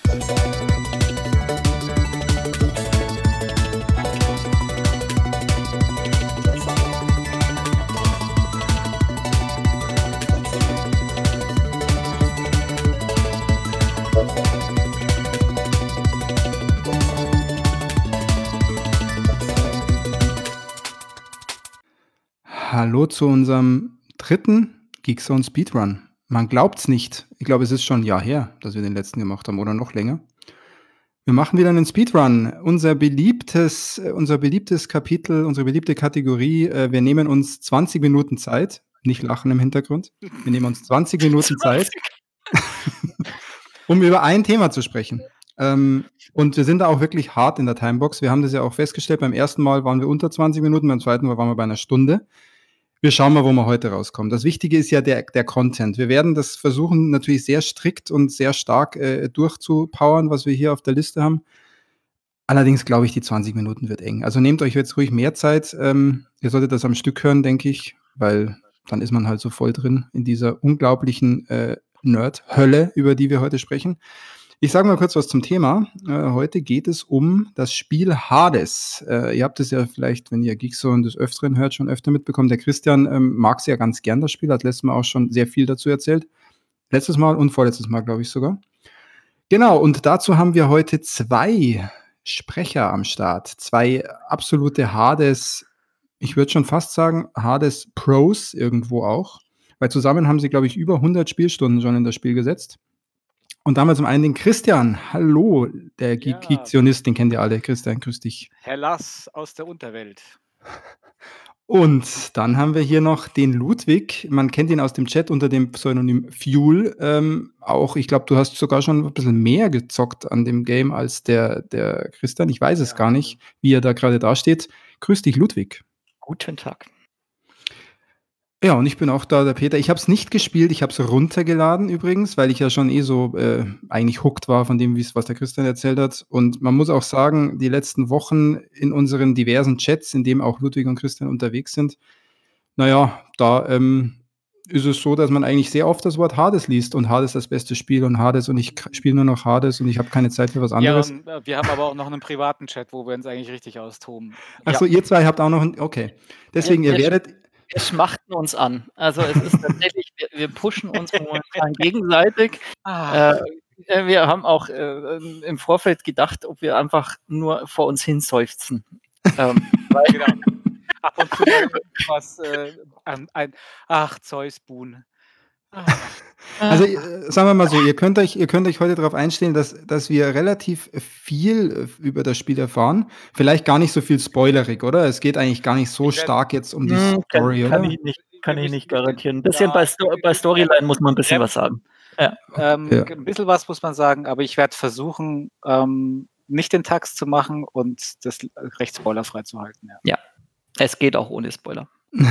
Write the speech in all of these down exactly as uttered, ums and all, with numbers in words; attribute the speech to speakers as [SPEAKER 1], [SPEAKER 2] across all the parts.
[SPEAKER 1] Hallo zu unserem dritten Geekzone Speedrun. Man glaubt's nicht. Ich glaube, es ist schon 'n Jahr her, dass wir den letzten gemacht haben oder noch länger. Wir machen wieder einen Speedrun. Unser beliebtes äh, unser beliebtes Kapitel, unsere beliebte Kategorie, äh, wir nehmen uns zwanzig Minuten Zeit. Nicht lachen im Hintergrund. Wir nehmen uns zwanzig Minuten Zeit, um über ein Thema zu sprechen. Ähm, und wir sind da auch wirklich hart in der Timebox. Wir haben das ja auch festgestellt, beim ersten Mal waren wir unter zwanzig Minuten, beim zweiten Mal waren wir bei einer Stunde. Wir schauen mal, wo wir heute rauskommen. Das Wichtige ist ja der der Content. Wir werden das versuchen, natürlich sehr strikt und sehr stark, äh, durchzupowern, was wir hier auf der Liste haben. Allerdings glaube ich, die zwanzig Minuten wird eng. Also, nehmt euch jetzt ruhig mehr Zeit. Ähm, ihr solltet das am Stück hören, denke ich, weil dann ist man halt so voll drin in dieser unglaublichen, äh, Nerd-Hölle, über die wir heute sprechen. Ich sage mal kurz was zum Thema. Äh, heute geht es um das Spiel Hades. Äh, ihr habt es ja vielleicht, wenn ihr Geekzone des Öfteren hört, schon öfter mitbekommen. Der Christian, ähm, mag's ja ganz gern, das Spiel, hat letztes Mal auch schon sehr viel dazu erzählt. Letztes Mal und vorletztes Mal, glaube ich sogar. Genau, und dazu haben wir heute zwei Sprecher am Start. zwei absolute Hades, ich würde schon fast sagen, Hades-Pros irgendwo auch, weil zusammen haben sie, glaube ich, über hundert Spielstunden schon in das Spiel gesetzt. Und da haben wir zum einen den Christian. Hallo, der Geek
[SPEAKER 2] Ja.
[SPEAKER 1] Geekzionist, den kennt ihr alle. Christian, grüß dich.
[SPEAKER 2] Herr Lass aus der Unterwelt.
[SPEAKER 1] Und dann haben wir hier noch den Ludwig. Man kennt ihn aus dem Chat unter dem Pseudonym Fuel. Ähm, auch, ich glaube, du hast sogar schon ein bisschen mehr gezockt an dem Game als der der Christian. Ich weiß es
[SPEAKER 2] Ja.
[SPEAKER 1] gar nicht, wie er da gerade dasteht. Grüß dich, Ludwig.
[SPEAKER 3] Guten Tag.
[SPEAKER 1] Ja, und ich bin auch da, der Peter. Ich habe es nicht gespielt, ich habe es runtergeladen übrigens, weil ich ja schon eh so, äh, eigentlich hooked war von dem, wie's was der Christian erzählt hat. Und man muss auch sagen, die letzten Wochen in unseren diversen Chats, in dem auch Ludwig und Christian unterwegs sind, na ja, da, ähm, ist es so, dass man eigentlich sehr oft das Wort Hades liest und Hades das beste Spiel und Hades und ich k spiele nur noch Hades und ich habe keine Zeit für was
[SPEAKER 2] Ja,
[SPEAKER 1] anderes.
[SPEAKER 2] und, äh, wir haben aber auch noch 'nen privaten Chat, wo wir uns eigentlich richtig austoben.
[SPEAKER 1] Ach
[SPEAKER 2] Ja.
[SPEAKER 1] so, ihr zwei habt auch noch 'n okay. Deswegen, ihr
[SPEAKER 3] Wir wir sch
[SPEAKER 1] werdet
[SPEAKER 3] wir schmachten uns an. Also, es ist tatsächlich, wir wir pushen uns momentan gegenseitig.
[SPEAKER 2] Ah.
[SPEAKER 3] Äh, wir haben auch, äh, im Vorfeld gedacht, ob wir einfach nur vor uns hin seufzen. Ähm, weil
[SPEAKER 2] Genau. Ab und zu mal irgendwas, äh, an ein ach, Zeus-Buhn. Ah.
[SPEAKER 1] Also, äh, sagen wir mal so, ihr könnt euch ihr könnt euch heute darauf einstellen, dass dass wir relativ viel f über das Spiel erfahren. Vielleicht gar nicht so viel spoilerig, oder? Es geht eigentlich gar nicht so
[SPEAKER 2] Ich werd
[SPEAKER 1] stark jetzt um die
[SPEAKER 3] Hm, kann
[SPEAKER 1] Story,
[SPEAKER 3] kann
[SPEAKER 1] oder?
[SPEAKER 3] ich nicht kann
[SPEAKER 2] Wir
[SPEAKER 3] ich
[SPEAKER 2] müssen
[SPEAKER 3] nicht
[SPEAKER 2] wir müssen
[SPEAKER 3] garantieren. 'N bisschen
[SPEAKER 2] ja,
[SPEAKER 3] bei Sto
[SPEAKER 2] wir
[SPEAKER 3] bei
[SPEAKER 2] müssen ja
[SPEAKER 3] Storyline muss man 'n bisschen was
[SPEAKER 2] bremsen.
[SPEAKER 3] sagen. Ja.
[SPEAKER 2] Ähm,
[SPEAKER 1] Ja.
[SPEAKER 2] g 'n bisschen was muss man sagen, aber ich werde versuchen, ähm, nicht den Tax zu machen und das l recht spoilerfrei zu halten, ja.
[SPEAKER 3] Ja, es geht auch ohne Spoiler.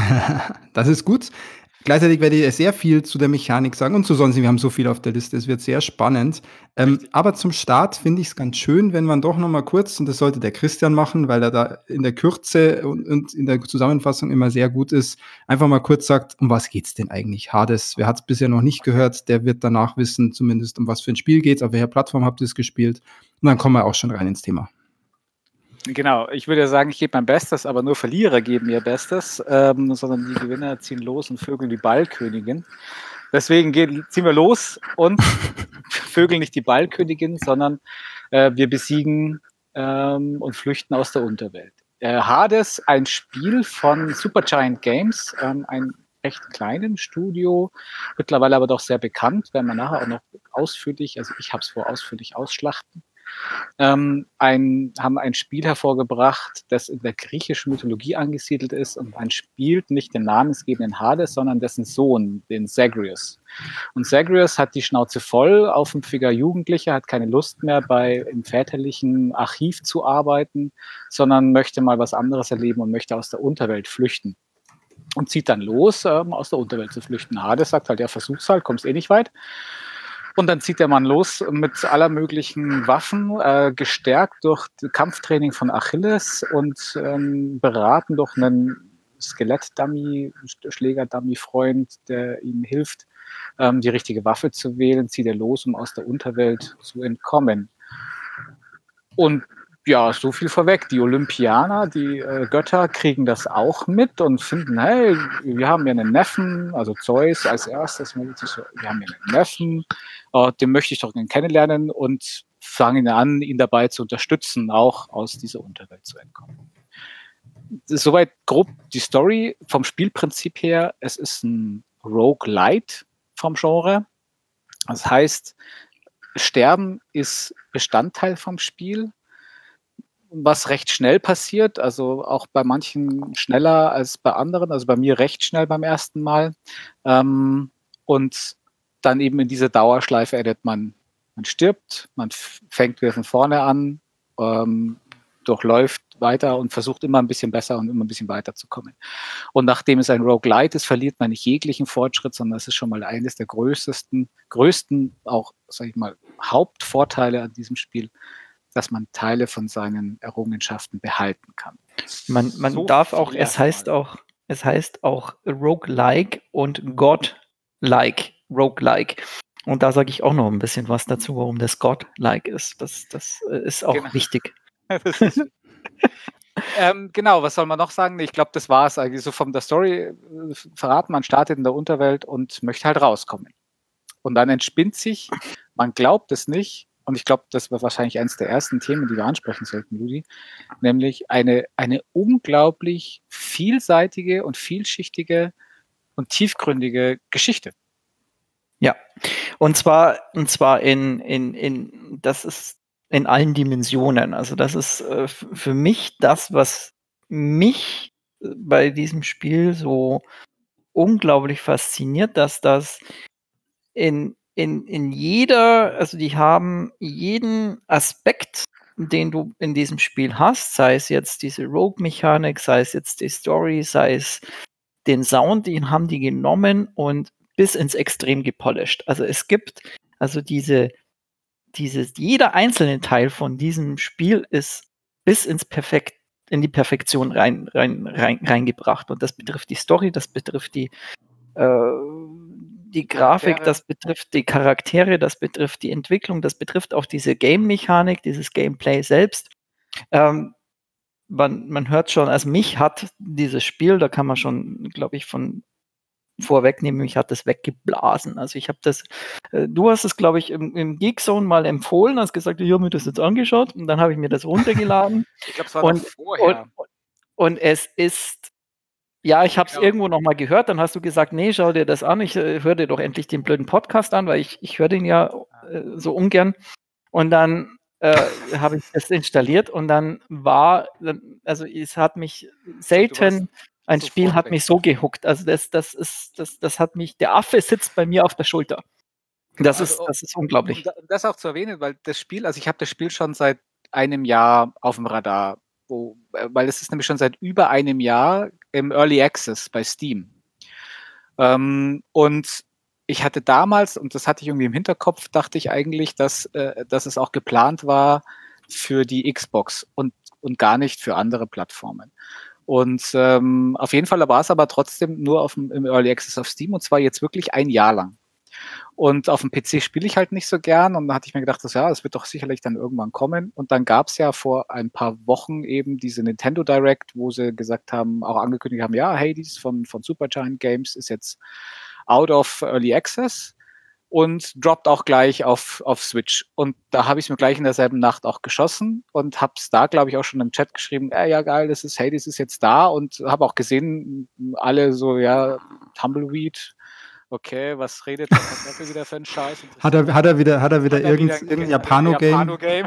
[SPEAKER 1] Das ist gut. Gleichzeitig werdet ihr sehr viel zu der Mechanik sagen und zu sonstigen. Wir haben so viel auf der Liste, es wird sehr spannend. Ähm,
[SPEAKER 2] Richtig.
[SPEAKER 1] aber zum Start finde ich's ganz schön, wenn man doch noch mal kurz, und das sollte der Christian machen, weil er da in der Kürze und und in der Zusammenfassung immer sehr gut ist, einfach mal kurz sagt: „Um was geht's denn eigentlich? Hades, wer hat's bisher noch nicht gehört, der wird danach wissen zumindest, um was für 'n Spiel geht's, auf welcher Plattform habt ihr's gespielt?“ Und dann kommen wir auch schon rein ins Thema.
[SPEAKER 2] Genau, ich würde ja sagen, ich gebe mein Bestes, aber nur Verlierer geben ihr Bestes, ähm, sondern die Gewinner ziehen los und vögeln die Ballkönigin. Deswegen gehen ziehen wir los und vögeln nicht die Ballkönigin, sondern, äh, wir besiegen, ähm, und flüchten aus der Unterwelt. Äh, Hades, ein Spiel von Supergiant Games, ähm, ein recht kleinen Studio, mittlerweile aber doch sehr bekannt, werden wir nachher auch noch ausführlich also, ich habe es vor, ausführlich ausschlachten. Ähm, ein haben ein Spiel hervorgebracht, das in der griechischen Mythologie angesiedelt ist und man spielt nicht den namensgebenden Hades, sondern dessen Sohn, den Zagreus. Und Zagreus hat die Schnauze voll, aufmüpfiger Jugendlicher, hat keine Lust mehr, bei im väterlichen Archiv zu arbeiten, sondern möchte mal was anderes erleben und möchte aus der Unterwelt flüchten. Und zieht dann los, ähm, aus der Unterwelt zu flüchten. Hades sagt halt: „Ja, versuch's halt, kommst eh nicht weit.“ Und dann zieht der Mann los mit aller möglichen Waffen, äh, gestärkt durch d Kampftraining von Achilles und, ähm, beraten durch 'nen Skelett-Dummy, Schläger-Dummy-Freund, der ihm hilft, ähm, die richtige Waffe zu wählen, zieht er los, um aus der Unterwelt zu entkommen. Und ja, so viel vorweg. Die Olympianer, die äh, Götter, kriegen das auch mit und finden, hey, wir haben ja einen Neffen, also Zeus als erstes, wir haben ja einen Neffen, äh, den möchte ich doch kennenlernen und fangen an, ihn dabei zu unterstützen, auch aus dieser Unterwelt zu entkommen. Soweit grob die Story vom Spielprinzip her. Es ist ein Roguelite vom Genre. Das heißt, Sterben ist Bestandteil vom Spiel, was recht schnell passiert, also auch bei manchen schneller als bei anderen, also bei mir recht schnell beim ersten Mal. Ähm, und dann eben in diese Dauerschleife endet man, man stirbt, man f- fängt wieder von vorne an, ähm, durchläuft weiter und versucht immer ein bisschen besser und immer ein bisschen weiterzukommen. Und nachdem es ein Roguelite ist, verliert man nicht jeglichen Fortschritt, sondern es ist schon mal eines der größten, größten auch, sag ich mal, Hauptvorteile an diesem Spiel, dass man Teile von seinen Errungenschaften behalten kann.
[SPEAKER 3] Man, man
[SPEAKER 2] So
[SPEAKER 3] darf auch,
[SPEAKER 2] viel
[SPEAKER 3] es heißt
[SPEAKER 2] erstmal.
[SPEAKER 3] auch, es heißt auch Roguelike und God-like, Roguelike. Und da sage ich auch noch ein bisschen was dazu, warum das God-like ist. Das, das äh, ist auch
[SPEAKER 2] Genau.
[SPEAKER 3] wichtig.
[SPEAKER 2] Das ist, ähm, genau, was soll man noch sagen? Ich glaube, das war es eigentlich so von der Story äh, verraten. Man startet in der Unterwelt und möchte halt rauskommen. Und dann entspinnt sich, man glaubt es nicht, und ich glaube, das war wahrscheinlich eines der ersten Themen, die wir ansprechen sollten, Rudi, nämlich eine, eine unglaublich vielseitige und vielschichtige und tiefgründige Geschichte.
[SPEAKER 3] Ja, und zwar, und zwar in, in, in, das ist in allen Dimensionen. Also das ist äh, f- für mich das, was mich äh, bei diesem Spiel so unglaublich fasziniert, dass das in, in, in jeder, also die haben jeden Aspekt, den du in diesem Spiel hast, sei es jetzt diese Rogue-Mechanik, sei es jetzt die Story, sei es den Sound, den haben die genommen und bis ins Extrem gepolished. Also es gibt, also diese, dieses, jeder einzelne Teil von diesem Spiel ist bis ins Perfekt, in die Perfektion rein, rein, rein, reingebracht. Und das betrifft die Story, das betrifft die, äh, die Grafik,
[SPEAKER 2] Charaktere.
[SPEAKER 3] das betrifft die Charaktere, das betrifft die Entwicklung, das betrifft auch diese Game-Mechanik, dieses Gameplay selbst. Ähm, man, man hört schon, also mich hat dieses Spiel, da kann man schon, glaube ich, von vorwegnehmen, mich hat das weggeblasen. Also ich habe das, äh, du hast es, glaube ich, im, im Geekzone mal empfohlen, hast gesagt, ich habe mir das jetzt angeschaut und dann habe ich mir das runtergeladen.
[SPEAKER 2] Ich glaube, es war
[SPEAKER 3] und,
[SPEAKER 2] noch vorher.
[SPEAKER 3] und, und es ist, ja, ich habe es
[SPEAKER 2] Genau.
[SPEAKER 3] irgendwo noch mal gehört, dann hast du gesagt, nee, schau dir das an, ich äh, höre dir doch endlich den blöden Podcast an, weil ich, ich höre den ja äh, so ungern. Und dann äh, habe ich das installiert und dann war, also es hat mich selten, ein Spiel hat mich so gehuckt. Also das, das ist, das, das hat mich, der Affe sitzt bei mir auf der Schulter.
[SPEAKER 2] Genau,
[SPEAKER 3] Das ist,
[SPEAKER 2] also,
[SPEAKER 3] das ist
[SPEAKER 2] um,
[SPEAKER 3] unglaublich.
[SPEAKER 2] da- um das auch zu erwähnen, weil das Spiel, also ich habe das Spiel schon seit einem Jahr auf dem Radar, wo, äh, weil es ist nämlich schon seit über einem Jahr im Early Access bei Steam. Ähm, und ich hatte damals, und das hatte ich irgendwie im Hinterkopf, dachte ich eigentlich, dass, äh, dass es auch geplant war für die Xbox und, und gar nicht für andere Plattformen. Und ähm, auf jeden Fall war es aber trotzdem nur auf dem, im Early Access auf Steam und zwar jetzt wirklich ein Jahr lang. Und auf dem P C spiele ich halt nicht so gern. Und da hatte ich mir gedacht, das, ja, es wird doch sicherlich dann irgendwann kommen. Und dann gab es ja vor ein paar Wochen eben diese Nintendo Direct, wo sie gesagt haben, auch angekündigt haben, ja, Hades von, von Supergiant Games ist jetzt out of Early Access und droppt auch gleich auf, auf Switch. Und da habe ich es mir gleich in derselben Nacht auch geschossen und habe es da, glaube ich, auch schon im Chat geschrieben, äh, ja geil, das ist, Hades ist jetzt da und habe auch gesehen, alle so, ja, Tumbleweed, okay, was redet der Kartoffel wieder für einen Scheiß?
[SPEAKER 1] Hat er, hat er wieder, hat er wieder
[SPEAKER 2] Hat er
[SPEAKER 1] irgend,
[SPEAKER 2] wieder ein
[SPEAKER 1] irgendein
[SPEAKER 2] Ge-
[SPEAKER 1] Japano-Game?
[SPEAKER 2] Japano-Game.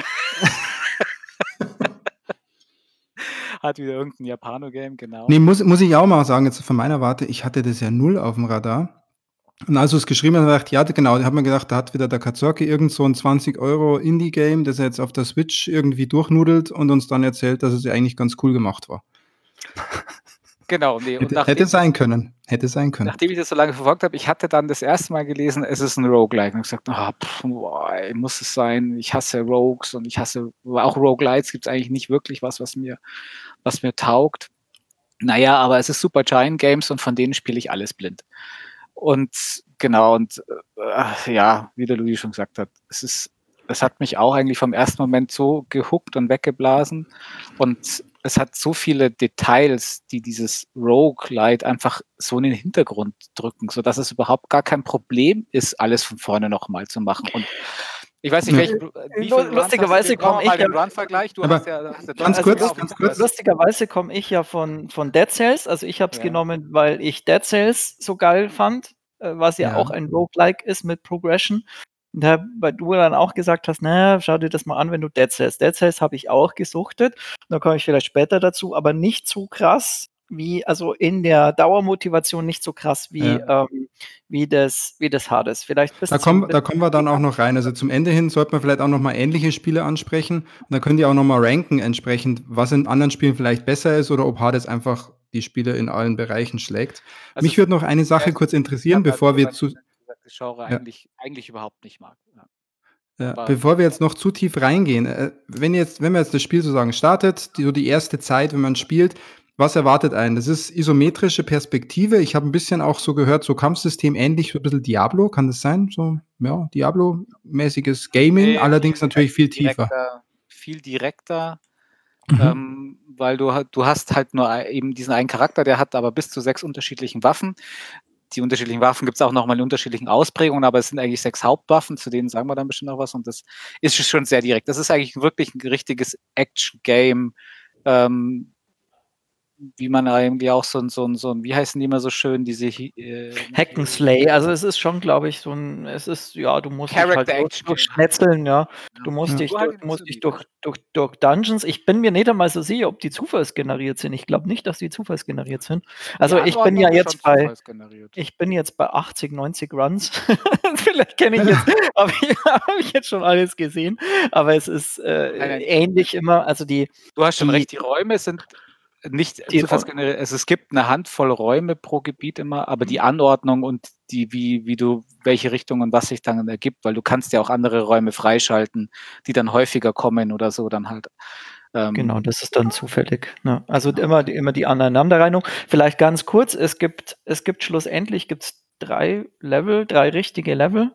[SPEAKER 2] Hat wieder irgendein Japano-Game, genau.
[SPEAKER 1] Nee, muss, muss ich auch mal sagen, jetzt von meiner Warte, ich hatte das ja null auf dem Radar. Und als du es geschrieben hast, habe ich gedacht, ja, genau, da hat man gedacht, da hat wieder der Katsurki irgend so ein zwanzig Euro Indie-Game, das er jetzt auf der Switch irgendwie durchnudelt und uns dann erzählt, dass es ja eigentlich ganz cool gemacht war.
[SPEAKER 2] Genau, nee, und
[SPEAKER 1] Hätte,
[SPEAKER 2] nachdem,
[SPEAKER 1] hätte sein
[SPEAKER 2] das,
[SPEAKER 1] können. Hätte sein können.
[SPEAKER 2] nachdem ich das so lange verfolgt habe, ich hatte dann das erste Mal gelesen, es ist ein Roguelike. Und ich gesagt, ah, pff, boah, ey, muss es sein. Ich hasse Rogues und ich hasse, auch Roguelites gibt es eigentlich nicht wirklich was, was mir, was mir taugt. naja, aber es ist Super Giant Games und von denen spiele ich alles blind. Und genau, und äh, ja, wie der Louis schon gesagt hat, es ist, es hat mich auch eigentlich vom ersten Moment so gehuckt und weggeblasen. Und es hat so viele Details, die dieses Roguelite einfach so in den Hintergrund drücken, sodass es überhaupt gar kein Problem ist, alles von vorne nochmal zu machen. Und ich weiß nicht, welchen, wie viel
[SPEAKER 3] lustigerweise komme ich ja,
[SPEAKER 2] Run-Vergleich. Du
[SPEAKER 1] aber
[SPEAKER 2] hast ja, hast ja
[SPEAKER 1] ganz
[SPEAKER 3] also
[SPEAKER 1] kurz,
[SPEAKER 3] lust,
[SPEAKER 1] ganz kurz.
[SPEAKER 3] Lustigerweise komme ich ja von, von Dead Cells. Also ich habe es
[SPEAKER 2] Ja.
[SPEAKER 3] genommen, weil ich Dead Cells so geil fand, äh, was ja,
[SPEAKER 1] Ja.
[SPEAKER 3] auch ein Roguelike ist mit Progression. Und da, weil du dann auch gesagt hast, naja, schau dir das mal an, wenn du Dead Cells. Dead Cells habe ich auch gesuchtet. Da komme ich vielleicht später dazu, aber nicht so krass wie, also in der Dauermotivation nicht so krass wie,
[SPEAKER 1] Ja.
[SPEAKER 3] ähm, wie das, wie das Hades. Vielleicht
[SPEAKER 1] Da kommen, da kommen wir dann auch noch rein. Also zum Ende hin sollte man vielleicht auch noch mal ähnliche Spiele ansprechen. Und dann könnt ihr auch noch mal ranken entsprechend, was in anderen Spielen vielleicht besser ist oder ob Hades einfach die Spiele in allen Bereichen schlägt.
[SPEAKER 2] Also
[SPEAKER 1] Mich würde noch eine Sache
[SPEAKER 2] ja,
[SPEAKER 1] kurz interessieren, bevor wir zu
[SPEAKER 2] das Genre
[SPEAKER 1] Ja.
[SPEAKER 2] eigentlich, eigentlich überhaupt nicht mag. Ja.
[SPEAKER 1] Ja,
[SPEAKER 2] Aber-
[SPEAKER 1] bevor wir jetzt noch zu tief reingehen, äh, wenn jetzt, wenn man jetzt das Spiel sozusagen startet, die, so die erste Zeit, wenn man spielt, was erwartet einen? Das ist isometrische Perspektive. Ich habe ein bisschen auch so gehört, so Kampfsystem ähnlich, so ein bisschen Diablo, kann das sein? So, ja, Diablo-mäßiges Gaming,
[SPEAKER 2] Nee,
[SPEAKER 1] allerdings
[SPEAKER 2] viel
[SPEAKER 1] natürlich viel tiefer.
[SPEAKER 2] direkter, viel direkter,
[SPEAKER 1] Mhm.
[SPEAKER 2] ähm, weil du, ha- du hast halt nur ein- eben diesen einen Charakter, der hat aber bis zu sechs unterschiedlichen Waffen. Die unterschiedlichen Waffen gibt es auch nochmal in unterschiedlichen Ausprägungen, aber es sind eigentlich sechs Hauptwaffen, zu denen sagen wir dann bestimmt noch was, und das ist schon sehr direkt. Das ist eigentlich wirklich ein richtiges Action-Game, ähm, wie man irgendwie auch so ein, so ein, so ein, wie heißen die immer so schön, diese äh,
[SPEAKER 3] Hack'n'Slay, also es ist schon, glaube ich, so ein, es ist, ja, du musst dich halt
[SPEAKER 2] Character
[SPEAKER 3] durch,
[SPEAKER 2] Action.
[SPEAKER 3] durchschnetzeln, ja. Du musst
[SPEAKER 1] Ja.
[SPEAKER 3] dich,
[SPEAKER 2] Du halt
[SPEAKER 3] durch, du musst dich
[SPEAKER 2] intuitiv.
[SPEAKER 3] durch, durch, durch Dungeons. Ich bin mir nicht einmal so sicher, ob die zufallsgeneriert sind. Ich glaube nicht, dass die zufallsgeneriert sind. Also
[SPEAKER 2] Die
[SPEAKER 3] ich bin ja
[SPEAKER 2] Anordnung ist
[SPEAKER 3] jetzt
[SPEAKER 2] schon
[SPEAKER 3] bei,
[SPEAKER 2] zufallsgeneriert.
[SPEAKER 3] ich bin jetzt bei achtzig, neunzig Runs. Vielleicht kenne ich jetzt, habe ich, hab ich jetzt schon alles gesehen. Aber es ist äh,
[SPEAKER 2] Nein, nein.
[SPEAKER 3] ähnlich immer. Also die,
[SPEAKER 2] Du hast schon
[SPEAKER 3] die,
[SPEAKER 2] recht, die Räume sind nicht
[SPEAKER 3] Die-
[SPEAKER 2] zufallsgeneriert. Also es gibt eine Handvoll Räume pro Gebiet immer, aber die Anordnung und die, wie, wie du, welche Richtung und was sich dann ergibt, weil du kannst ja auch andere Räume freischalten, die dann häufiger kommen oder so dann halt. Ähm,
[SPEAKER 3] Genau, das ist dann zufällig. Ne? Also immer, die, immer die Aneinanderreihung. Vielleicht ganz kurz, es gibt, es gibt schlussendlich gibt's drei Level, drei richtige Level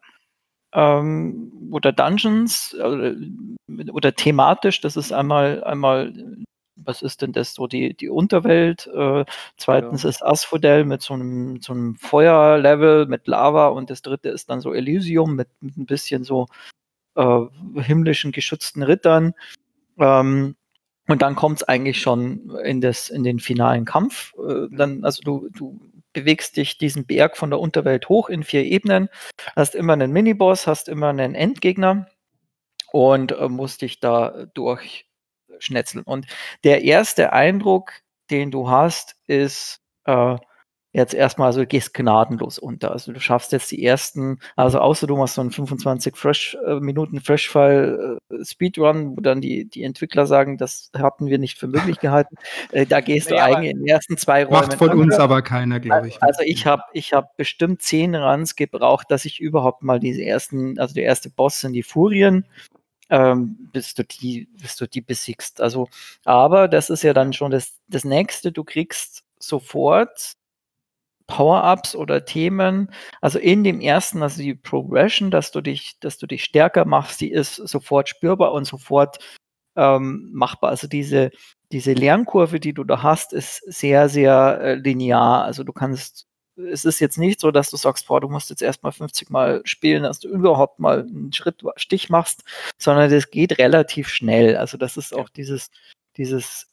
[SPEAKER 3] ähm, oder Dungeons oder, oder thematisch. Das ist einmal, einmal, was ist denn das so, die, die Unterwelt, äh, zweitens
[SPEAKER 2] Genau.
[SPEAKER 3] ist Asphodel mit so einem, so einem Feuerlevel mit Lava und das dritte ist dann so Elysium mit, mit ein bisschen so äh, himmlischen geschützten Rittern. Ähm, und dann kommt es eigentlich schon in, das, in den finalen Kampf. Äh, dann, also du, du bewegst dich diesen Berg von der Unterwelt hoch in vier Ebenen, hast immer einen Miniboss, hast immer einen Endgegner und äh, musst dich da durchschnetzeln. Und der erste Eindruck, den du hast, ist äh, jetzt erstmal, also du gehst gnadenlos unter. Also du schaffst jetzt die ersten, also außer du machst so einen fünfundzwanzig Fresh, äh, Minuten Freshfall äh, Speedrun, wo dann die, die Entwickler sagen, das hatten wir nicht für möglich gehalten. Äh, da gehst
[SPEAKER 2] Naja,
[SPEAKER 3] du eigentlich in den ersten zwei Räumen.
[SPEAKER 1] Macht von
[SPEAKER 3] unter.
[SPEAKER 1] uns aber keiner, glaube ich.
[SPEAKER 3] Also ich habe ich hab bestimmt zehn Runs gebraucht, dass ich überhaupt mal diese ersten, also der erste Boss sind die Furien, ähm, bis du die, bis du die besiegst. Also, aber das ist ja dann schon das, das nächste, du kriegst sofort Power-Ups oder Themen. Also in dem ersten, also die Progression, dass du dich, dass du dich stärker machst, die ist sofort spürbar und sofort ähm, machbar. Also diese, diese Lernkurve, die du da hast, ist sehr, sehr äh, linear. Also du kannst, es ist jetzt nicht so, dass du sagst, boah, du musst jetzt erstmal fünfzig Mal spielen, dass du überhaupt mal einen Schritt, Stich machst, sondern das geht relativ schnell. Also das ist auch dieses, dieses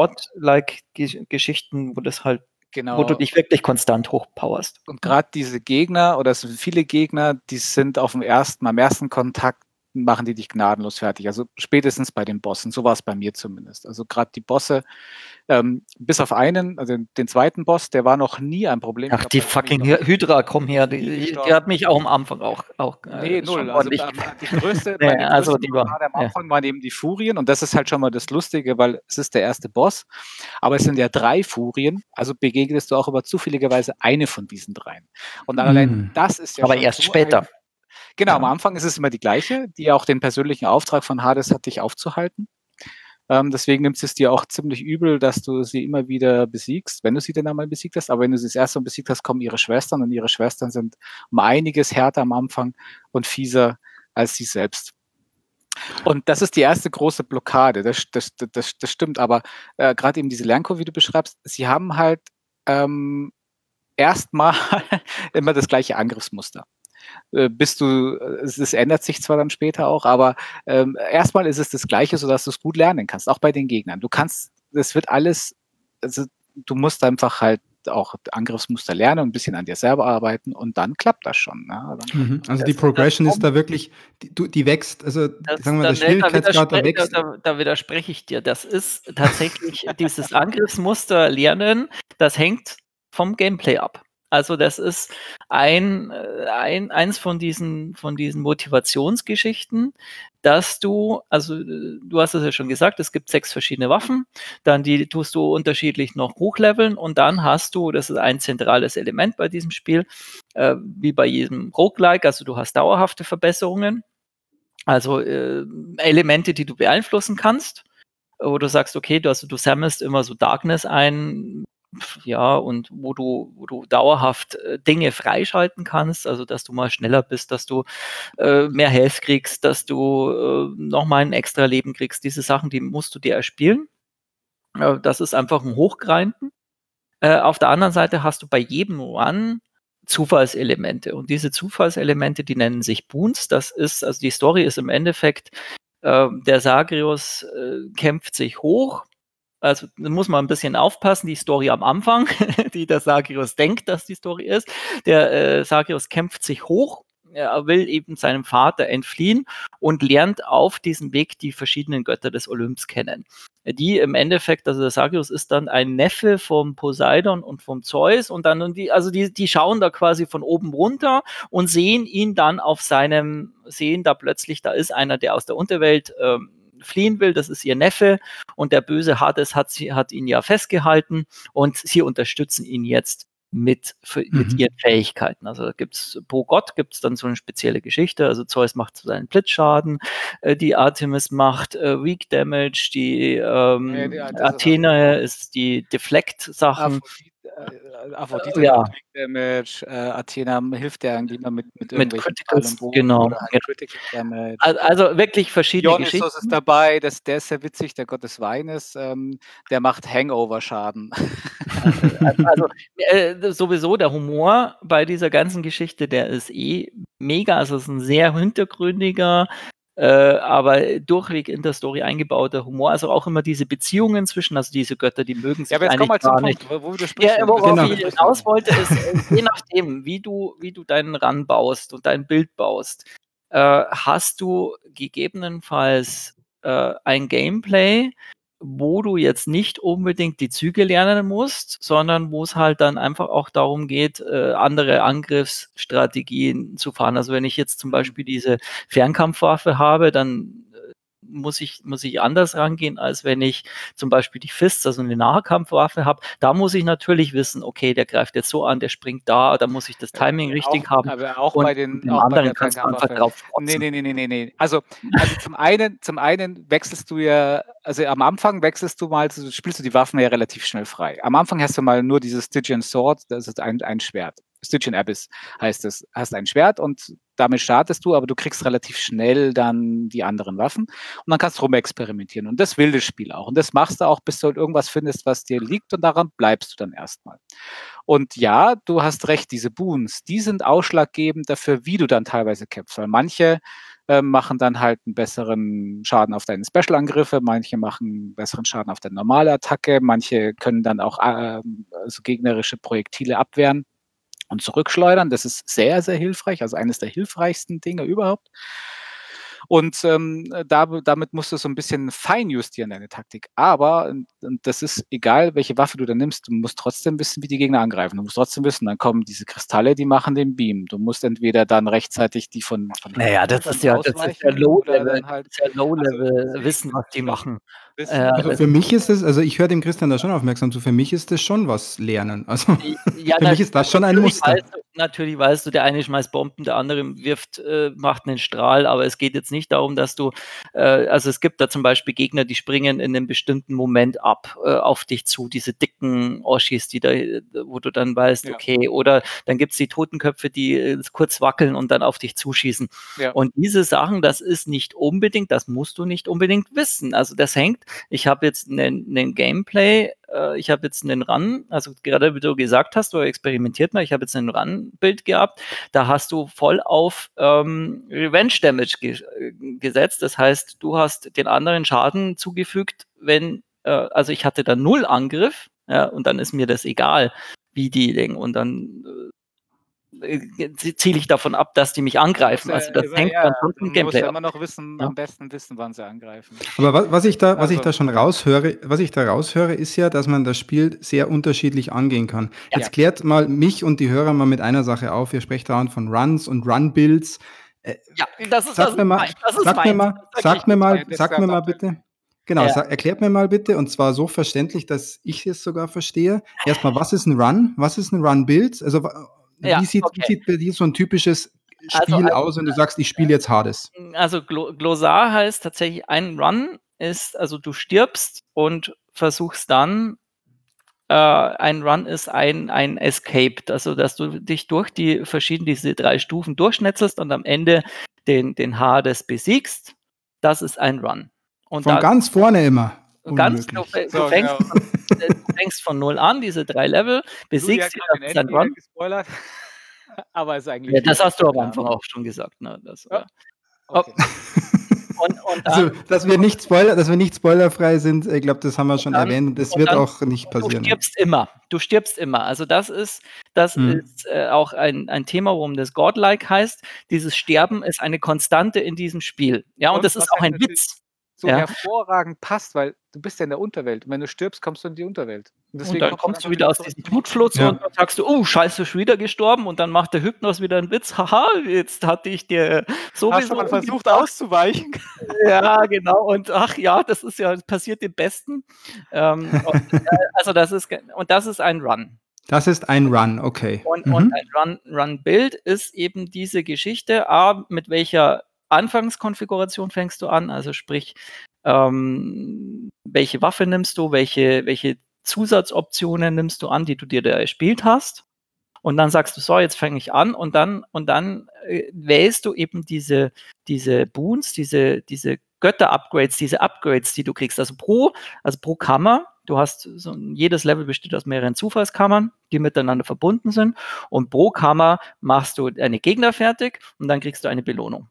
[SPEAKER 3] God-like-Geschichten, wo das halt
[SPEAKER 2] genau.
[SPEAKER 3] wo du dich wirklich konstant hochpowerst.
[SPEAKER 2] Und gerade diese Gegner, oder es sind viele Gegner, die sind auf dem ersten, am ersten Kontakt, machen die dich gnadenlos fertig. Also spätestens bei den Bossen, so war es bei mir zumindest. Also gerade die Bosse, ähm, bis auf einen, also den zweiten Boss, der war noch nie ein Problem.
[SPEAKER 3] Ach,
[SPEAKER 2] glaub,
[SPEAKER 3] die fucking Hy Hydra, komm her, die, die hat mich auch am Anfang auch, auch
[SPEAKER 2] nee,
[SPEAKER 3] äh,
[SPEAKER 2] null. Also ähm, die größte,
[SPEAKER 3] nee,
[SPEAKER 2] meine
[SPEAKER 3] also
[SPEAKER 2] größte
[SPEAKER 3] die war,
[SPEAKER 2] Blockade am
[SPEAKER 3] ja.
[SPEAKER 2] Anfang waren eben die Furien, und das ist halt schon mal das Lustige, weil es ist der erste Boss, aber es sind ja drei Furien, also begegnest du auch über zufälligerweise eine von diesen dreien. Und dann allein
[SPEAKER 1] Mhm.
[SPEAKER 2] das ist ja
[SPEAKER 3] Aber
[SPEAKER 2] schon
[SPEAKER 3] erst
[SPEAKER 2] so
[SPEAKER 3] später.
[SPEAKER 2] Ein, genau,
[SPEAKER 3] Ja.
[SPEAKER 2] am Anfang ist es immer die gleiche, die auch den persönlichen Auftrag von Hades hat, dich aufzuhalten. Ähm, deswegen nimmst du es dir auch ziemlich übel, dass du sie immer wieder besiegst, wenn du sie denn einmal besiegt hast. Aber wenn du sie das erste Mal besiegt hast, kommen ihre Schwestern und ihre Schwestern sind um einiges härter am Anfang und fieser als sie selbst. Und das ist die erste große Blockade. Das, das, das, das stimmt, aber äh, gerade eben diese Lernkurve, wie du beschreibst, sie haben halt ähm, erstmal immer das gleiche Angriffsmuster. Äh, bis du, es, es ändert sich zwar dann später auch, aber ähm, erstmal ist es das Gleiche, sodass du es gut lernen kannst, auch bei den Gegnern. Du kannst, es wird alles, also du musst einfach halt auch Angriffsmuster lernen und ein bisschen an dir selber arbeiten und dann klappt das schon. Ne? Dann,
[SPEAKER 1] Mhm. Also die
[SPEAKER 3] Das, das
[SPEAKER 1] Progression ist
[SPEAKER 3] kommt,
[SPEAKER 1] da wirklich, die, du- die wächst, also
[SPEAKER 3] das,
[SPEAKER 1] sagen wir,
[SPEAKER 3] da,
[SPEAKER 1] der
[SPEAKER 3] da,
[SPEAKER 1] Schwierigkeitsgrad, der
[SPEAKER 3] widerspre da,
[SPEAKER 1] wächst.
[SPEAKER 3] da, da widerspreche ich dir. Das ist tatsächlich dieses Angriffsmuster lernen, das hängt vom Gameplay ab. Also das ist ein, äh, ein eins von diesen von diesen Motivationsgeschichten, dass du, also äh, du hast es ja schon gesagt, es gibt sechs verschiedene Waffen, dann die tust du unterschiedlich noch hochleveln und dann hast du, das ist ein zentrales Element bei diesem Spiel, äh, wie bei jedem Roguelike, also du hast dauerhafte Verbesserungen, also äh, Elemente, die du beeinflussen kannst, wo du sagst, okay, du, also, du sammelst immer so Darkness ein, ja, und wo du, wo du dauerhaft äh, Dinge freischalten kannst, also dass du mal schneller bist, dass du äh, mehr Health kriegst, dass du äh, nochmal ein extra Leben kriegst. Diese Sachen, die musst du dir erspielen. Äh, das ist einfach ein Hochgrinden. Äh, auf der anderen Seite hast du bei jedem Run Zufallselemente. Und diese Zufallselemente, die nennen sich Boons. Das ist, also die Story ist im Endeffekt, äh, der Sagrius äh, kämpft sich hoch. Also da muss man ein bisschen aufpassen, die Story am Anfang, die der Sagrius denkt, dass die Story ist. Der äh, Sagrius kämpft sich hoch, er will eben seinem Vater entfliehen und lernt auf diesem Weg die verschiedenen Götter des Olymps kennen. Die im Endeffekt, also der Sagrius ist dann ein Neffe vom Poseidon und vom Zeus und dann, und die, also die, die schauen da quasi von oben runter und sehen ihn dann auf seinem, sehen da plötzlich, da ist einer, der aus der Unterwelt ähm, fliehen will, das ist ihr Neffe und der böse Hades hat, sie, hat ihn ja festgehalten und sie unterstützen ihn jetzt mit, für, mit
[SPEAKER 1] Mhm.
[SPEAKER 3] ihren Fähigkeiten. Also da gibt's pro Gott gibt es dann so eine spezielle Geschichte. Also Zeus macht seinen Blitzschaden, äh, die Artemis macht äh, Weak Damage, die ähm,
[SPEAKER 2] Ja, ja, das ist
[SPEAKER 3] Athena ist die Deflect-Sachen.
[SPEAKER 2] Aphrodite, äh, Aphrodite
[SPEAKER 3] Äh, ja,
[SPEAKER 2] macht Weak Damage, äh, Athena hilft dir eigentlich immer mit, mit
[SPEAKER 3] mit
[SPEAKER 2] irgendwelchen Pfeil und
[SPEAKER 3] Criticals,
[SPEAKER 2] Bogen
[SPEAKER 3] genau.
[SPEAKER 2] oder halt
[SPEAKER 3] Ja.
[SPEAKER 2] Critical Damage.
[SPEAKER 3] Al- Also wirklich verschiedene
[SPEAKER 2] Dionysos ist
[SPEAKER 3] Geschichten.
[SPEAKER 2] dabei, das, der ist sehr witzig, der Gott des Weines, ähm, der macht Hangover-Schaden.
[SPEAKER 3] Also äh, sowieso der Humor bei dieser ganzen Geschichte, der ist eh mega. Also es ist ein sehr hintergründiger, äh, aber durchweg in der Story eingebauter Humor. Also auch immer diese Beziehungen zwischen, also diese Götter, die mögen
[SPEAKER 2] Ja,
[SPEAKER 3] sich
[SPEAKER 2] aber jetzt komm
[SPEAKER 3] eigentlich
[SPEAKER 2] mal zum
[SPEAKER 3] gar nicht.
[SPEAKER 2] Punkt, wo, wo widersprichst
[SPEAKER 3] Ja,
[SPEAKER 2] du? Bis jetzt
[SPEAKER 3] worauf
[SPEAKER 1] Genau.
[SPEAKER 3] ich
[SPEAKER 2] widersprichst du
[SPEAKER 3] hinaus
[SPEAKER 2] nicht.
[SPEAKER 3] wollte, ist, äh, je nachdem, wie du, wie du deinen Run baust und dein Bild baust, äh, hast du gegebenenfalls äh, ein Gameplay, wo du jetzt nicht unbedingt die Züge lernen musst, sondern wo es halt dann einfach auch darum geht, äh, andere Angriffsstrategien zu fahren. Also wenn ich jetzt zum
[SPEAKER 2] Mhm.
[SPEAKER 3] Beispiel diese Fernkampfwaffe habe, dann äh, muss ich, muss ich anders rangehen, als wenn ich zum Beispiel die Fists, also eine Nahkampfwaffe habe. Da muss ich natürlich wissen, okay, der greift jetzt so an, der springt da, da muss ich das Timing
[SPEAKER 2] Äh,
[SPEAKER 3] richtig
[SPEAKER 2] auch,
[SPEAKER 3] haben.
[SPEAKER 2] aber auch
[SPEAKER 3] Und
[SPEAKER 2] bei den,
[SPEAKER 3] dem
[SPEAKER 2] auch bei
[SPEAKER 3] anderen
[SPEAKER 2] der
[SPEAKER 3] kannst du einfach
[SPEAKER 2] Fernkampfwaffe.
[SPEAKER 3] drauf
[SPEAKER 2] Nee,
[SPEAKER 3] rotzen.
[SPEAKER 2] nee, nee, nee, nee, nee. Also, also zum einen, zum einen wechselst du ja, also am Anfang wechselst du mal, also spielst du die Waffen ja relativ schnell frei. Am Anfang hast du mal nur dieses Stygian Sword, das ist ein, ein Schwert. Stygian Abyss heißt es. Hast ein Schwert und damit startest du, aber du kriegst relativ schnell dann die anderen Waffen und dann kannst du rumexperimentieren. Und das will das Spiel auch. Und das machst du auch, bis du halt irgendwas findest, was dir liegt und daran bleibst du dann erstmal. Und ja, du hast recht, diese Boons, die sind ausschlaggebend dafür, wie du dann teilweise kämpfst. Weil manche äh, machen dann halt einen besseren Schaden auf deine Special-Angriffe, manche machen einen besseren Schaden auf deine normale Attacke, manche können dann auch äh, also gegnerische Projektile abwehren und zurückschleudern. Das ist sehr, sehr hilfreich, also eines der hilfreichsten Dinge überhaupt. Und ähm, da, damit musst du so ein bisschen feinjustieren, deine Taktik. Aber, und, und das ist egal, welche Waffe du da nimmst, du musst trotzdem wissen, wie die Gegner angreifen. Du musst trotzdem wissen, dann kommen diese Kristalle, die machen den Beam. Du musst entweder dann rechtzeitig die von, von
[SPEAKER 3] Naja,
[SPEAKER 2] hinten
[SPEAKER 3] das
[SPEAKER 2] dann
[SPEAKER 3] ist ja, das ist ja
[SPEAKER 2] ausweichen oder
[SPEAKER 3] Low-Level,
[SPEAKER 2] dann halt,
[SPEAKER 3] das ist ja
[SPEAKER 2] also
[SPEAKER 3] Low-Level
[SPEAKER 2] deswegen,
[SPEAKER 3] Wissen, was die
[SPEAKER 2] das,
[SPEAKER 3] machen.
[SPEAKER 2] bisschen.
[SPEAKER 3] Äh,
[SPEAKER 1] Also
[SPEAKER 3] das
[SPEAKER 1] für mich ist es, also ich höre dem Christian da schon aufmerksam zu, für mich ist das schon was lernen. Also
[SPEAKER 3] ja,
[SPEAKER 1] für mich ist das schon ein
[SPEAKER 3] natürlich
[SPEAKER 1] Muster.
[SPEAKER 3] weißt du, natürlich weißt du, der eine schmeißt Bomben, der andere wirft, äh, macht einen Strahl, aber es geht jetzt nicht darum, dass du, äh, also es gibt da zum Beispiel Gegner, die springen in einem bestimmten Moment ab äh, auf dich zu, diese dicken Oschis, die da, wo du dann weißt,
[SPEAKER 2] Ja.
[SPEAKER 3] okay, oder dann gibt es die Totenköpfe, die äh, kurz wackeln und dann auf dich zuschießen.
[SPEAKER 2] Ja.
[SPEAKER 3] Und diese Sachen, das ist nicht unbedingt, das musst du nicht unbedingt wissen. Also das hängt, ich habe jetzt einen, einen Gameplay, äh, ich habe jetzt einen Run, also gerade wie du gesagt hast, oder experimentiert mal, ich habe jetzt einen Run-Bild gehabt, da hast du voll auf ähm, Revenge Damage ge gesetzt. Das heißt, du hast den anderen Schaden zugefügt, wenn, äh, also ich hatte da null Angriff, ja, und dann ist mir das egal, wie die Ding, und dann äh, ziele ich davon ab, dass die mich angreifen.
[SPEAKER 2] Du musst
[SPEAKER 3] Also
[SPEAKER 2] ja,
[SPEAKER 3] das
[SPEAKER 2] immer,
[SPEAKER 3] hängt
[SPEAKER 2] ja,
[SPEAKER 3] dann schon vom
[SPEAKER 2] du musst
[SPEAKER 3] Gameplay
[SPEAKER 2] ja
[SPEAKER 3] ab.
[SPEAKER 2] immer noch wissen,
[SPEAKER 3] Ja.
[SPEAKER 2] am besten wissen, wann sie angreifen.
[SPEAKER 1] Aber was, was ich da, was ich
[SPEAKER 2] Also,
[SPEAKER 1] da schon raushöre, was ich da raushöre, ist ja, dass man das Spiel sehr unterschiedlich angehen kann.
[SPEAKER 2] Ja.
[SPEAKER 1] Jetzt klärt mal mich und die Hörer mal mit einer Sache auf. Ihr sprecht dauernd von Runs und Run-Builds. Äh,
[SPEAKER 3] Ja, das ist, das
[SPEAKER 1] sagt
[SPEAKER 3] ist
[SPEAKER 1] mir mal,
[SPEAKER 3] mein, das ist
[SPEAKER 1] sagt mir
[SPEAKER 3] meins.
[SPEAKER 1] mal,
[SPEAKER 3] Das sag
[SPEAKER 1] sagt
[SPEAKER 3] ich.
[SPEAKER 1] mir mal,
[SPEAKER 2] Nein, das
[SPEAKER 1] sagt
[SPEAKER 2] darf
[SPEAKER 1] mir mal
[SPEAKER 2] abwägen.
[SPEAKER 1] bitte. Genau,
[SPEAKER 3] Ja.
[SPEAKER 1] sag, erklärt mir mal bitte, und zwar so verständlich, dass ich es sogar verstehe. Erstmal, was ist ein Run? Was ist ein Run-Build? Also wa-
[SPEAKER 3] Ja,
[SPEAKER 1] wie sieht, wie
[SPEAKER 3] okay.
[SPEAKER 1] sieht bei dir so ein typisches
[SPEAKER 3] Also,
[SPEAKER 1] Spiel
[SPEAKER 3] also,
[SPEAKER 1] aus, wenn du sagst, ich spiele jetzt Hades?
[SPEAKER 3] also Glo Glossar heißt tatsächlich, ein Run ist, also du stirbst und versuchst dann, äh, ein Run ist ein, ein Escape, also dass du dich durch die verschiedenen, diese drei Stufen durchschnetzelst und am Ende den, den Hades besiegst. Das ist ein Run. Und
[SPEAKER 1] Von
[SPEAKER 3] da
[SPEAKER 1] ganz vorne immer.
[SPEAKER 3] ganz, du,
[SPEAKER 1] Unmöglich.
[SPEAKER 3] du,
[SPEAKER 2] So,
[SPEAKER 3] fängst
[SPEAKER 2] genau.
[SPEAKER 3] von, äh, du fängst von null an, diese drei Level,
[SPEAKER 2] Ludi hat
[SPEAKER 3] besiegst sie,
[SPEAKER 2] gerade
[SPEAKER 3] das
[SPEAKER 2] den
[SPEAKER 3] ist ein
[SPEAKER 2] End wieder
[SPEAKER 3] Run.
[SPEAKER 2] gespoilert. Aber ist eigentlich.
[SPEAKER 3] Ja, das hast du am
[SPEAKER 2] klar.
[SPEAKER 3] Anfang auch schon gesagt. Ne? Das,
[SPEAKER 2] Ja.
[SPEAKER 3] ja.
[SPEAKER 2] Okay.
[SPEAKER 3] Und, und
[SPEAKER 1] Also,
[SPEAKER 3] dann,
[SPEAKER 1] dass wir nicht Spoiler, dass wir nicht spoilerfrei sind, ich glaube, das haben wir schon
[SPEAKER 3] dann,
[SPEAKER 1] erwähnt und das
[SPEAKER 3] und
[SPEAKER 1] wird
[SPEAKER 3] dann
[SPEAKER 1] auch nicht
[SPEAKER 3] du
[SPEAKER 1] passieren. Ja.
[SPEAKER 3] stirbst immer. Du stirbst immer. Also das ist, das
[SPEAKER 1] Hm.
[SPEAKER 3] ist äh, auch ein, ein Thema, warum das Godlike heißt. Dieses Sterben ist eine Konstante in diesem Spiel. Ja, und,
[SPEAKER 2] Und
[SPEAKER 3] das ist
[SPEAKER 2] was
[SPEAKER 3] auch
[SPEAKER 2] halt
[SPEAKER 3] ein
[SPEAKER 2] natürlich
[SPEAKER 3] Witz.
[SPEAKER 2] so
[SPEAKER 3] Ja.
[SPEAKER 2] hervorragend passt, weil du bist ja in der Unterwelt. Und wenn du stirbst, kommst du in die Unterwelt. Und
[SPEAKER 3] Und
[SPEAKER 2] deswegen
[SPEAKER 3] dann
[SPEAKER 2] kommt man
[SPEAKER 3] kommst du
[SPEAKER 2] einfach
[SPEAKER 3] wieder aus
[SPEAKER 2] zurück.
[SPEAKER 3] diesem Blutfluss
[SPEAKER 1] Ja.
[SPEAKER 3] und dann sagst du, oh, scheiße, schon wieder gestorben. Und dann macht der Hypnos wieder einen Witz. Haha, jetzt hatte ich dir sowieso
[SPEAKER 2] Hast du mal versucht
[SPEAKER 3] umgebracht.
[SPEAKER 2] auszuweichen?
[SPEAKER 3] Ja, genau. Und ach ja, das ist ja passiert dem Besten. Ähm, und, äh, also das ist ge- und das ist ein Run.
[SPEAKER 1] Das ist ein Run, okay.
[SPEAKER 3] Und,
[SPEAKER 1] Mhm.
[SPEAKER 3] und ein Run, Run-Build ist eben diese Geschichte. A, mit welcher Anfangskonfiguration fängst du an? Also sprich, ähm, welche Waffe nimmst du, welche, welche Zusatzoptionen nimmst du an, die du dir da erspielt hast? Und dann sagst du, so, jetzt fange ich an, und dann, und dann äh, wählst du eben diese, diese Boons, diese, diese Götter-Upgrades, diese Upgrades, die du kriegst. Also pro, also pro Kammer, du hast so, jedes Level besteht aus mehreren Zufallskammern, die miteinander verbunden sind, und pro Kammer machst du eine Gegner fertig und dann kriegst du eine Belohnung.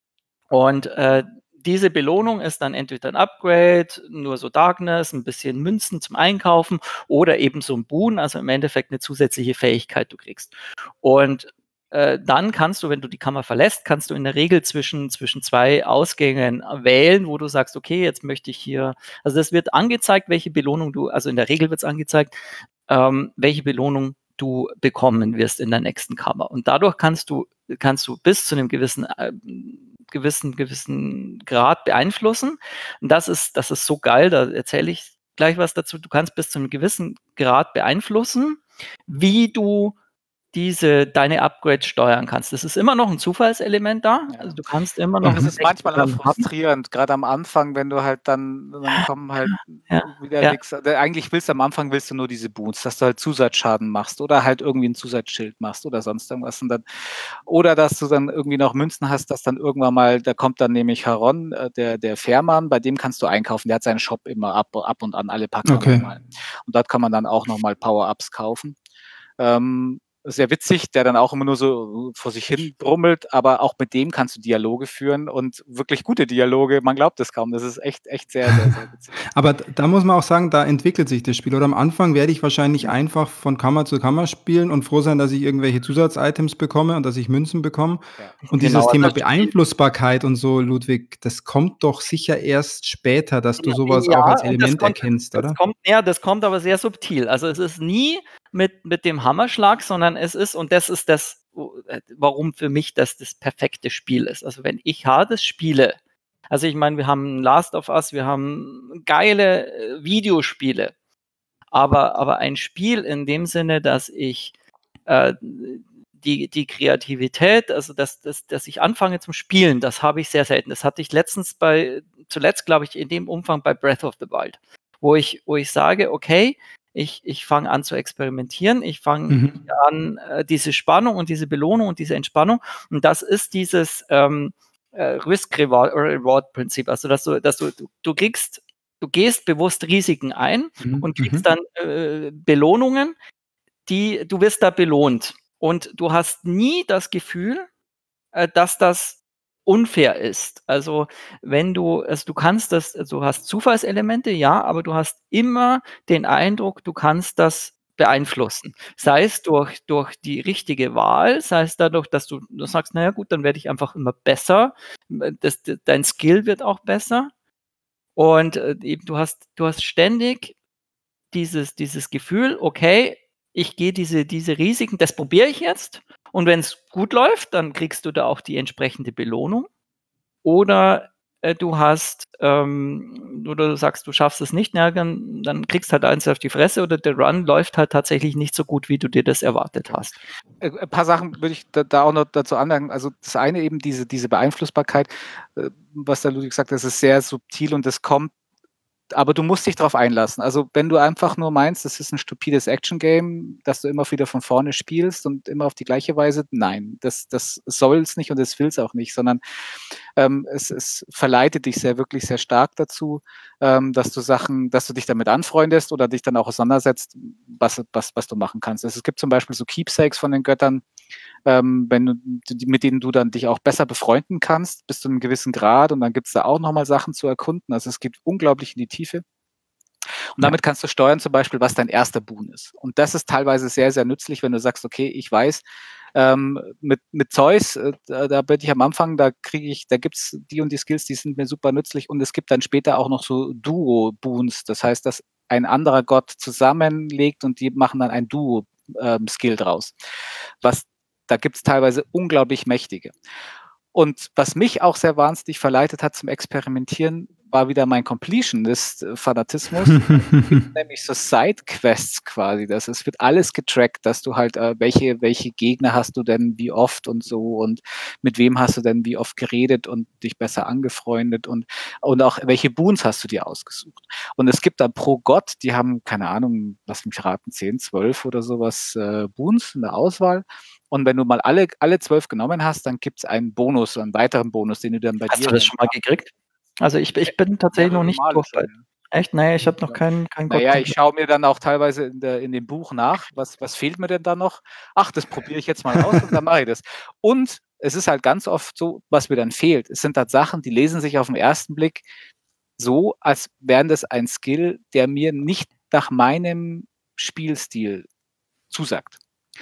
[SPEAKER 3] Und äh, diese Belohnung ist dann entweder ein Upgrade, nur so Darkness, ein bisschen Münzen zum Einkaufen oder eben so ein Boon, also im Endeffekt eine zusätzliche Fähigkeit du kriegst. Und äh, dann kannst du, wenn du die Kammer verlässt, kannst du in der Regel zwischen, zwischen zwei Ausgängen wählen, wo du sagst, okay, jetzt möchte ich hier, also das wird angezeigt, welche Belohnung du, also in der Regel wird es angezeigt, ähm, welche Belohnung du bekommen wirst in der nächsten Kammer. Und dadurch kannst du, kannst du bis zu einem gewissen äh, gewissen, gewissen Grad beeinflussen. Und das ist, das ist so geil, da erzähle ich gleich was dazu. Du kannst bis zu einem gewissen Grad beeinflussen, wie du diese, deine Upgrades steuern kannst. Das ist immer noch ein Zufallselement da.
[SPEAKER 2] Ja.
[SPEAKER 3] Also du kannst immer noch.
[SPEAKER 2] Und das ist manchmal auch
[SPEAKER 3] haben.
[SPEAKER 2] frustrierend, gerade am Anfang, wenn du halt dann, dann kommen halt
[SPEAKER 3] Ja,
[SPEAKER 2] wieder
[SPEAKER 3] ja.
[SPEAKER 2] nichts. Eigentlich willst du am Anfang willst du nur diese Boots, dass du halt Zusatzschaden machst oder halt irgendwie ein Zusatzschild machst oder sonst irgendwas. Und dann, oder dass du dann irgendwie noch Münzen hast, dass dann irgendwann mal, da kommt dann nämlich Haron, äh, der, der Fährmann, bei dem kannst du einkaufen. Der hat seinen Shop immer ab, ab und an, alle paar
[SPEAKER 1] Okay.
[SPEAKER 2] nochmal. Und dort kann man dann auch nochmal Power-Ups kaufen. Ähm, sehr witzig, der dann auch immer nur so vor sich hin brummelt, aber auch mit dem kannst du Dialoge führen und wirklich gute Dialoge, man glaubt es kaum, das ist echt, echt sehr, sehr, sehr witzig.
[SPEAKER 1] Aber da muss man auch sagen, da entwickelt sich das Spiel. Oder am Anfang werde ich wahrscheinlich einfach von Kammer zu Kammer spielen und froh sein, dass ich irgendwelche Zusatzitems bekomme und dass ich Münzen bekomme.
[SPEAKER 2] Ja.
[SPEAKER 1] Und
[SPEAKER 3] Genau,
[SPEAKER 1] dieses Thema
[SPEAKER 3] das Spiel-
[SPEAKER 1] Beeinflussbarkeit und so, Ludwig, das kommt doch sicher erst später, dass du sowas
[SPEAKER 3] Ja,
[SPEAKER 1] auch als
[SPEAKER 3] und das
[SPEAKER 1] Element
[SPEAKER 3] kommt-
[SPEAKER 1] erkennst, oder?
[SPEAKER 3] Das kommt, ja, das kommt aber sehr subtil. Also es ist nie mit, mit dem Hammerschlag, sondern es ist, und das ist das, warum für mich das das perfekte Spiel ist. Also wenn ich Hades spiele, Also ich meine, wir haben Last of Us, wir haben geile äh, Videospiele, aber, aber ein Spiel in dem Sinne, dass ich äh, die, die Kreativität, also dass, dass, dass ich anfange zum Spielen, das habe ich sehr selten. Das hatte ich letztens bei, zuletzt glaube ich in dem Umfang bei Breath of the Wild, wo ich, wo ich sage, okay, ich, ich fange an zu experimentieren, ich fange
[SPEAKER 1] Mhm.
[SPEAKER 3] an, äh, diese Spannung und diese Belohnung und diese Entspannung, und das ist dieses ähm, äh, Risk-Reward-Prinzip, also dass du, dass du, du, du kriegst, du gehst bewusst Risiken ein
[SPEAKER 1] Mhm.
[SPEAKER 3] und
[SPEAKER 1] Mhm.
[SPEAKER 3] kriegst dann äh, Belohnungen, die, du wirst da belohnt. Und du hast nie das Gefühl, äh, dass das unfair ist. Also wenn du, also du kannst das, also du hast Zufallselemente, ja, aber du hast immer den Eindruck, du kannst das beeinflussen. Sei es durch, durch die richtige Wahl, sei es dadurch, dass du, du sagst, naja gut, dann werde ich einfach immer besser. Das, dein Skill wird auch besser. Und äh, eben, du hast, du hast ständig dieses, dieses Gefühl, okay, ich gehe diese, diese Risiken, das probiere ich jetzt. Und wenn es gut läuft, dann kriegst du da auch die entsprechende Belohnung. Oder äh, du hast, ähm, oder du sagst, du schaffst es nicht, na, dann, dann kriegst halt eins auf die Fresse, oder der Run läuft halt tatsächlich nicht so gut, wie du dir das erwartet hast.
[SPEAKER 2] Äh, Ein paar Sachen würde ich da, da auch noch dazu anmerken. Also das eine eben diese, diese Beeinflussbarkeit, äh, was der Ludwig sagt, das ist sehr subtil und das kommt, aber du musst dich darauf einlassen. Also wenn du einfach nur meinst, das ist ein stupides Action-Game, dass du immer wieder von vorne spielst und immer auf die gleiche Weise, nein, das, das soll es nicht und das will es auch nicht, sondern ähm, es, es verleitet dich sehr, wirklich sehr stark dazu, ähm, dass du Sachen, dass du dich damit anfreundest oder dich dann auch auseinandersetzt, was, was, was du machen kannst. Also es gibt zum Beispiel so Keepsakes von den Göttern, ähm, wenn du, mit denen du dann dich auch besser befreunden kannst, bis zu einem gewissen Grad, und dann gibt es da auch nochmal Sachen zu erkunden. Also es geht unglaublich in die Tiefe. Und damit kannst du steuern zum Beispiel, was dein erster Boon ist. Und das ist teilweise sehr, sehr nützlich, wenn du sagst, okay, ich weiß, ähm, mit, mit Zeus, äh, da, da bin ich am Anfang, da kriege ich, da gibt es die und die Skills, die sind mir super nützlich, und es gibt dann später auch noch so Duo-Boons. Das heißt, dass ein anderer Gott zusammenlegt und die machen dann ein Duo-Skill ähm, draus. Was, da gibt es teilweise unglaublich mächtige. Und was mich auch sehr wahnsinnig verleitet hat zum Experimentieren, war wieder mein Completionist-Fanatismus. Es gibt nämlich so Side-Quests quasi. Das, es wird alles getrackt, dass du halt, äh, welche, welche Gegner hast du denn wie oft und so, und mit wem hast du denn wie oft geredet und dich besser angefreundet, und, und auch welche Boons hast du dir ausgesucht. Und es gibt da pro Gott, die haben, keine Ahnung, lass mich raten, zehn, zwölf oder sowas äh, Boons in der Auswahl. Und wenn du mal alle, alle zwölf genommen hast, dann gibt es einen Bonus, einen weiteren Bonus, den du dann bei
[SPEAKER 3] Hast
[SPEAKER 2] dir.
[SPEAKER 3] du das schon mal gekriegt? Also ich, ich bin tatsächlich noch nicht durch. Echt? Nee, ich habe noch keinen kein Gott.
[SPEAKER 2] Naja, ich schaue mir dann auch teilweise in, der, in dem Buch nach, was, was fehlt mir denn da noch? Ach, das probiere ich jetzt mal aus und dann mache ich das. Und es ist halt ganz oft so, was mir dann fehlt. Es sind halt Sachen, die lesen sich auf den ersten Blick so, als wären das ein Skill, der mir nicht nach meinem Spielstil zusagt.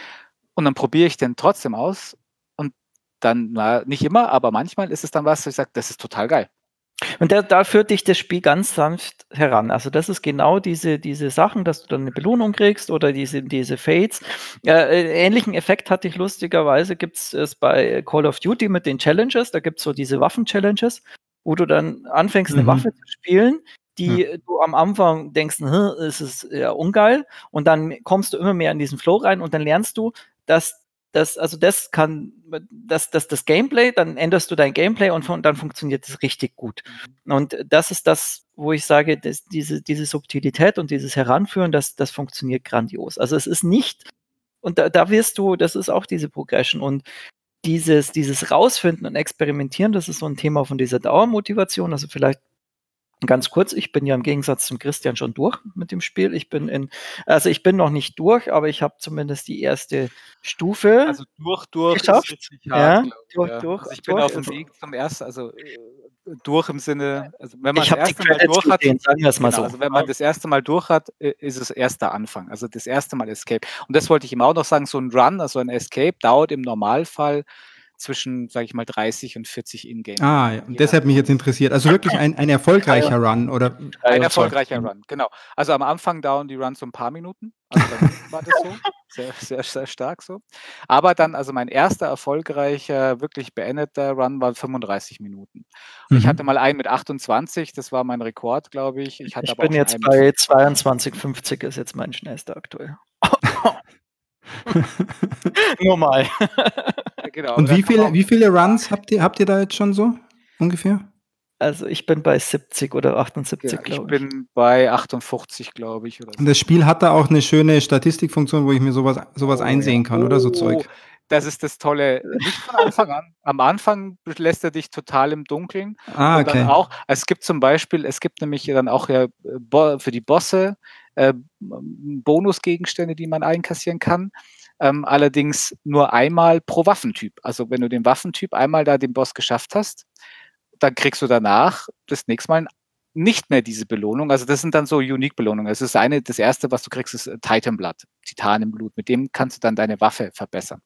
[SPEAKER 2] Und dann probiere ich den trotzdem aus, und dann, na, nicht immer, aber manchmal ist es dann was, wo ich sage, das ist total geil.
[SPEAKER 3] Und da, da führt dich das Spiel ganz sanft heran. Also das ist genau diese, diese Sachen, dass du dann eine Belohnung kriegst oder diese, diese Fates. Äh, ähnlichen Effekt hatte ich lustigerweise, gibt es bei Call of Duty mit den Challenges. Da gibt es so diese Waffen-Challenges, wo du dann anfängst, eine
[SPEAKER 1] Mhm.
[SPEAKER 3] Waffe zu spielen, die
[SPEAKER 1] Ja.
[SPEAKER 3] du am Anfang denkst, hm, es ist ja ungeil. Und dann kommst du immer mehr in diesen Flow rein und dann lernst du, dass das, also das kann, das, das, das Gameplay, dann änderst du dein Gameplay und fun- dann funktioniert es richtig gut. Und das ist das, wo ich sage, dass diese, diese Subtilität und dieses Heranführen, das, das funktioniert grandios. Also es ist nicht, und da, da wirst du, das ist auch diese Progression und dieses, dieses Rausfinden und Experimentieren, das ist so ein Thema von dieser Dauermotivation. Also vielleicht ganz kurz, ich bin ja im Gegensatz zum Christian schon durch mit dem Spiel. Ich bin in, also ich bin noch nicht durch, aber ich habe zumindest die erste Stufe
[SPEAKER 2] Also durch, durch
[SPEAKER 3] geschafft.
[SPEAKER 2] ist richtig
[SPEAKER 3] Ja,
[SPEAKER 2] hart, glaube ich.
[SPEAKER 3] durch,
[SPEAKER 2] Ja.
[SPEAKER 3] durch,
[SPEAKER 2] Also ich bin
[SPEAKER 3] durch.
[SPEAKER 2] auf dem
[SPEAKER 3] Also,
[SPEAKER 2] Weg zum ersten, also äh, durch im Sinne, also wenn man
[SPEAKER 3] ich
[SPEAKER 2] das
[SPEAKER 3] habe die
[SPEAKER 2] erste Mal
[SPEAKER 3] Credits
[SPEAKER 2] durch hat,
[SPEAKER 3] gesehen, sagen wir es mal
[SPEAKER 2] genau,
[SPEAKER 3] so.
[SPEAKER 2] also wenn man das erste Mal durch hat, äh, ist es erst der Anfang. Also das erste Mal Escape. Und das wollte ich ihm auch noch sagen, so ein Run, also ein Escape, dauert im Normalfall zwischen, sage ich mal, dreißig und vierzig Ingame.
[SPEAKER 1] Ah, ja. Und deshalb mich jetzt interessiert. Also wirklich ein, ein erfolgreicher Run, oder?
[SPEAKER 2] Ein erfolgreicher Run, genau. Also am Anfang dauern die Runs so ein paar Minuten. Also bei mir war das so. Sehr, sehr, sehr stark so. Aber dann, also mein erster erfolgreicher, wirklich beendeter Run war fünfunddreißig Minuten. Und ich hatte
[SPEAKER 1] Mhm.
[SPEAKER 2] mal einen mit achtundzwanzig, das war mein Rekord, glaube ich. Ich hatte
[SPEAKER 3] Ich
[SPEAKER 2] aber auch
[SPEAKER 3] bin
[SPEAKER 2] schon
[SPEAKER 3] jetzt
[SPEAKER 2] einen mit
[SPEAKER 3] bei zweiundzwanzig fünfzig, ist jetzt mein schnellster aktuell. Nur mal.
[SPEAKER 2] Genau.
[SPEAKER 1] Und
[SPEAKER 2] da
[SPEAKER 1] wie
[SPEAKER 2] kann man
[SPEAKER 1] viele,
[SPEAKER 2] auch
[SPEAKER 1] wie viele Runs habt ihr, habt ihr da jetzt schon so ungefähr?
[SPEAKER 3] Also ich bin bei siebzig oder
[SPEAKER 2] Ja,
[SPEAKER 3] achtundsiebzig,
[SPEAKER 2] ich
[SPEAKER 3] glaube ich.
[SPEAKER 2] bin bei achtundfünfzig, glaube ich, oder
[SPEAKER 1] Und das
[SPEAKER 2] so.
[SPEAKER 1] Spiel hat da auch eine schöne Statistikfunktion, wo ich mir sowas, sowas
[SPEAKER 2] Oh,
[SPEAKER 1] einsehen
[SPEAKER 2] ja.
[SPEAKER 1] kann, oder so
[SPEAKER 2] Oh,
[SPEAKER 1] Zeug.
[SPEAKER 2] das ist das Tolle. Nicht von Anfang an. Am Anfang lässt er dich total im Dunkeln
[SPEAKER 1] Ah,
[SPEAKER 2] und dann
[SPEAKER 1] okay.
[SPEAKER 2] auch es gibt zum Beispiel es gibt nämlich dann auch ja, äh, Bo für die Bosse, äh, Bonusgegenstände, die man einkassieren kann, ähm, allerdings nur einmal pro Waffentyp. Also, wenn du den Waffentyp einmal da den Boss geschafft hast, dann kriegst du danach das nächste Mal nicht mehr diese Belohnung. Also, das sind dann so Unique-Belohnungen. Das ist eine das erste, was du kriegst, ist, äh, Titanblood, Titanenblut. Mit dem kannst du dann deine Waffe verbessern.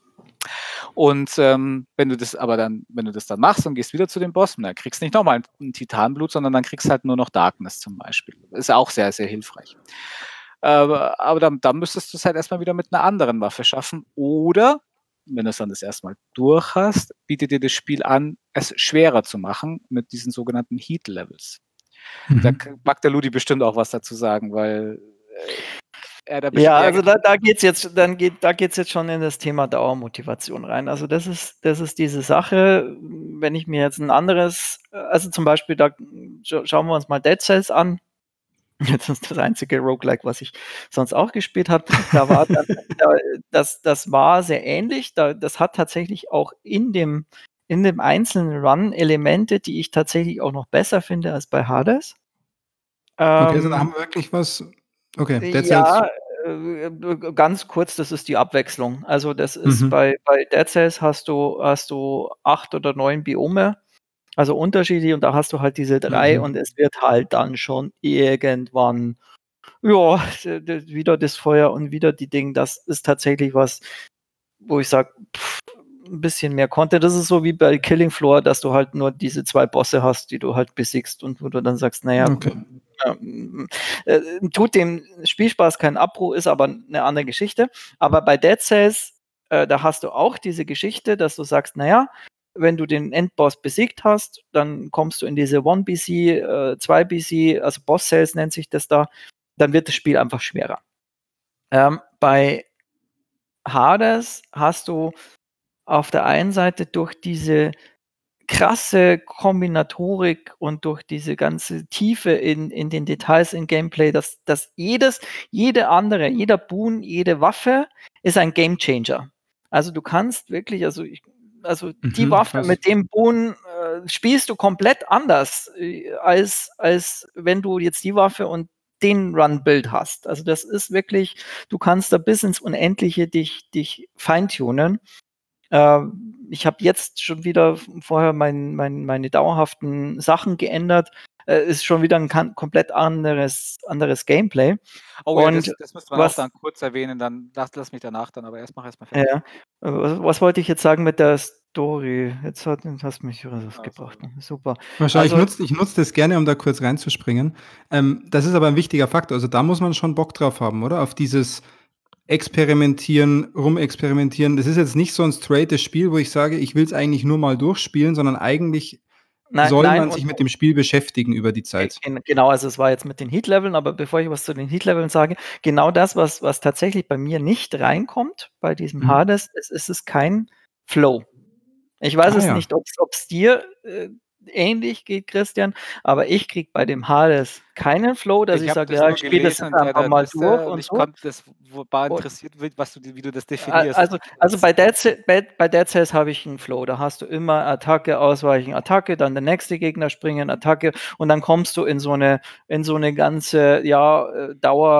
[SPEAKER 2] Und, ähm, wenn du das aber dann wenn du das dann machst und gehst wieder zu dem Boss, dann kriegst du nicht noch mal 'n 'n Titanblut, sondern dann kriegst du halt nur noch Darkness zum Beispiel. Ist auch sehr, sehr hilfreich. Aber aber dann dann müsstest du's halt erst mal wieder mit 'ner anderen Waffe schaffen oder, wenn du's dann das erste Mal durch hast, bietet dir das Spiel an, es schwerer zu machen mit diesen sogenannten Heat Levels. Da
[SPEAKER 1] Mhm.
[SPEAKER 2] k mag der Ludi bestimmt auch was dazu sagen, weil, äh, er da bestimmt
[SPEAKER 3] Ja,
[SPEAKER 2] mehr
[SPEAKER 3] also da da geht's jetzt dann geht da geht's jetzt schon in das Thema Dauermotivation rein. Also das ist das ist diese Sache, wenn ich mir jetzt 'n anderes also zum Beispiel da scha schauen wir uns mal Dead Cells an. Das ist das einzige Roguelike, was ich sonst auch gespielt habe. Da war dann da das das war sehr ähnlich. Da das hat tatsächlich auch in dem in dem einzelnen Run Elemente, die ich tatsächlich auch noch besser finde als bei Hades.
[SPEAKER 1] Okay, also da
[SPEAKER 3] Ähm
[SPEAKER 1] haben wir wirklich was okay, Dead Cells.
[SPEAKER 3] Ja, äh, g ganz kurz, das ist die Abwechslung. Also, das ist
[SPEAKER 1] Mhm.
[SPEAKER 3] bei bei Dead Cells hast du hast du acht oder neun Biome, also unterschiedlich und da hast du halt diese drei
[SPEAKER 1] Mhm.
[SPEAKER 3] und es wird halt dann schon irgendwann, ja, d d wieder das Feuer und wieder die Ding. Das ist tatsächlich was, wo ich sage, 'n bisschen mehr Content. Das ist so wie bei Killing Floor, dass du halt nur diese zwei Bosse hast, die du halt besiegst und wo du dann sagst: „Na ja,
[SPEAKER 1] Okay.
[SPEAKER 3] ähm, äh, tut dem Spielspaß keinen Abbruch, ist aber 'ne andere Geschichte." Aber bei Dead Cells, äh, da hast du auch diese Geschichte, dass du sagst: „Na ja, wenn du den Endboss besiegt hast, dann kommst du in diese one B C, äh, zwei B C, also Boss Cells nennt sich das da, dann wird das Spiel einfach schwerer." Ähm, bei Hades hast du auf der einen Seite durch diese krasse Kombinatorik und durch diese ganze Tiefe in in den Details im Gameplay, dass dass jedes jede andere jeder Boon, jede Waffe ist ein Gamechanger. Also, du kannst wirklich also, ich also, die
[SPEAKER 1] Mhm,
[SPEAKER 3] Waffe
[SPEAKER 1] krass.
[SPEAKER 3] mit dem Boon, äh, spielst du komplett anders, äh, als als wenn du jetzt die Waffe und den Run-Build hast. Also, das ist wirklich du kannst da bis ins Unendliche dich dich feintunen. Ähm, ich habe jetzt schon wieder vorher mein mein meine dauerhaften Sachen geändert. Äh, ist schon wieder 'n kan komplett anderes anderes Gameplay.
[SPEAKER 2] Oh ja,
[SPEAKER 3] Und
[SPEAKER 2] das das müsste man auch
[SPEAKER 3] was
[SPEAKER 2] dann kurz erwähnen, dann lass lass mich danach dann aber erst mach erst mal fertig.
[SPEAKER 3] Ja, äh, was was wollte ich jetzt sagen mit der Story? Jetzt hat jetzt hast du mich
[SPEAKER 2] Ah,
[SPEAKER 3] rausgebracht.
[SPEAKER 2] sorry.
[SPEAKER 3] Super.
[SPEAKER 1] Wahrscheinlich
[SPEAKER 3] Also
[SPEAKER 1] nutze ich nutze das gerne, um da kurz reinzuspringen. Ähm, das ist aber 'n wichtiger Faktor. Also, da muss man schon Bock drauf haben, oder? Auf dieses Experimentieren, Rumexperimentieren. Das ist jetzt nicht so 'n straightes Spiel, wo ich sage: „Ich will's eigentlich nur mal durchspielen“, sondern eigentlich
[SPEAKER 3] Nei
[SPEAKER 1] soll
[SPEAKER 3] nein
[SPEAKER 1] man
[SPEAKER 3] und
[SPEAKER 1] sich mit dem Spiel beschäftigen über die
[SPEAKER 3] Ge
[SPEAKER 1] Zeit.
[SPEAKER 3] gen genau, also es war jetzt mit den Heat-Leveln, aber bevor ich was zu den Heat-Leveln sage, genau das, was was tatsächlich bei mir nicht reinkommt bei diesem
[SPEAKER 1] Mhm.
[SPEAKER 3] Hades, es es ist kein Flow. Ich weiß
[SPEAKER 1] Ah
[SPEAKER 3] es
[SPEAKER 1] ja.
[SPEAKER 3] nicht, ob's ob's dir, äh, ähnlich geht, Christian, aber ich kriege bei dem Hades keinen Flow, dass
[SPEAKER 2] Ich
[SPEAKER 3] ich
[SPEAKER 2] habe
[SPEAKER 3] sage:
[SPEAKER 2] das
[SPEAKER 3] „Ja,
[SPEAKER 2] nur
[SPEAKER 3] ich spiele das
[SPEAKER 2] gelesen
[SPEAKER 3] jetzt
[SPEAKER 2] in
[SPEAKER 3] einfach
[SPEAKER 2] deiner
[SPEAKER 3] mal durch
[SPEAKER 2] Liste und
[SPEAKER 3] und
[SPEAKER 2] ich
[SPEAKER 3] so."
[SPEAKER 2] konnte das w war
[SPEAKER 3] Und
[SPEAKER 2] interessiert, wie was du wie du das
[SPEAKER 3] A
[SPEAKER 2] definierst.
[SPEAKER 3] also also bei Dead Ce bei bei Dead Cells habe ich 'n Flow. Da hast du immer Attacke, Ausweichen, Attacke, dann der nächste Gegner springen, Attacke und dann kommst du in so 'ne in so 'ne ganze, ja, äh, Dauer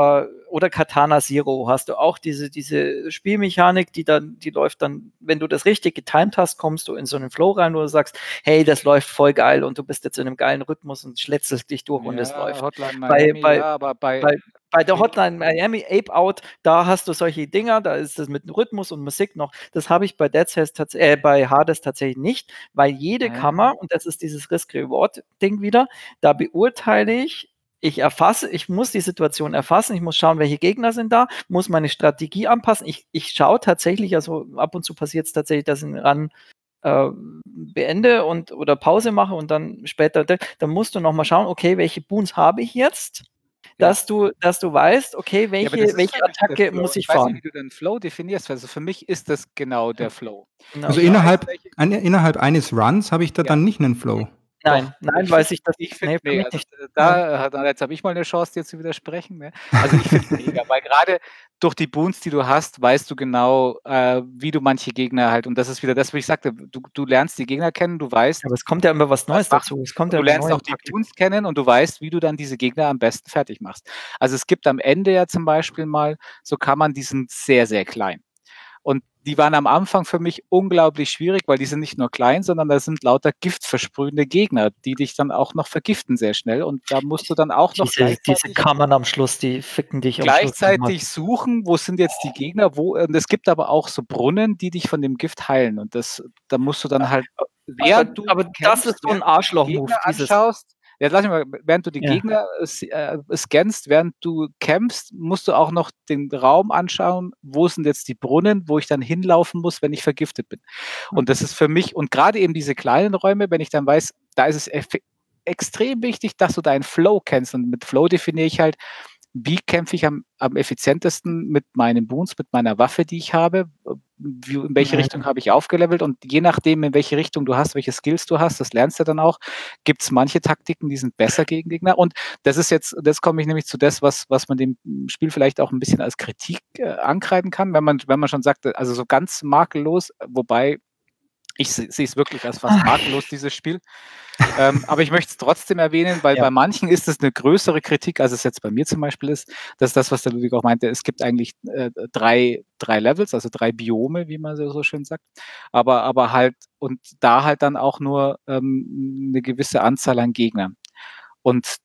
[SPEAKER 3] oder Katana Zero hast du auch diese, diese Spielmechanik, die dann, die läuft dann, wenn du das richtig getimed hast, kommst du in so einen Flow rein, wo du sagst, hey, das läuft voll geil und du bist jetzt in einem geilen Rhythmus und schletzelst dich durch und es
[SPEAKER 2] Ja,
[SPEAKER 3] läuft.
[SPEAKER 2] Hotline
[SPEAKER 3] Bei,
[SPEAKER 2] Miami,
[SPEAKER 3] bei,
[SPEAKER 2] ja, aber bei,
[SPEAKER 3] bei, bei der
[SPEAKER 2] okay.
[SPEAKER 3] Hotline Miami Ape Out, da hast du solche Dinger, da ist das mit Rhythmus und Musik noch. Das habe ich bei Dead Cells tats- äh, bei Hades tatsächlich nicht, weil jede
[SPEAKER 2] Ah, ja.
[SPEAKER 3] Kammer, und das ist dieses Risk-Reward-Ding wieder, da beurteile ich, ich erfasse, ich muss die Situation erfassen, ich muss schauen, welche Gegner sind da, muss meine Strategie anpassen. Ich, ich schaue tatsächlich, also ab und zu passiert es tatsächlich, dass ich einen Run äh, beende und oder Pause mache und dann später, dann musst du nochmal schauen, okay, welche Boons habe ich jetzt?
[SPEAKER 2] Ja.
[SPEAKER 3] Dass du, dass du weißt, okay,
[SPEAKER 2] Ja, aber
[SPEAKER 3] welche,
[SPEAKER 2] das ist
[SPEAKER 3] welche
[SPEAKER 2] für mich der
[SPEAKER 3] Attacke
[SPEAKER 2] Flow.
[SPEAKER 3] muss ich
[SPEAKER 2] Ich weiß nicht,
[SPEAKER 3] fahren.
[SPEAKER 2] wie du den Flow definierst. Also für mich ist das genau der Flow.
[SPEAKER 3] Genau.
[SPEAKER 1] Also
[SPEAKER 2] Ich weiß,
[SPEAKER 1] innerhalb,
[SPEAKER 2] welche-
[SPEAKER 1] ein, innerhalb eines Runs habe ich da
[SPEAKER 2] Ja.
[SPEAKER 1] dann nicht einen Flow.
[SPEAKER 3] Nein,
[SPEAKER 2] Doch,
[SPEAKER 3] nein,
[SPEAKER 2] ich
[SPEAKER 3] weil
[SPEAKER 2] find-
[SPEAKER 3] sich das,
[SPEAKER 2] Ich finde,
[SPEAKER 3] nee, für
[SPEAKER 2] nee,
[SPEAKER 3] mich
[SPEAKER 2] also
[SPEAKER 3] nicht.
[SPEAKER 2] da, da jetzt habe ich mal eine Chance, dir zu widersprechen. Ne? Also ich finde mega, weil gerade durch die Boons, die du hast, weißt du genau, äh, wie du manche Gegner halt, und das ist wieder das, was ich sagte, du, du lernst die Gegner kennen, du weißt,
[SPEAKER 3] Aber es kommt ja immer was Neues
[SPEAKER 2] machen.
[SPEAKER 3] dazu. Es kommt
[SPEAKER 2] und
[SPEAKER 3] ja
[SPEAKER 2] du
[SPEAKER 3] immer
[SPEAKER 2] lernst
[SPEAKER 3] neue
[SPEAKER 2] auch die
[SPEAKER 3] Taktiken.
[SPEAKER 2] Boons kennen und du weißt, wie du dann diese Gegner am besten fertig machst. Also es gibt am Ende ja zum Beispiel mal, so kann man, die sind sehr, sehr klein. Und die waren am Anfang für mich unglaublich schwierig, weil die sind nicht nur klein, sondern da sind lauter giftversprühende Gegner, die dich dann auch noch vergiften sehr schnell. Und da musst du dann auch noch
[SPEAKER 3] Diese, diese
[SPEAKER 2] gleichzeitig,
[SPEAKER 3] Kammern am Schluss, die ficken dich am Schluss.
[SPEAKER 2] gleichzeitig suchen, wo sind jetzt die Gegner, wo, und es gibt aber auch so Brunnen, die dich von dem Gift heilen. Und das, da musst du dann halt, während
[SPEAKER 3] Aber,
[SPEAKER 2] du
[SPEAKER 3] aber das
[SPEAKER 2] kämpfst,
[SPEAKER 3] ist so ein
[SPEAKER 2] während du die
[SPEAKER 3] Arschloch-Move,
[SPEAKER 2] Gegner
[SPEAKER 3] dieses.
[SPEAKER 2] anschaust, jetzt lass mich mal, während du die
[SPEAKER 3] Ja.
[SPEAKER 2] Gegner äh, scannst, während du kämpfst, musst du auch noch den Raum anschauen, wo sind jetzt die Brunnen, wo ich dann hinlaufen muss, wenn ich vergiftet bin. Und das ist für mich, und gerade eben diese kleinen Räume, wenn ich dann weiß, da ist es eff- extrem wichtig, dass du deinen Flow kennst. Und mit Flow definiere ich halt, wie kämpfe ich am, am effizientesten mit meinen Boons, mit meiner Waffe, die ich habe, wie, in welche
[SPEAKER 3] Ja.
[SPEAKER 2] Richtung habe ich aufgelevelt, und je nachdem, in welche Richtung du hast, welche Skills du hast, das lernst du dann auch, gibt es manche Taktiken, die sind besser gegen Gegner, und das ist jetzt, das komme ich nämlich zu das, was, was man dem Spiel vielleicht auch ein bisschen als Kritik äh, ankreiden kann, wenn man, wenn man schon sagt, also so ganz makellos, wobei ich sehe es wirklich als fast makellos, dieses Spiel. ähm, aber ich möchte es trotzdem erwähnen, weil
[SPEAKER 3] Ja.
[SPEAKER 2] bei manchen ist es eine größere Kritik, als es jetzt bei mir zum Beispiel ist. Das ist das, was der Ludwig auch meinte. Es gibt eigentlich äh, drei, drei Levels, also drei Biome, wie man so, so schön sagt. Aber, aber halt, und da halt dann auch nur ähm, eine gewisse Anzahl an Gegnern. Und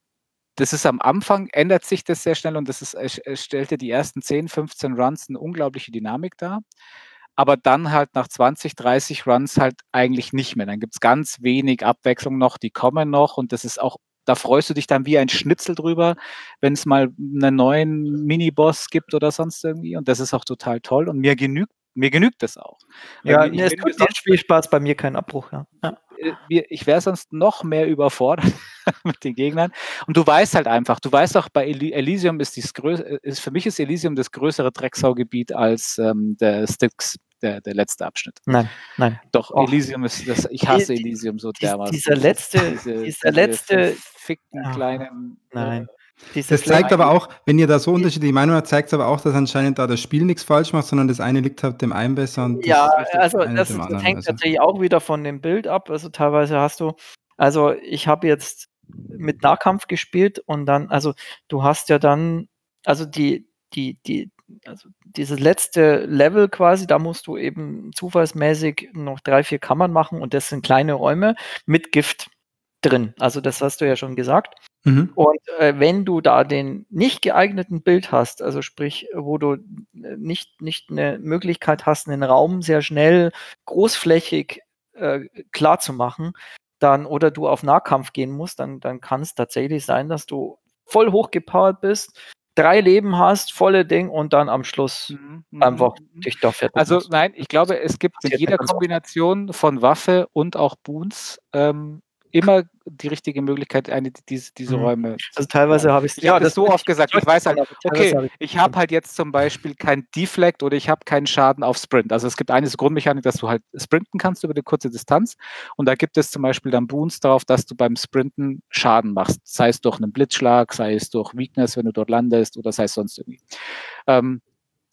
[SPEAKER 2] das ist am Anfang, ändert sich das sehr schnell, und das ist, es stellte die ersten zehn, fünfzehn Runs eine unglaubliche Dynamik dar. Aber dann halt nach zwanzig, dreißig Runs halt eigentlich nicht mehr. Dann gibt es ganz wenig Abwechslung noch, die kommen noch, und das ist auch, da freust du dich dann wie ein Schnitzel drüber, wenn es mal einen neuen Miniboss gibt oder sonst irgendwie, und das ist auch total toll, und mir genügt, mir genügt das auch. Weil
[SPEAKER 3] Ja,
[SPEAKER 2] mir- ich
[SPEAKER 3] es
[SPEAKER 2] bin mir
[SPEAKER 3] tut den
[SPEAKER 2] sonst-
[SPEAKER 3] Spielspaß bei mir keinen Abbruch. Ja. Ja.
[SPEAKER 2] äh, wir- ich wäre sonst noch mehr überfordert mit den Gegnern. Und du weißt halt einfach, du weißt auch, bei Eli- Elysium ist dies größ- ist, für mich ist Elysium das größere Drecksaugebiet als ähm, der Styx, der, der letzte Abschnitt.
[SPEAKER 3] Nein, nein.
[SPEAKER 2] Doch,
[SPEAKER 3] Och.
[SPEAKER 2] Elysium ist das, ich hasse
[SPEAKER 3] Die-
[SPEAKER 2] Elysium so
[SPEAKER 3] dies-
[SPEAKER 2] dermaßen.
[SPEAKER 3] dieser letzte-
[SPEAKER 2] diese,
[SPEAKER 3] dieser
[SPEAKER 2] diese
[SPEAKER 3] letzte-
[SPEAKER 2] verfickten
[SPEAKER 3] Ah,
[SPEAKER 2] kleinen.
[SPEAKER 3] Nein. Dieses
[SPEAKER 1] Das zeigt
[SPEAKER 3] letzte-
[SPEAKER 1] aber auch, wenn ihr da so unterschiedliche Meinungen habt, zeigt es aber auch, dass anscheinend da das Spiel nichts falsch macht, sondern das eine liegt halt dem einen besser und
[SPEAKER 3] Ja,
[SPEAKER 1] das
[SPEAKER 2] richtig,
[SPEAKER 3] also
[SPEAKER 1] eine
[SPEAKER 3] das,
[SPEAKER 1] dem
[SPEAKER 3] das
[SPEAKER 1] anderen.
[SPEAKER 3] hängt
[SPEAKER 1] Also.
[SPEAKER 3] natürlich auch wieder von dem Bild ab. Also teilweise hast du, also ich habe jetzt mit Nahkampf gespielt und dann, also du hast ja dann, also die, die, die, also dieses letzte Level quasi, da musst du eben zufallsmäßig noch drei, vier Kammern machen, und das sind kleine Räume mit Gift drin. Also das hast du ja schon gesagt.
[SPEAKER 1] Mhm.
[SPEAKER 3] Und äh, wenn du da den nicht geeigneten Bild hast, also sprich, wo du äh, nicht, nicht eine Möglichkeit hast, einen Raum sehr schnell großflächig äh, klar zu machen, dann, oder du auf Nahkampf gehen musst, dann, dann kann es tatsächlich sein, dass du voll hochgepowert bist, drei Leben hast, volle Ding, und dann am Schluss
[SPEAKER 2] Mhm, mhm,
[SPEAKER 3] einfach
[SPEAKER 2] mhm.
[SPEAKER 3] dich da fertig
[SPEAKER 2] Also
[SPEAKER 3] machst.
[SPEAKER 2] nein, ich glaube, es gibt in
[SPEAKER 3] Passiert
[SPEAKER 2] jeder
[SPEAKER 3] mir ganz oft.
[SPEAKER 2] Kombination von Waffe und auch Boons ähm, immer die richtige Möglichkeit, eine, diese, diese
[SPEAKER 3] Mhm.
[SPEAKER 2] Räume.
[SPEAKER 3] Also teilweise habe ich
[SPEAKER 2] Ich habe das so oft gesagt. Ich weiß halt, okay,
[SPEAKER 3] habe ich
[SPEAKER 2] ich habe halt jetzt zum Beispiel kein Deflect oder ich habe keinen Schaden auf Sprint. Also es gibt eine Grundmechanik, dass du halt sprinten kannst über eine kurze Distanz, und da gibt es zum Beispiel dann Boons darauf, dass du beim Sprinten Schaden machst. Sei es durch einen Blitzschlag, sei es durch Weakness, wenn du dort landest, oder sei es sonst irgendwie. Ähm,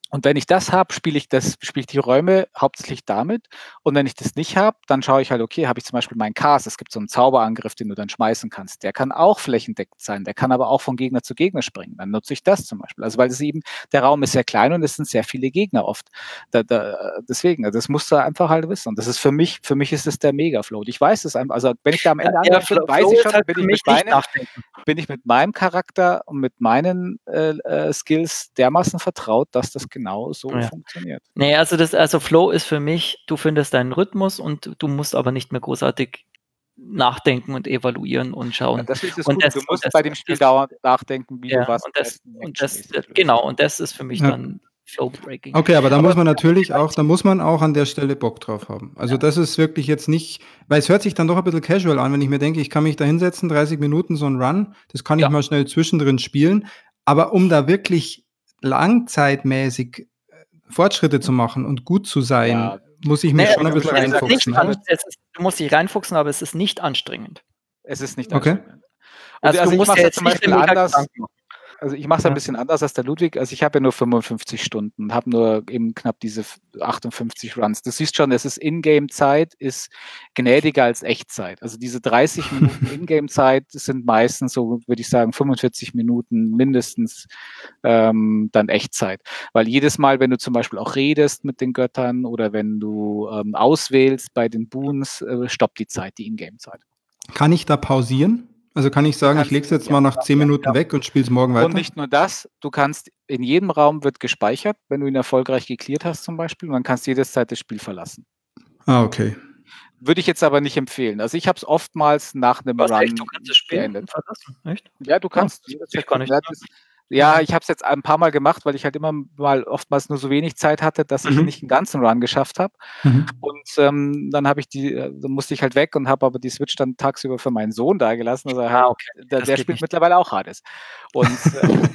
[SPEAKER 2] Und wenn ich das habe, spiele ich das, spiele ich die Räume hauptsächlich damit. Und wenn ich das nicht habe, dann schaue ich halt, okay, habe ich zum Beispiel meinen Cast. Es gibt so einen Zauberangriff, den du dann schmeißen kannst. Der kann auch flächendeckend sein. Der kann aber auch von Gegner zu Gegner springen. Dann nutze ich das zum Beispiel. Also weil es eben, der Raum ist sehr klein und es sind sehr viele Gegner oft. Da, da, deswegen, also das musst du einfach halt wissen. Und das ist für mich, für mich ist es der Mega-Flow. Ich weiß es einfach, also wenn ich da am Ende
[SPEAKER 3] Ja,
[SPEAKER 2] angekommen bin, weiß
[SPEAKER 3] Flow
[SPEAKER 2] ich
[SPEAKER 3] ist
[SPEAKER 2] schon,
[SPEAKER 3] halt
[SPEAKER 2] bin
[SPEAKER 3] für
[SPEAKER 2] ich
[SPEAKER 3] mich
[SPEAKER 2] mit
[SPEAKER 3] nicht
[SPEAKER 2] meinem,
[SPEAKER 3] nachdenken.
[SPEAKER 2] bin ich mit meinem Charakter und mit meinen äh, äh, Skills dermaßen vertraut, dass das genau so
[SPEAKER 3] Ja.
[SPEAKER 2] funktioniert.
[SPEAKER 3] Nee, also das, also Flow ist für mich, du findest deinen Rhythmus und du musst aber nicht mehr großartig nachdenken und evaluieren und
[SPEAKER 2] Ja,
[SPEAKER 3] schauen.
[SPEAKER 2] das ist das
[SPEAKER 3] Und
[SPEAKER 2] gut.
[SPEAKER 3] das,
[SPEAKER 2] Du
[SPEAKER 3] und
[SPEAKER 2] musst
[SPEAKER 3] das,
[SPEAKER 2] bei dem Spiel
[SPEAKER 3] das,
[SPEAKER 2] dauernd nachdenken, wie du
[SPEAKER 3] ja,
[SPEAKER 2] was
[SPEAKER 3] und
[SPEAKER 2] am
[SPEAKER 3] das,
[SPEAKER 2] besten
[SPEAKER 3] und das,
[SPEAKER 2] actionmäßig löst.
[SPEAKER 3] genau, und das ist für mich
[SPEAKER 1] Ja.
[SPEAKER 3] dann Flow-Breaking.
[SPEAKER 1] Okay, aber da
[SPEAKER 3] Aber
[SPEAKER 1] muss man natürlich auch, da muss man auch an der Stelle Bock drauf haben. Also
[SPEAKER 3] Ja.
[SPEAKER 1] das ist wirklich jetzt nicht, weil es hört sich dann doch ein bisschen casual an, wenn ich mir denke, ich kann mich da hinsetzen, dreißig Minuten so ein Run, das kann ich
[SPEAKER 3] Ja.
[SPEAKER 1] mal schnell zwischendrin spielen. Aber um da wirklich langzeitmäßig äh, Fortschritte zu machen und gut zu sein,
[SPEAKER 2] Ja.
[SPEAKER 1] muss ich mich
[SPEAKER 3] Nee,
[SPEAKER 1] schon ein
[SPEAKER 2] es
[SPEAKER 1] bisschen
[SPEAKER 2] ist
[SPEAKER 3] es ist
[SPEAKER 1] reinfuchsen.
[SPEAKER 3] nicht
[SPEAKER 2] an-
[SPEAKER 1] oder?
[SPEAKER 3] an, es ist, du musst dich reinfuchsen, aber es ist nicht anstrengend.
[SPEAKER 2] Es ist nicht
[SPEAKER 1] Okay.
[SPEAKER 2] anstrengend. Und
[SPEAKER 3] Also,
[SPEAKER 2] also
[SPEAKER 3] du
[SPEAKER 2] ich
[SPEAKER 3] musst
[SPEAKER 2] mache
[SPEAKER 3] ja
[SPEAKER 2] es
[SPEAKER 3] jetzt
[SPEAKER 2] zum
[SPEAKER 3] nicht
[SPEAKER 2] Beispiel
[SPEAKER 3] mega
[SPEAKER 2] anders.
[SPEAKER 3] Gedanken machen.
[SPEAKER 2] Also ich mache es ein
[SPEAKER 3] Ja.
[SPEAKER 2] bisschen anders als der Ludwig. Also ich habe ja nur fünfundfünfzig Stunden, habe nur eben knapp diese achtundfünfzig Runs. Du siehst schon, es ist Ingame-Zeit, ist gnädiger als Echtzeit. Also diese dreißig Minuten Ingame-Zeit sind meistens so, würde ich sagen, fünfundvierzig Minuten mindestens ähm, dann Echtzeit. Weil jedes Mal, wenn du zum Beispiel auch redest mit den Göttern oder wenn du ähm, auswählst bei den Boons, äh, stoppt die Zeit, die Ingame-Zeit.
[SPEAKER 1] Kann ich da pausieren? Also kann ich sagen, ich
[SPEAKER 2] kannst-
[SPEAKER 1] lege es jetzt
[SPEAKER 2] ja,
[SPEAKER 1] mal nach zehn Minuten
[SPEAKER 3] ja.
[SPEAKER 1] weg und spiele es morgen weiter?
[SPEAKER 2] Und nicht nur das, du kannst, in jedem Raum wird gespeichert, wenn du ihn erfolgreich geklärt hast zum Beispiel, und dann kannst du jederzeit das Spiel verlassen.
[SPEAKER 1] Ah, okay.
[SPEAKER 2] Würde ich jetzt aber nicht empfehlen. Also ich habe es oftmals nach einem
[SPEAKER 3] Was,
[SPEAKER 2] Run
[SPEAKER 3] echt? Du kannst das Spiel
[SPEAKER 2] beendet.
[SPEAKER 3] verlassen? Echt?
[SPEAKER 2] Ja, du kannst
[SPEAKER 3] Oh,
[SPEAKER 2] jederzeit
[SPEAKER 3] ich gar nicht.
[SPEAKER 2] ja, das, ja, ich habe es jetzt ein paar Mal gemacht, weil ich halt immer mal oftmals nur so wenig Zeit hatte, dass ich
[SPEAKER 1] Mhm.
[SPEAKER 2] nicht einen ganzen Run geschafft habe.
[SPEAKER 1] Mhm.
[SPEAKER 2] Und ähm, dann habe ich die, äh, dann musste ich halt weg und habe aber die Switch dann tagsüber für meinen Sohn da gelassen. Also
[SPEAKER 3] Ah, okay.
[SPEAKER 2] der,
[SPEAKER 3] Das
[SPEAKER 2] der
[SPEAKER 3] geht
[SPEAKER 2] spielt
[SPEAKER 3] nicht.
[SPEAKER 2] mittlerweile auch Hades. Und äh,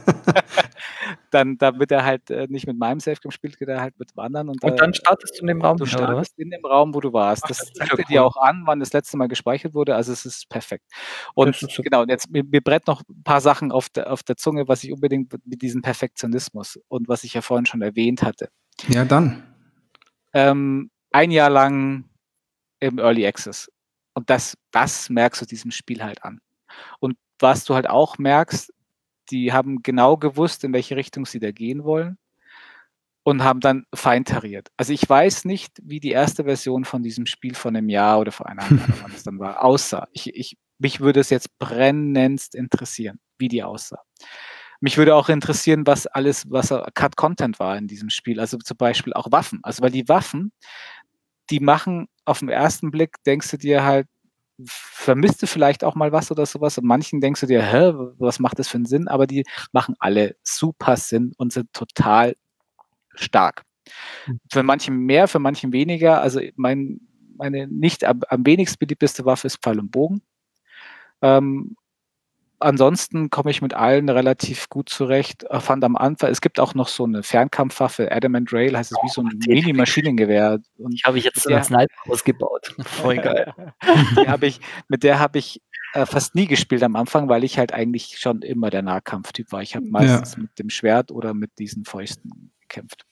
[SPEAKER 2] dann, damit er halt äh, nicht mit meinem Safegame spielt, geht er halt mit dem anderen. Und,
[SPEAKER 3] Und
[SPEAKER 2] äh,
[SPEAKER 3] dann startest du in dem Raum
[SPEAKER 2] du
[SPEAKER 3] wieder, oder was?
[SPEAKER 2] startest in dem Raum, wo du warst.
[SPEAKER 3] Ach,
[SPEAKER 2] Das
[SPEAKER 3] das ist
[SPEAKER 2] zeigt
[SPEAKER 3] ja
[SPEAKER 2] er dir
[SPEAKER 3] cool.
[SPEAKER 2] auch an, wann das letzte Mal gespeichert wurde. Also es ist perfekt. Und
[SPEAKER 3] Das ist super.
[SPEAKER 2] genau, und jetzt mir, mir brennt noch ein paar Sachen auf der, auf der Zunge, was ich unbedingt mit diesem Perfektionismus und was ich ja vorhin schon erwähnt hatte.
[SPEAKER 1] Ja, dann.
[SPEAKER 2] Ähm, ein Jahr lang im Early Access. Und das, das merkst du diesem Spiel halt an. Und was du halt auch merkst, die haben genau gewusst, in welche Richtung sie da gehen wollen und haben dann feintariert. Also ich weiß nicht, wie die erste Version von diesem Spiel von einem Jahr oder vor eineinhalb Jahren, wann es dann war, aussah. Ich, ich, mich würde es jetzt brennendst interessieren, wie die aussah. Mich würde auch interessieren, was alles, was Cut-Content war in diesem Spiel. Also zum Beispiel auch Waffen. Also weil die Waffen, die machen auf den ersten Blick, denkst du dir halt, vermisst du vielleicht auch mal was oder sowas. Und manchen denkst du dir, hä, was macht das für einen Sinn? Aber die machen alle super Sinn und sind total stark. Für manchen mehr, für manchen weniger. Also mein, meine nicht am, am wenigst beliebteste Waffe ist Pfeil und Bogen. Ähm, ansonsten komme ich mit allen relativ gut zurecht. Ich fand am Anfang, es gibt auch noch so eine Fernkampfwaffe, Adamant Rail, heißt es wie so ein Mini-Maschinengewehr. Und
[SPEAKER 3] Die habe ich jetzt
[SPEAKER 2] mit
[SPEAKER 3] so
[SPEAKER 2] der-
[SPEAKER 3] als Sniper ausgebaut. Voll geil.
[SPEAKER 2] die habe ich, mit der habe ich äh, fast nie gespielt am Anfang, weil ich halt eigentlich schon immer der Nahkampftyp war. Ich habe meistens mit dem Schwert oder mit diesen Fäusten gekämpft.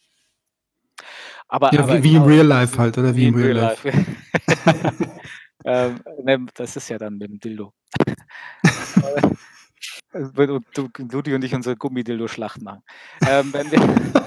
[SPEAKER 2] Aber,
[SPEAKER 1] Ja,
[SPEAKER 2] aber
[SPEAKER 1] wie, wie im Real Life halt, oder?
[SPEAKER 2] wie im Real Life. ähm, ne, das ist ja dann mit dem Dildo. Und du, Ludi und ich unsere Gummidildo-Schlacht machen. Ähm, wenn wir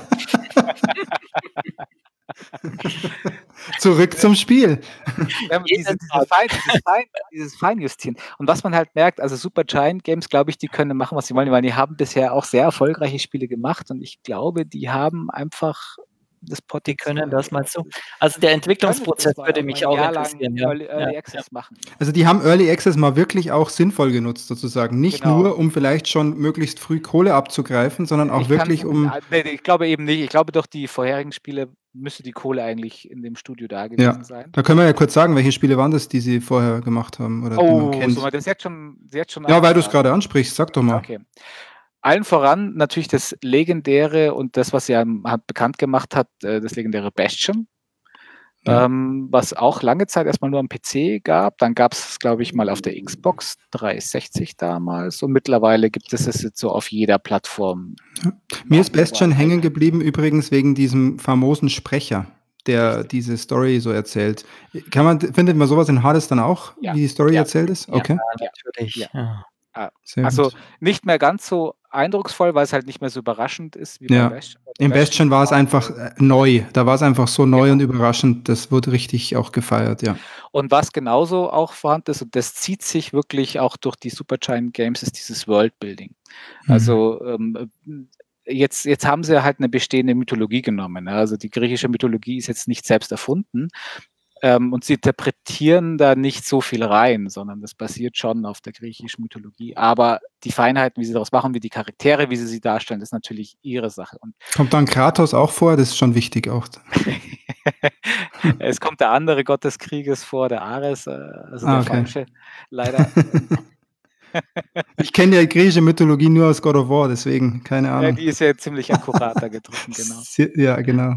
[SPEAKER 1] Zurück zum Spiel.
[SPEAKER 2] Ja, diese, diese Fein, dieses, Fein, dieses Feinjustieren. Und was man halt merkt, also Super Giant Games, glaube ich, die können machen, was sie wollen, weil die haben bisher auch sehr erfolgreiche Spiele gemacht und ich glaube, die haben einfach das
[SPEAKER 3] Die
[SPEAKER 2] Potenzial.
[SPEAKER 3] können das mal so. Also der Entwicklungsprozess
[SPEAKER 2] Das war
[SPEAKER 3] würde
[SPEAKER 2] ein
[SPEAKER 3] mich
[SPEAKER 2] Jahr
[SPEAKER 3] auch
[SPEAKER 2] lang
[SPEAKER 3] interessieren. Ja.
[SPEAKER 2] Early, Early
[SPEAKER 3] Ja,
[SPEAKER 2] Access machen.
[SPEAKER 1] Also die haben Early Access mal wirklich auch sinnvoll genutzt, sozusagen. Nicht
[SPEAKER 2] Genau.
[SPEAKER 1] nur, um vielleicht schon möglichst früh Kohle abzugreifen, sondern auch
[SPEAKER 2] Ich
[SPEAKER 1] wirklich
[SPEAKER 2] kann,
[SPEAKER 1] um...
[SPEAKER 2] Nee, ich glaube eben nicht. Ich glaube doch, die vorherigen Spiele müsste die Kohle eigentlich in dem Studio da gewesen
[SPEAKER 1] Ja,
[SPEAKER 2] sein.
[SPEAKER 1] da können wir ja kurz sagen, welche Spiele waren das, die sie vorher gemacht haben oder die man
[SPEAKER 2] Oh,
[SPEAKER 1] kennt.
[SPEAKER 2] so, das ist jetzt schon, jetzt schon
[SPEAKER 1] Ja, weil du es
[SPEAKER 2] abgehakt.
[SPEAKER 1] gerade ansprichst, sag doch mal.
[SPEAKER 2] Okay. Allen voran natürlich das legendäre und das, was er hat bekannt gemacht hat, äh, das legendäre Bastion.
[SPEAKER 1] Ja.
[SPEAKER 2] ähm, was auch lange Zeit erstmal nur am P C gab. Dann gab es, glaube ich, mal auf der Xbox dreihundertsechzig damals und mittlerweile gibt es es jetzt so auf jeder Plattform.
[SPEAKER 1] Ja. Mir ist Bastion hängen geblieben übrigens wegen diesem famosen Sprecher, der
[SPEAKER 2] Richtig.
[SPEAKER 1] diese Story so erzählt. Kann man, findet man sowas in Hades dann auch,
[SPEAKER 2] Ja.
[SPEAKER 1] wie die Story
[SPEAKER 2] Ja.
[SPEAKER 1] erzählt ist?
[SPEAKER 2] Ja.
[SPEAKER 1] Okay.
[SPEAKER 2] Ja.
[SPEAKER 3] natürlich.
[SPEAKER 2] Ja.
[SPEAKER 3] Ja.
[SPEAKER 2] Ah,
[SPEAKER 1] Sehr
[SPEAKER 2] also
[SPEAKER 1] gut.
[SPEAKER 2] nicht mehr ganz so eindrucksvoll, weil es halt nicht mehr so überraschend ist wie
[SPEAKER 1] Ja.
[SPEAKER 2] bei Bastion. Bei
[SPEAKER 1] Im Bastion war es
[SPEAKER 2] war-
[SPEAKER 1] einfach äh, neu. Da war es einfach so neu
[SPEAKER 2] Genau.
[SPEAKER 1] und überraschend. Das wurde richtig auch gefeiert, ja.
[SPEAKER 2] Und was genauso auch vorhanden ist, und das zieht sich wirklich auch durch die Supergiant Games, ist dieses Worldbuilding.
[SPEAKER 1] Mhm.
[SPEAKER 2] Also ähm, jetzt, jetzt haben sie halt eine bestehende Mythologie genommen. ne? Also die griechische Mythologie ist jetzt nicht selbst erfunden. Ähm, und sie interpretieren da nicht so viel rein, sondern das basiert schon auf der griechischen Mythologie. Aber die Feinheiten, wie sie daraus machen, wie die Charaktere, wie sie sie darstellen, ist natürlich ihre Sache. Und
[SPEAKER 1] Kommt dann Kratos auch vor? Das ist schon wichtig auch.
[SPEAKER 2] es kommt der andere Gott des Krieges vor, der Ares, äh, also
[SPEAKER 1] Ah,
[SPEAKER 2] der
[SPEAKER 1] okay.
[SPEAKER 2] falsche, leider.
[SPEAKER 1] Ich kenne ja griechische Mythologie nur aus God of War, deswegen keine
[SPEAKER 2] Äh,
[SPEAKER 1] Ahnung.
[SPEAKER 2] die ist ja ziemlich akkurat da getroffen, genau.
[SPEAKER 1] Ja, genau.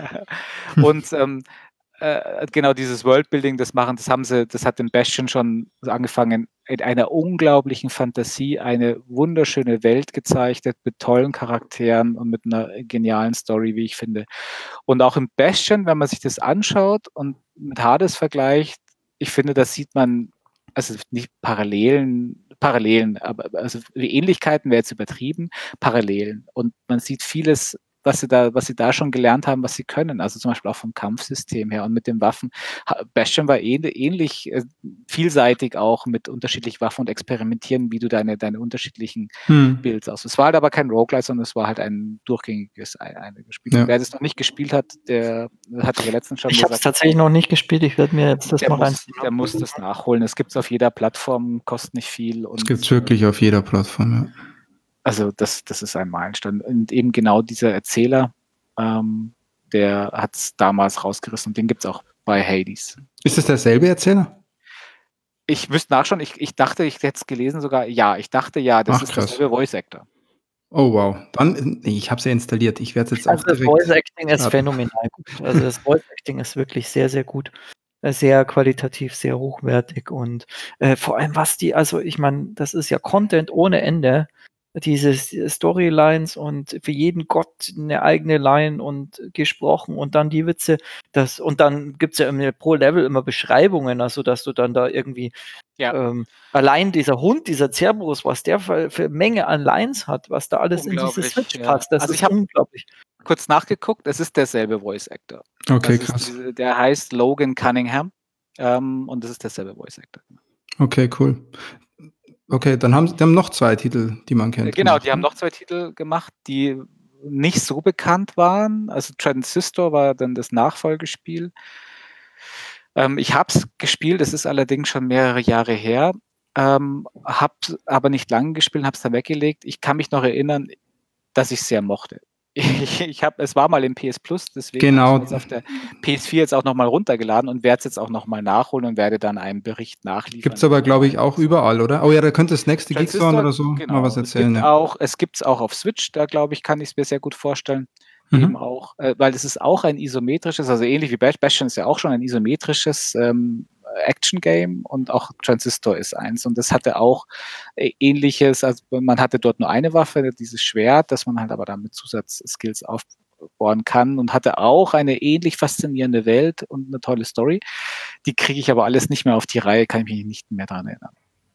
[SPEAKER 2] Und ähm, äh, genau dieses Worldbuilding, das machen, das haben sie, das hat in Bastion schon angefangen, in einer unglaublichen Fantasie eine wunderschöne Welt gezeichnet mit tollen Charakteren und mit einer genialen Story, wie ich finde. Und auch im Bastion, wenn man sich das anschaut und mit Hades vergleicht, ich finde, das sieht man, also nicht Parallelen, Parallelen, aber also Ähnlichkeiten wäre jetzt übertrieben, Parallelen. Und man sieht vieles, was sie da, was sie da schon gelernt haben, was sie können. Also zum Beispiel auch vom Kampfsystem her und mit den Waffen. Ha- Bastion war ähn- ähnlich äh, vielseitig auch mit unterschiedlichen Waffen und experimentieren, wie du deine, deine unterschiedlichen
[SPEAKER 1] Hm.
[SPEAKER 2] Builds aus. Es war halt aber kein Roguelite, sondern es war halt ein durchgängiges ein- einiges Spiel.
[SPEAKER 1] Ja.
[SPEAKER 2] Und wer das noch nicht gespielt hat, der hatte ja letztens schon
[SPEAKER 3] Ich habe es
[SPEAKER 2] gesagt,
[SPEAKER 3] tatsächlich noch nicht gespielt. Ich werde mir jetzt das
[SPEAKER 2] der
[SPEAKER 3] mal rein.
[SPEAKER 2] muss, der muss das nachholen. Es gibt es auf jeder Plattform, kostet nicht viel.
[SPEAKER 1] Das
[SPEAKER 2] Und
[SPEAKER 1] gibt es wirklich auf jeder Plattform, ja.
[SPEAKER 2] also das, das ist ein Meilenstein. Und eben genau dieser Erzähler, ähm, der hat es damals rausgerissen und den gibt es auch bei Hades.
[SPEAKER 1] Ist es derselbe Erzähler?
[SPEAKER 2] Ich müsste nachschauen, ich, ich dachte, ich hätte es gelesen sogar, ja, ich dachte ja, das
[SPEAKER 1] Ach,
[SPEAKER 2] ist
[SPEAKER 1] krass.
[SPEAKER 2] derselbe Voice Actor.
[SPEAKER 1] Oh, wow. Dann, nee, ich habe es ja installiert. Ich werde es jetzt
[SPEAKER 3] Also
[SPEAKER 1] auch
[SPEAKER 3] das
[SPEAKER 1] direkt
[SPEAKER 3] Voice Acting ist
[SPEAKER 1] starten.
[SPEAKER 3] phänomenal gut. Also das Voice Acting ist wirklich sehr, sehr gut. Äh, Sehr qualitativ, sehr hochwertig und äh, vor allem was die, also ich meine, das ist ja Content ohne Ende. Diese S- Storylines und für jeden Gott eine eigene Line und gesprochen und dann die Witze, das und dann gibt es ja immer pro Level immer Beschreibungen, also dass du dann da irgendwie
[SPEAKER 2] Ja,
[SPEAKER 3] ähm, allein dieser Hund, dieser Cerberus, was der für, für Menge an Lines hat, was da alles in diese
[SPEAKER 2] unglaublich.
[SPEAKER 3] Switch
[SPEAKER 2] Ja.
[SPEAKER 3] passt, das
[SPEAKER 2] Also
[SPEAKER 3] ist
[SPEAKER 2] ich habe
[SPEAKER 3] unglaublich.
[SPEAKER 2] kurz nachgeguckt, es ist derselbe Voice Actor.
[SPEAKER 1] Okay,
[SPEAKER 2] Das ist
[SPEAKER 1] krass.
[SPEAKER 2] diese, der heißt Logan Cunningham ähm, und das ist derselbe Voice Actor.
[SPEAKER 1] Okay, cool. Okay, dann haben sie die haben noch zwei Titel, die man
[SPEAKER 2] Äh,
[SPEAKER 1] kennt.
[SPEAKER 2] Genau,
[SPEAKER 1] gemacht,
[SPEAKER 2] die haben
[SPEAKER 1] ne?
[SPEAKER 2] noch zwei Titel gemacht, die nicht so bekannt waren. Also Transistor war dann das Nachfolgespiel. Ähm, ich habe es gespielt, es ist allerdings schon mehrere Jahre her. Ähm, habe aber nicht lange gespielt, habe es dann weggelegt. Ich kann mich noch erinnern, dass ich es sehr mochte. Ich, ich hab, es war mal im P S Plus, deswegen
[SPEAKER 1] Genau.
[SPEAKER 2] habe ich es jetzt auf der P S vier jetzt auch nochmal runtergeladen und werde es jetzt auch nochmal nachholen und werde dann einen Bericht nachliefern.
[SPEAKER 1] Gibt es aber, glaube ich, auch überall, oder? Oh ja, da könnte das nächste Geekzone oder so
[SPEAKER 2] genau.
[SPEAKER 1] mal was erzählen.
[SPEAKER 2] Es gibt
[SPEAKER 1] Ja.
[SPEAKER 2] auch, es gibt es auch auf Switch, da glaube ich, kann ich es mir sehr gut vorstellen.
[SPEAKER 1] Mhm.
[SPEAKER 2] Eben auch, äh, weil es ist auch ein isometrisches, also ähnlich wie Bash- Bastion ist ja auch schon ein isometrisches ähm, Action-Game und auch Transistor ist eins. Und das hatte auch äh, ähnliches, also man hatte dort nur eine Waffe, dieses Schwert, das man halt aber dann mit Zusatzskills aufbauen kann und hatte auch eine ähnlich faszinierende Welt und eine tolle Story. Die kriege ich aber alles nicht mehr auf die Reihe, kann ich mich nicht mehr daran erinnern.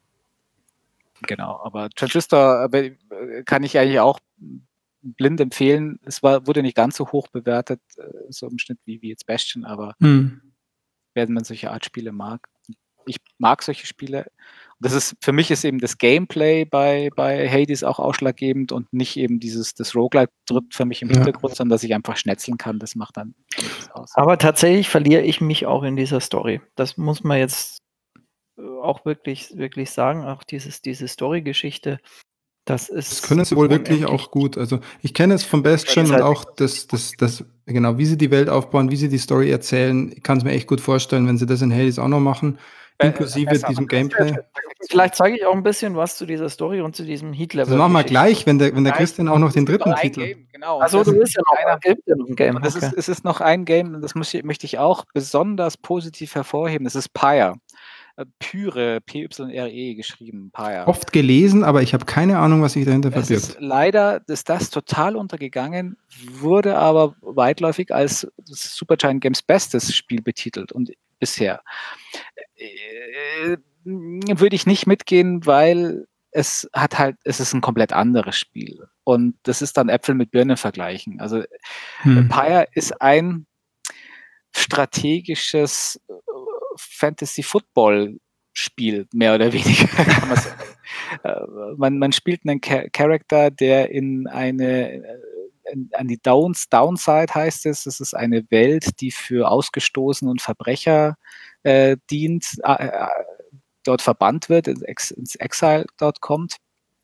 [SPEAKER 2] Genau, aber Transistor äh, kann ich eigentlich auch blind empfehlen. Es war, wurde nicht ganz so hoch bewertet, äh, so im Schnitt wie, wie jetzt Bastion, aber
[SPEAKER 1] Hm.
[SPEAKER 2] wenn man solche Art Spiele mag. Ich mag solche Spiele. Und das ist, für mich ist eben das Gameplay bei, bei Hades auch ausschlaggebend und nicht eben dieses, das Roguelike drückt für mich im
[SPEAKER 1] Ja.
[SPEAKER 2] Hintergrund, sondern dass ich einfach schnetzeln kann, das macht dann nichts aus.
[SPEAKER 3] Aber tatsächlich verliere ich mich auch in dieser Story. Das muss man jetzt äh, auch wirklich, wirklich sagen. Auch dieses, diese Story-Geschichte, das ist.
[SPEAKER 1] Das können sie wohl wirklich
[SPEAKER 3] unendlich.
[SPEAKER 1] auch gut. Also ich kenne es von Bastion und
[SPEAKER 3] halt
[SPEAKER 1] auch das, das, das, genau, wie sie die Welt aufbauen, wie sie die Story erzählen. Ich kann es mir echt gut vorstellen, wenn sie das in Hades auch noch machen. inklusive
[SPEAKER 2] besser.
[SPEAKER 1] diesem Gameplay.
[SPEAKER 3] Vielleicht zeige ich auch ein bisschen was zu dieser Story und zu diesem Heat-Level.
[SPEAKER 1] Das machen wir gleich, wenn der, wenn der
[SPEAKER 2] Nein,
[SPEAKER 1] Christian auch noch den
[SPEAKER 2] es gibt
[SPEAKER 1] dritten
[SPEAKER 2] noch ein
[SPEAKER 1] Titel.
[SPEAKER 2] Game, genau.
[SPEAKER 3] Also
[SPEAKER 2] Und
[SPEAKER 3] du
[SPEAKER 2] das
[SPEAKER 3] willst ja noch
[SPEAKER 2] einer-
[SPEAKER 3] ein Game, ja noch ein Game.
[SPEAKER 2] Und es,
[SPEAKER 3] Okay.
[SPEAKER 2] ist, es ist noch ein Game, das muss ich, möchte ich auch besonders positiv hervorheben. Das ist Pyre. Äh, Pyre, P Y R E geschrieben, Pyre.
[SPEAKER 1] Oft gelesen, aber ich habe keine Ahnung, was sich dahinter
[SPEAKER 2] Es ist
[SPEAKER 1] verbirgt.
[SPEAKER 2] leider ist das total untergegangen, wurde aber weitläufig als Supergiant Games bestes Spiel betitelt und bisher. Äh, würde ich nicht mitgehen, weil es hat halt, es ist ein komplett anderes Spiel. Und das ist dann Äpfel mit Birnen vergleichen. Also
[SPEAKER 1] Hm.
[SPEAKER 2] Pyre ist ein strategisches äh, Fantasy-Football-Spiel, mehr oder weniger, kann man sagen. Äh, man, man spielt einen Cha- Charakter, der in eine, äh, in, an die Downs, Downside heißt es, es ist eine Welt, die für Ausgestoßene und Verbrecher äh, dient, äh, äh, dort verbannt wird, ins, Ex, ins Exile dort kommt.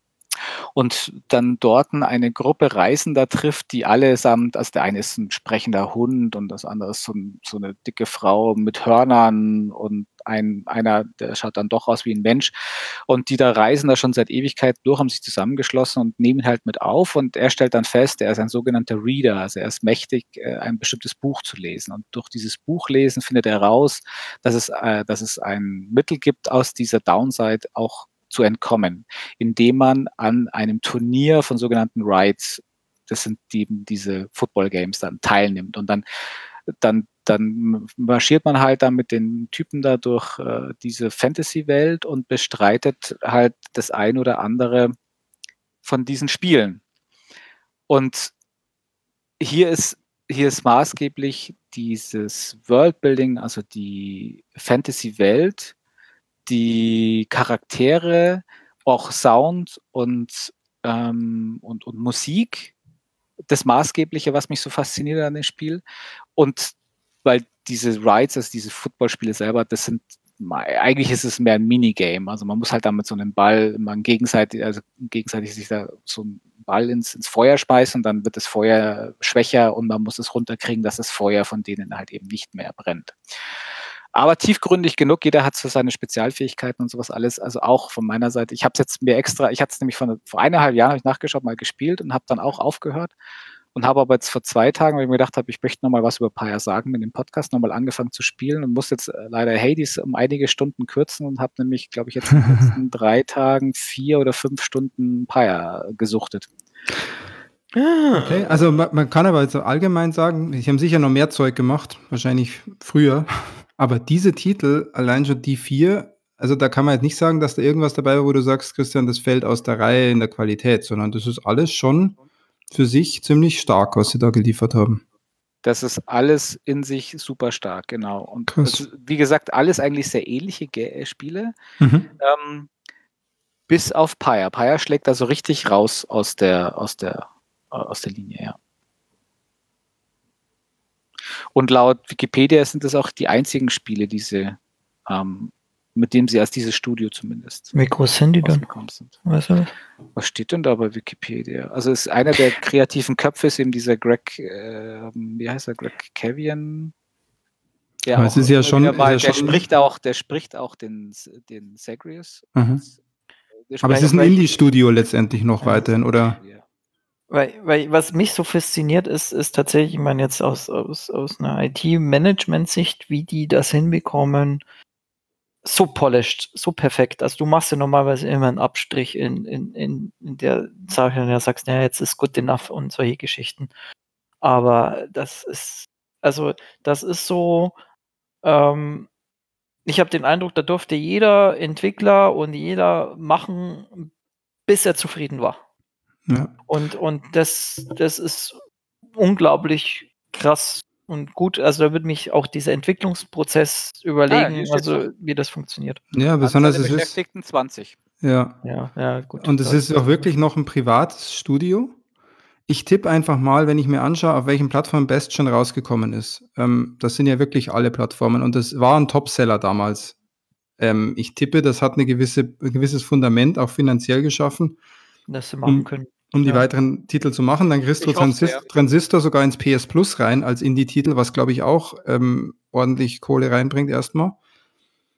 [SPEAKER 2] Und dann dort eine Gruppe Reisender trifft, die allesamt, also der eine ist ein sprechender Hund und das andere ist so, ein, so eine dicke Frau mit Hörnern und ein, einer, der schaut dann doch aus wie ein Mensch. Und die da reisen da schon seit Ewigkeit durch, haben sich zusammengeschlossen und nehmen ihn halt mit auf. Und er stellt dann fest, er ist ein sogenannter Reader, also er ist mächtig, ein bestimmtes Buch zu lesen. Und durch dieses Buchlesen findet er raus, dass es, äh, dass es ein Mittel gibt, aus dieser Downside auch zu entkommen, indem man an einem Turnier von sogenannten Rides, das sind die, diese Football Games, dann teilnimmt. Und dann, dann, dann marschiert man halt dann mit den Typen da durch äh, diese Fantasy-Welt und bestreitet halt das ein oder andere von diesen Spielen. Und hier ist, hier ist maßgeblich dieses Worldbuilding, also die Fantasy-Welt, die Charaktere, auch Sound und, ähm, und, und Musik, das Maßgebliche, was mich so fasziniert an dem Spiel. Und weil diese Rides, also diese Footballspiele selber, das sind, eigentlich ist es mehr ein Minigame. Also man muss halt da mit so einem Ball, man gegenseitig, also gegenseitig sich da so einen Ball ins, ins Feuer schmeißen, dann wird das Feuer schwächer und man muss es runterkriegen, dass das Feuer von denen halt eben nicht mehr brennt. Aber tiefgründig genug, jeder hat so seine Spezialfähigkeiten und sowas alles, also auch von meiner Seite. Ich habe es jetzt mir extra, ich hatte es nämlich von, vor eineinhalb Jahren, habe ich nachgeschaut, mal gespielt und habe dann auch aufgehört und habe aber jetzt vor zwei Tagen, weil ich mir gedacht habe, ich möchte nochmal was über Pyre sagen, mit dem Podcast nochmal angefangen zu spielen und muss jetzt leider Hades um einige Stunden kürzen und habe nämlich, glaube ich, jetzt in den letzten drei Tagen vier oder fünf Stunden Pyre gesuchtet.
[SPEAKER 1] Okay, also man, man kann aber jetzt allgemein sagen, ich habe sicher noch mehr Zeug gemacht, wahrscheinlich früher, aber diese Titel, allein schon die vier, also da kann man jetzt nicht sagen, dass da irgendwas dabei war, wo du sagst, Christian, das fällt aus der Reihe in der Qualität, sondern das ist alles schon für sich ziemlich stark, was sie da geliefert haben.
[SPEAKER 2] Das ist alles in sich super stark, genau. Und
[SPEAKER 1] Krass.
[SPEAKER 2] es, wie gesagt, alles eigentlich sehr ähnliche Ge- Spiele,
[SPEAKER 1] Mhm.
[SPEAKER 2] ähm, bis auf Pyre. Pyre schlägt da so richtig raus aus der, aus der, äh, aus der Linie, ja. Und laut Wikipedia sind das auch die einzigen Spiele, die sie, ähm, mit dem sie als dieses Studio zumindest
[SPEAKER 3] Wie groß sind die dann?
[SPEAKER 2] rausgekommen sind.
[SPEAKER 3] Weißt du das?
[SPEAKER 2] Was steht denn da bei Wikipedia? Also ist einer der kreativen Köpfe ist eben dieser Greg, äh, wie heißt er, Greg Cavian? Der
[SPEAKER 1] Aber es
[SPEAKER 2] auch
[SPEAKER 1] ist ja
[SPEAKER 2] immer
[SPEAKER 1] schon-
[SPEAKER 2] wieder mal,
[SPEAKER 1] ist ja
[SPEAKER 2] der
[SPEAKER 1] schon-
[SPEAKER 2] spricht auch, der spricht auch den, den Zagreus.
[SPEAKER 1] Mhm.
[SPEAKER 2] Der
[SPEAKER 1] Aber es
[SPEAKER 2] spricht
[SPEAKER 1] ist ein
[SPEAKER 2] auch-
[SPEAKER 1] Indie-Studio letztendlich noch
[SPEAKER 3] Ja.
[SPEAKER 1] weiterhin, oder?
[SPEAKER 2] Ja.
[SPEAKER 3] Weil, weil was mich so fasziniert ist, ist tatsächlich, ich meine jetzt aus, aus, aus einer I T-Management-Sicht, wie die das hinbekommen, so polished, so perfekt. Also du machst ja normalerweise immer einen Abstrich in, in, in, in der Sache, und ja sagst, naja, jetzt ist good enough und solche Geschichten. Aber das ist, also das ist so, ähm, ich habe den Eindruck, da durfte jeder Entwickler und jeder machen, bis er zufrieden war.
[SPEAKER 1] Ja.
[SPEAKER 3] Und, und das, das ist unglaublich krass und gut. Also da würde mich auch dieser Entwicklungsprozess
[SPEAKER 2] Ah,
[SPEAKER 3] überlegen,
[SPEAKER 2] hier steht's
[SPEAKER 3] also wie das funktioniert.
[SPEAKER 1] Ja, besonders
[SPEAKER 2] Anzahl
[SPEAKER 1] es
[SPEAKER 2] der
[SPEAKER 1] ist.
[SPEAKER 2] Beschäftigten zwanzig.
[SPEAKER 1] Ja.
[SPEAKER 3] Ja, ja, gut.
[SPEAKER 1] Und es
[SPEAKER 3] Das-
[SPEAKER 1] ist auch wirklich noch ein privates Studio. Ich tippe einfach mal, wenn ich mir anschaue, auf welchen Plattformen Best schon rausgekommen ist. Ähm, das sind ja wirklich alle Plattformen und das war ein Topseller damals. Ähm, ich tippe, das hat eine gewisse, ein gewisses Fundament auch finanziell geschaffen,
[SPEAKER 3] das sie machen
[SPEAKER 1] um,
[SPEAKER 3] können.
[SPEAKER 1] um die
[SPEAKER 3] Ja.
[SPEAKER 1] weiteren Titel zu machen. Dann kriegst du
[SPEAKER 2] Ich hoffe,
[SPEAKER 1] Transis
[SPEAKER 2] ja.
[SPEAKER 1] Transistor sogar ins P S Plus rein als Indie-Titel, was glaube ich auch ähm, ordentlich Kohle reinbringt erstmal.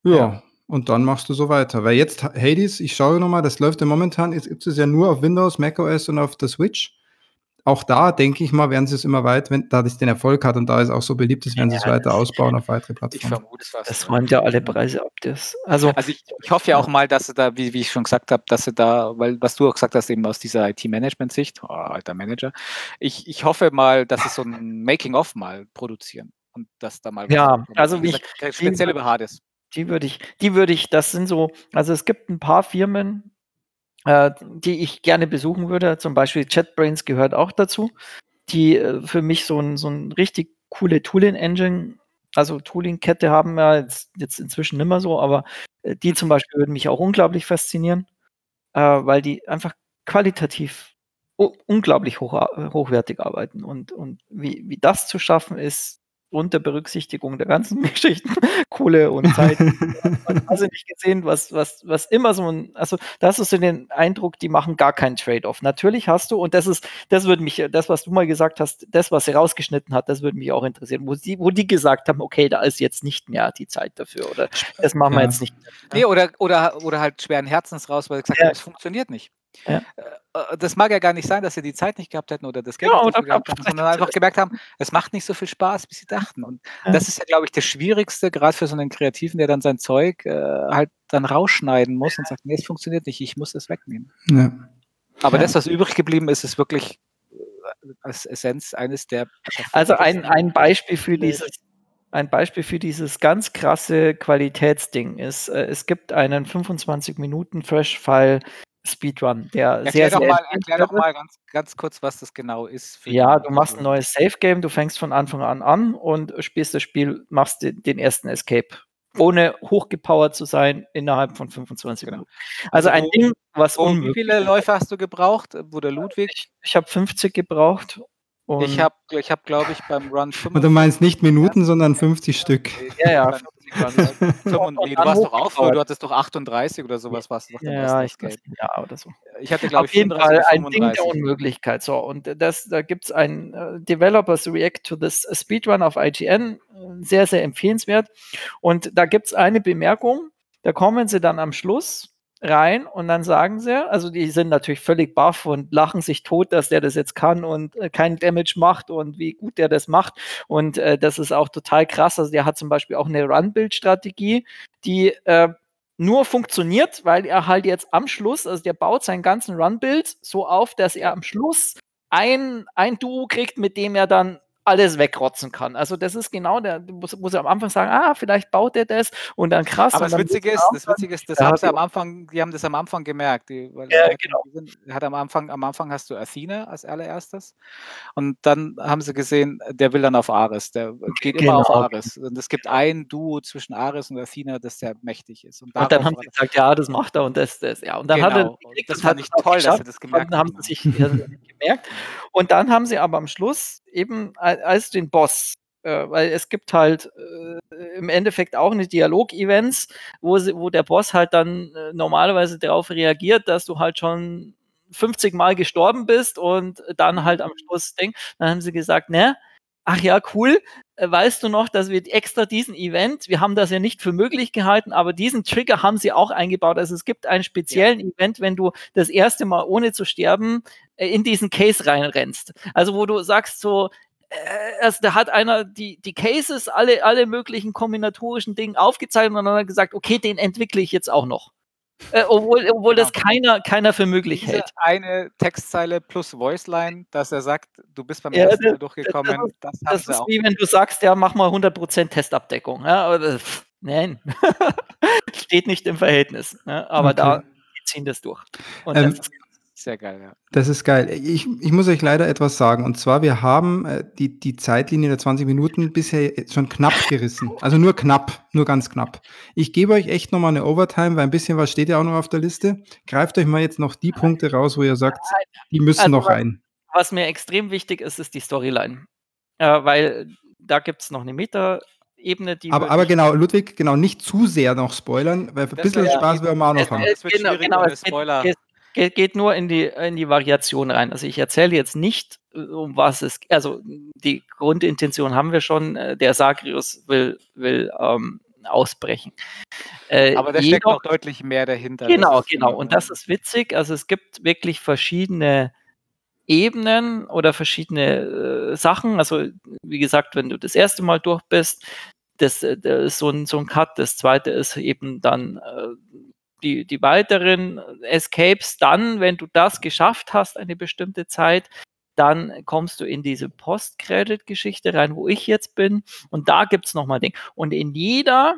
[SPEAKER 1] Ja,
[SPEAKER 2] Ja.
[SPEAKER 1] und dann machst du so weiter. Weil jetzt Hades, ich schaue nochmal, das läuft ja momentan, jetzt gibt es ja nur auf Windows, macOS und auf der Switch. Auch da, denke ich mal, werden sie es immer weit, wenn da das den Erfolg hat und da es auch so beliebt ist, werden sie es
[SPEAKER 3] Ja,
[SPEAKER 1] weiter
[SPEAKER 3] das
[SPEAKER 1] ausbauen auf weitere
[SPEAKER 2] Ich
[SPEAKER 1] Plattformen.
[SPEAKER 2] vermute es fast.
[SPEAKER 3] das
[SPEAKER 2] ja.
[SPEAKER 3] räumt ja alle Preise ab. Das also
[SPEAKER 2] Also ich, ich hoffe ja auch mal, dass sie da, wie, wie ich schon gesagt habe, dass sie da, weil was du auch gesagt hast, eben aus dieser I T-Management-Sicht, oh, alter Manager, ich, ich hoffe mal, dass sie so ein Making-of mal produzieren und dass da mal was
[SPEAKER 3] Ja,
[SPEAKER 2] rauskommt.
[SPEAKER 3] also
[SPEAKER 2] Wie
[SPEAKER 3] mich
[SPEAKER 2] gesagt,
[SPEAKER 3] die
[SPEAKER 2] speziell
[SPEAKER 3] würde
[SPEAKER 2] über Hades.
[SPEAKER 3] die würde ich die würde ich das sind so also, es gibt ein paar Firmen, äh, die ich gerne besuchen würde. Zum Beispiel JetBrains gehört auch dazu, die, äh, für mich so 'n so 'n richtig coole Tooling-Engine also, Tooling-Kette haben wir jetzt jetzt inzwischen nicht mehr so, aber, äh, die zum Beispiel würden mich auch unglaublich faszinieren, äh, weil die einfach qualitativ u unglaublich hoch a hochwertig arbeiten und und wie wie das zu schaffen ist, unter Berücksichtigung der ganzen Geschichten, Kohle und Zeit. Und hast du nicht gesehen, was was was immer so 'n also, da hast du so den Eindruck, die machen gar keinen Trade-off. Natürlich hast du und das ist das würde mich das, was du mal gesagt hast, das, was sie rausgeschnitten hat, das würde mich auch interessieren, wo sie wo die gesagt haben: „Okay, da ist jetzt nicht mehr die Zeit dafür“ oder „das machen wir
[SPEAKER 1] Ja.
[SPEAKER 3] jetzt nicht mehr“,
[SPEAKER 2] Nee,
[SPEAKER 3] ne?
[SPEAKER 2] oder, oder, oder halt schweren Herzens raus, weil sie gesagt
[SPEAKER 3] Ja,
[SPEAKER 2] haben, es funktioniert nicht.
[SPEAKER 3] ja.
[SPEAKER 2] Äh, äh, das mag ja gar nicht sein, dass sie die Zeit nicht gehabt hätten oder das Geld
[SPEAKER 3] Ja,
[SPEAKER 2] nicht
[SPEAKER 3] oder
[SPEAKER 2] dafür gehabt haben, sondern einfach gemerkt haben, es macht nicht so viel Spaß, wie sie dachten. Und
[SPEAKER 3] Ja.
[SPEAKER 2] das ist ja, glaube ich, das Schwierigste, gerade für so einen Kreativen, der dann sein Zeug äh, halt dann rausschneiden muss und sagt, nee, es funktioniert nicht, ich muss es wegnehmen.
[SPEAKER 1] Ja.
[SPEAKER 2] Aber
[SPEAKER 3] Ja.
[SPEAKER 2] das, was übrig geblieben ist, ist wirklich äh, als Essenz eines der
[SPEAKER 3] Also, ein
[SPEAKER 2] perfektesten
[SPEAKER 3] ein Beispiel für
[SPEAKER 2] Spiele.
[SPEAKER 3] dieses ein Beispiel für dieses ganz krasse Qualitätsding ist, äh, es gibt einen fünfundzwanzig Minuten Fresh-File Speedrun, der
[SPEAKER 2] Erklär
[SPEAKER 3] sehr,
[SPEAKER 2] doch
[SPEAKER 3] sehr
[SPEAKER 2] mal erklär doch
[SPEAKER 3] empfehlenswert ist.
[SPEAKER 2] mal ganz ganz kurz, was das genau ist für
[SPEAKER 3] Ja,
[SPEAKER 2] die
[SPEAKER 3] du machst 'n
[SPEAKER 2] Zuhörer.
[SPEAKER 3] neues Save Game, du fängst von Anfang an an und spielst das Spiel machst de den ersten Escape, ohne hochgepowert zu sein innerhalb von fünfundzwanzig
[SPEAKER 2] Genau.
[SPEAKER 3] Minuten. Also,
[SPEAKER 2] Also,
[SPEAKER 3] ein
[SPEAKER 2] wo
[SPEAKER 3] Ding, was
[SPEAKER 2] wo wie
[SPEAKER 3] unmöglich
[SPEAKER 2] viele
[SPEAKER 3] ist.
[SPEAKER 2] Läufe hast du gebraucht, wo der Ludwig
[SPEAKER 3] Ich ich habe fünfzig gebraucht
[SPEAKER 2] Ich
[SPEAKER 3] und
[SPEAKER 2] habe ich habe, glaube ich, beim Run
[SPEAKER 1] Und du meinst nicht
[SPEAKER 2] fünfundfünfzig gelernt.
[SPEAKER 1] Minuten, sondern fünfzig Stück.
[SPEAKER 3] Ja, ja,
[SPEAKER 2] Beim
[SPEAKER 3] fünfzig waren das.
[SPEAKER 2] fünfund
[SPEAKER 3] Und
[SPEAKER 2] ne, du
[SPEAKER 3] dann
[SPEAKER 2] warst doch auch früher,
[SPEAKER 3] hochgepowert.
[SPEAKER 2] du hattest doch achtunddreißig oder so was warst du doch dein
[SPEAKER 3] Ja,
[SPEAKER 2] erster
[SPEAKER 3] ich weiß
[SPEAKER 2] Escape.
[SPEAKER 3] nicht, ja, oder so.
[SPEAKER 2] Ich hatte, glaube
[SPEAKER 3] Auf
[SPEAKER 2] ich,
[SPEAKER 3] jeden
[SPEAKER 2] vierunddreißig
[SPEAKER 3] Fall
[SPEAKER 2] oder
[SPEAKER 3] ein Ding der
[SPEAKER 2] fünfunddreißig.
[SPEAKER 3] Unmöglichkeit. So, und das da gibt's ein, äh, Developers React to this Speedrun auf I G N, äh, sehr, sehr empfehlenswert. Und da gibt's eine Bemerkung, da kommen sie dann am Schluss rein und dann sagen sie also, die sind natürlich völlig baff und lachen sich tot, dass der das jetzt kann und, äh, keinen Damage macht und wie gut der das macht. Und, äh, das ist auch total krass. Also, der hat zum Beispiel auch 'ne Run-Build-Strategie, die, äh, nur funktioniert, weil er halt jetzt am Schluss also, der baut seinen ganzen Run-Build so auf, dass er am Schluss ein ein Duo kriegt, mit dem er dann alles wegrotzen kann. Also, das ist genau der muss muss er am Anfang sagen: „Ah, vielleicht baut er das“ und dann krass
[SPEAKER 2] Aber
[SPEAKER 3] und
[SPEAKER 2] das
[SPEAKER 3] dann
[SPEAKER 2] Witzige ist das Witzige ist, das
[SPEAKER 3] da
[SPEAKER 2] haben
[SPEAKER 3] hat
[SPEAKER 2] sie
[SPEAKER 3] die
[SPEAKER 2] am Anfang die haben das am Anfang gemerkt, die weil
[SPEAKER 3] Ja,
[SPEAKER 2] er hat
[SPEAKER 3] genau.
[SPEAKER 2] er hat am Anfang am Anfang hast du Athena als Allererstes und dann haben sie gesehen, der will dann auf Ares, der
[SPEAKER 3] Ge
[SPEAKER 2] geht immer auf
[SPEAKER 3] genau,
[SPEAKER 2] Ares. Und es gibt
[SPEAKER 3] genau.
[SPEAKER 2] ein Duo zwischen Ares und Athena, das sehr mächtig ist. Und
[SPEAKER 3] Und dann
[SPEAKER 2] darauf
[SPEAKER 3] haben
[SPEAKER 2] war
[SPEAKER 3] sie
[SPEAKER 2] das
[SPEAKER 3] gesagt: „Ja, das macht er und das das“ ja, und dann hat er
[SPEAKER 2] Genau. Und
[SPEAKER 3] gekriegt
[SPEAKER 2] das
[SPEAKER 3] und hat
[SPEAKER 2] fand
[SPEAKER 3] es
[SPEAKER 2] ich
[SPEAKER 3] auch
[SPEAKER 2] toll, dass sie
[SPEAKER 3] geschafft
[SPEAKER 2] das
[SPEAKER 3] und
[SPEAKER 2] gemerkt
[SPEAKER 3] haben
[SPEAKER 2] haben.
[SPEAKER 3] sie sich gemerkt.
[SPEAKER 2] Mhm.
[SPEAKER 3] Und dann haben sie aber am Schluss eben al als den Boss äh, weil es gibt halt, äh, im Endeffekt auch 'ne Dialog-Events, wo sie wo der Boss halt dann, äh, normalerweise darauf reagiert, dass du halt schon fünfzig Mal gestorben bist und dann halt am
[SPEAKER 2] Mhm.
[SPEAKER 3] Schluss Ding dann haben sie gesagt: „Ne, ach ja, cool. Äh, weißt du noch, dass wir extra diesen Event wir haben das ja nicht für möglich gehalten, aber diesen Trigger haben sie auch eingebaut.“ Also, es gibt einen
[SPEAKER 2] Ja.
[SPEAKER 3] speziellen Event, wenn du das erste Mal, ohne zu sterben, äh, in diesen Case reinrennst. Also, wo du sagst so, äh, also, da hat einer die die Cases, alle alle möglichen kombinatorischen Dingen aufgezeichnet und dann hat er gesagt: „Okay, den entwickle ich jetzt auch noch.“ Äh, obwohl obwohl
[SPEAKER 2] Genau.
[SPEAKER 3] das keiner keiner für möglich
[SPEAKER 2] Diese
[SPEAKER 3] hält.
[SPEAKER 2] eine Textzeile plus Voiceline, dass er sagt: „Du bist beim
[SPEAKER 3] Ja,
[SPEAKER 2] ersten
[SPEAKER 3] da
[SPEAKER 2] Mal
[SPEAKER 3] da das
[SPEAKER 2] durchgekommen“,
[SPEAKER 3] ist
[SPEAKER 2] das haben
[SPEAKER 3] das
[SPEAKER 2] sie
[SPEAKER 3] ist
[SPEAKER 2] auch
[SPEAKER 3] wie wenn du sagst: „Ja, mach mal hundert Prozent Testabdeckung“, ja, oder nein, steht nicht im Verhältnis, ne? Aber da
[SPEAKER 1] Okay.
[SPEAKER 3] die ziehen das durch. Und das
[SPEAKER 1] Ähm
[SPEAKER 3] ist krass.
[SPEAKER 2] Sehr geil, ja.
[SPEAKER 1] Das ist geil. Ich ich muss euch leider etwas sagen, und zwar, wir haben, äh, die die Zeitlinie der zwanzig Minuten bisher schon knapp gerissen. Also, nur knapp, nur ganz knapp. Ich gebe euch echt noch mal 'ne Overtime, weil ein bisschen was steht ja auch noch auf der Liste. Greift euch mal jetzt noch die Punkte raus, wo ihr sagt, die müssen
[SPEAKER 3] Also,
[SPEAKER 1] noch
[SPEAKER 3] was
[SPEAKER 1] rein.
[SPEAKER 3] was mir extrem wichtig ist, ist die Storyline. Äh, weil da gibt's noch 'ne Metaebene, die
[SPEAKER 1] Aber
[SPEAKER 3] würde
[SPEAKER 1] aber
[SPEAKER 3] ich
[SPEAKER 1] genau, Ludwig, genau, nicht zu sehr noch spoilern, weil ein
[SPEAKER 2] Das wäre
[SPEAKER 1] bisschen
[SPEAKER 3] Ja.
[SPEAKER 1] Spaß
[SPEAKER 2] geht
[SPEAKER 1] wollen wir auch
[SPEAKER 3] Es
[SPEAKER 1] noch
[SPEAKER 2] genau,
[SPEAKER 1] haben.
[SPEAKER 3] es
[SPEAKER 2] das wird
[SPEAKER 3] genau,
[SPEAKER 2] schwierig
[SPEAKER 3] genau,
[SPEAKER 2] ohne
[SPEAKER 3] es geht
[SPEAKER 2] Spoiler.
[SPEAKER 3] geht geht geht nur in die in die Variation rein. Also, ich erzähle jetzt nicht, äh, um was es also, die Grundintention haben wir schon. Äh, der Sagrius will will, ähm, ausbrechen. Äh,
[SPEAKER 2] Aber da
[SPEAKER 3] jedoch,
[SPEAKER 2] steckt noch deutlich mehr dahinter.
[SPEAKER 3] Genau,
[SPEAKER 2] das
[SPEAKER 3] genau. Und das ist witzig. Also es gibt wirklich verschiedene Ebenen oder verschiedene äh, Sachen. Also wie gesagt, wenn du das erste Mal durch bist, das, das ist so ein, so ein Cut. Das zweite ist eben dann äh, die, die weiteren Escapes. Dann, wenn du das geschafft hast, eine bestimmte Zeit, dann kommst du in diese Post-Credit-Geschichte rein, wo ich jetzt bin. Und da gibt es nochmal Ding. Und in jeder,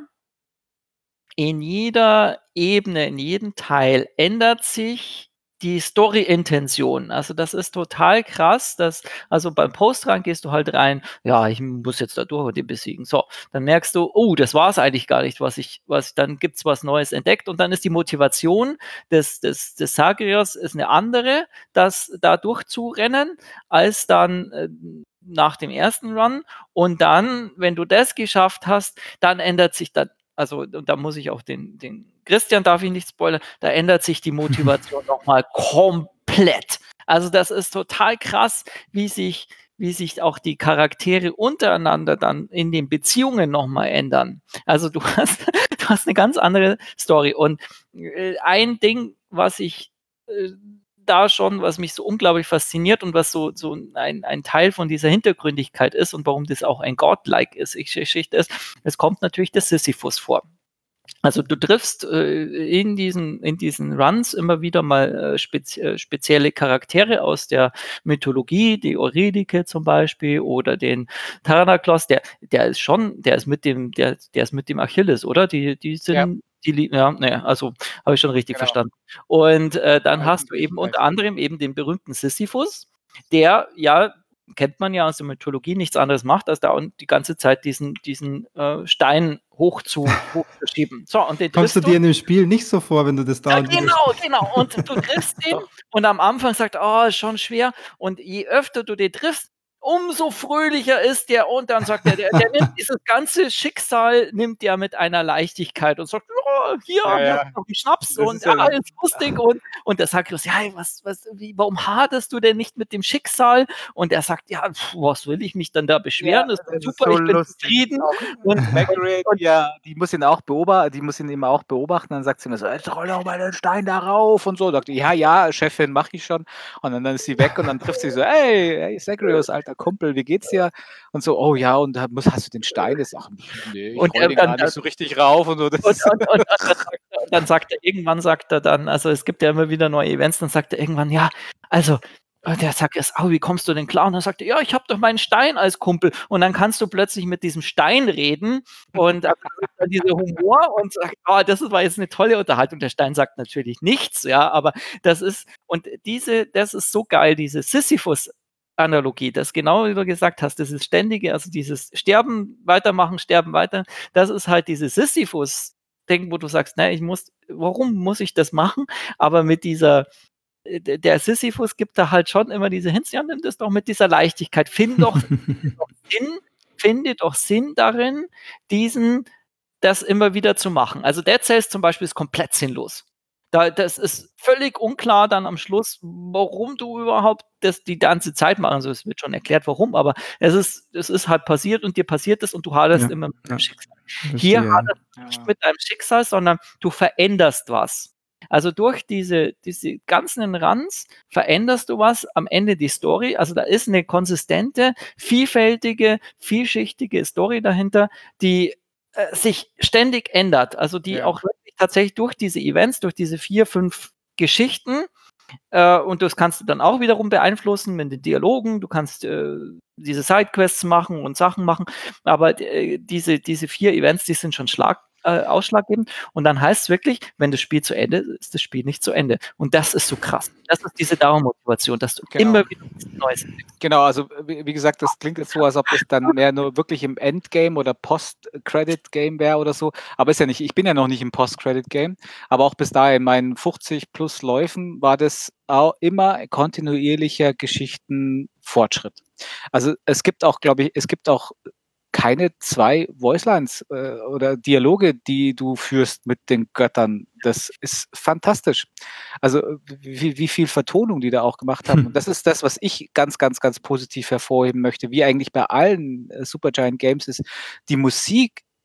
[SPEAKER 3] in jeder Ebene, in jedem Teil ändert sich die Story-Intention. Also das ist total krass, dass, also beim Postrun gehst du halt rein, ja, ich muss jetzt da durch und den besiegen. So, dann merkst du, oh, das war es eigentlich gar nicht, was ich, was, dann gibt's was Neues entdeckt und dann ist die Motivation des, des, des Zagreus ist eine andere, das da durchzurennen, als dann äh, nach dem ersten Run. Und dann, wenn du das geschafft hast, dann ändert sich dann, also und da muss ich auch den, den Christian, darf ich nicht spoilern, da ändert sich die Motivation nochmal komplett. Also das ist total krass, wie sich, wie sich auch die Charaktere untereinander dann in den Beziehungen nochmal ändern. Also du hast, du hast eine ganz andere Story. Und äh, ein Ding, was ich äh, da schon, was mich so unglaublich fasziniert und was so, so ein, ein Teil von dieser Hintergründigkeit ist und warum das auch ein Godlike ist, Geschichte ist, es kommt natürlich der Sisyphus vor. Also du triffst äh, in diesen in diesen Runs immer wieder mal äh, spezi äh, spezielle Charaktere aus der Mythologie, die Eurydike zum Beispiel oder den Thanatos, der der ist schon, der ist mit dem der der ist mit dem Achilles, oder? Die die sind
[SPEAKER 2] Ja.
[SPEAKER 3] die ja, ne, also habe ich schon richtig
[SPEAKER 2] Genau.
[SPEAKER 3] verstanden. Und äh, dann
[SPEAKER 2] Alten
[SPEAKER 3] hast du eben
[SPEAKER 2] Griechenreich.
[SPEAKER 3] unter anderem eben den berühmten Sisyphus, der ja kennt man ja aus der Mythologie nichts anderes macht, als da und die ganze Zeit diesen, diesen äh, Stein hoch zu, hochzuschieben. So, und den
[SPEAKER 1] Kommst du
[SPEAKER 3] triffst
[SPEAKER 1] dir in dem Spiel nicht so vor, wenn du das da
[SPEAKER 3] Ja,
[SPEAKER 1] und dieses-
[SPEAKER 3] genau, genau. Und du triffst den und am Anfang sagt, oh, ist schon schwer. Und je öfter du den triffst, umso fröhlicher ist der. Und dann sagt er, der, der nimmt dieses ganze Schicksal, nimmt der mit einer Leichtigkeit und sagt, oh, hier,
[SPEAKER 2] Ja, ja.
[SPEAKER 3] hast du noch einen Schnaps
[SPEAKER 2] Das
[SPEAKER 3] und
[SPEAKER 2] ist ja
[SPEAKER 3] ja,
[SPEAKER 2] dann-
[SPEAKER 3] ist lustig. Und, und der sagt, ja, was, was, wie, warum hadest du denn nicht mit dem Schicksal? Und er sagt, ja, pf, was will ich mich dann da beschweren?
[SPEAKER 2] Ja,
[SPEAKER 3] ist doch
[SPEAKER 2] das ist
[SPEAKER 3] super,
[SPEAKER 2] so
[SPEAKER 3] ich bin
[SPEAKER 2] lustig.
[SPEAKER 3] zufrieden.
[SPEAKER 2] Auch
[SPEAKER 3] Und,
[SPEAKER 2] Margaret,
[SPEAKER 3] und-
[SPEAKER 2] ja, die muss ihn auch beobachten, die muss ihn eben auch beobachten, dann sagt sie mir so, jetzt roll doch mal den Stein da rauf und so. Sagt, ja, ja, Chefin, mach ich schon. Und dann, dann ist sie weg und dann trifft sie so, hey, hey, Zagreus, alter Kumpel, wie geht's dir? Und so, oh ja, und da muss, hast du den Stein? Ist ach, nee, ich
[SPEAKER 3] Und
[SPEAKER 2] roll
[SPEAKER 3] er
[SPEAKER 2] den
[SPEAKER 3] dann-
[SPEAKER 2] gar nicht so richtig rauf und so. Das
[SPEAKER 3] Und,
[SPEAKER 2] ist,
[SPEAKER 3] und, und, und dann, sagt er, dann sagt er, irgendwann sagt er dann, also es gibt ja immer wieder neue Events, dann sagt er irgendwann, ja, also, und der sagt erst, oh, wie kommst du denn klar? Und dann sagt er, ja, ich habe doch meinen Stein als Kumpel. Und dann kannst du plötzlich mit diesem Stein reden und dann ist dieser Humor und sagt, oh, das war jetzt eine tolle Unterhaltung. Der Stein sagt natürlich nichts, ja, aber das ist, und diese, das ist so geil, diese Sisyphus Analogie, das genau wie du gesagt hast, das ist ständige, also dieses Sterben, weitermachen, sterben, weiter, das ist halt dieses Sisyphus-Ding, wo du sagst, ne, ich muss, warum muss ich das machen? Aber mit dieser, äh, der Sisyphus gibt da halt schon immer diese Hints, ja, nimm das doch mit dieser Leichtigkeit, find doch, doch Sinn, finde doch Sinn darin, diesen, das immer wieder zu machen. Also Dead Cells zum Beispiel ist komplett sinnlos. Da, das ist völlig unklar dann am Schluss, warum du überhaupt das die ganze Zeit machst. Also es wird schon erklärt, warum, aber es ist, es ist halt passiert und dir passiert es und du haderst
[SPEAKER 1] Ja,
[SPEAKER 3] immer mit
[SPEAKER 1] ja.
[SPEAKER 3] dem Schicksal.
[SPEAKER 1] Verstehe,
[SPEAKER 3] Hier
[SPEAKER 1] ja.
[SPEAKER 3] haderst du nicht mit deinem Schicksal, sondern du veränderst was. Also durch diese, diese ganzen Runs veränderst du was, am Ende die Story. Also da ist eine konsistente, vielfältige, vielschichtige Story dahinter, die äh, sich ständig ändert. Also die
[SPEAKER 2] Ja.
[SPEAKER 3] auch wirklich tatsächlich durch diese Events, durch diese vier, fünf Geschichten, äh, und das kannst du dann auch wiederum beeinflussen mit den Dialogen, du kannst äh, diese Sidequests machen und Sachen machen, aber äh, diese, diese vier Events, die sind schon schlag, äh, ausschlaggebend und dann heißt es wirklich, wenn das Spiel zu Ende ist, ist das Spiel nicht zu Ende. Und das ist so krass. Das ist diese Dauermotivation, dass du
[SPEAKER 2] Genau.
[SPEAKER 3] immer wieder was Neues entdeckst.
[SPEAKER 2] Genau, also wie, wie gesagt, das klingt jetzt so, als ob das dann mehr nur wirklich im Endgame oder Post-Credit-Game wäre oder so. Aber ist ja nicht, ich bin ja noch nicht im Post-Credit-Game, aber auch bis dahin in meinen fünfzig plus Läufen war das auch immer kontinuierlicher Geschichtenfortschritt. Also es gibt auch, glaube ich, es gibt auch keine zwei Voicelines äh, oder Dialoge, die du führst mit den Göttern. Das ist fantastisch. Also wie, wie viel Vertonung die da auch gemacht haben. Und das ist das, was ich ganz, ganz, ganz positiv hervorheben möchte, wie eigentlich bei allen äh, Supergiant Games ist, die Musik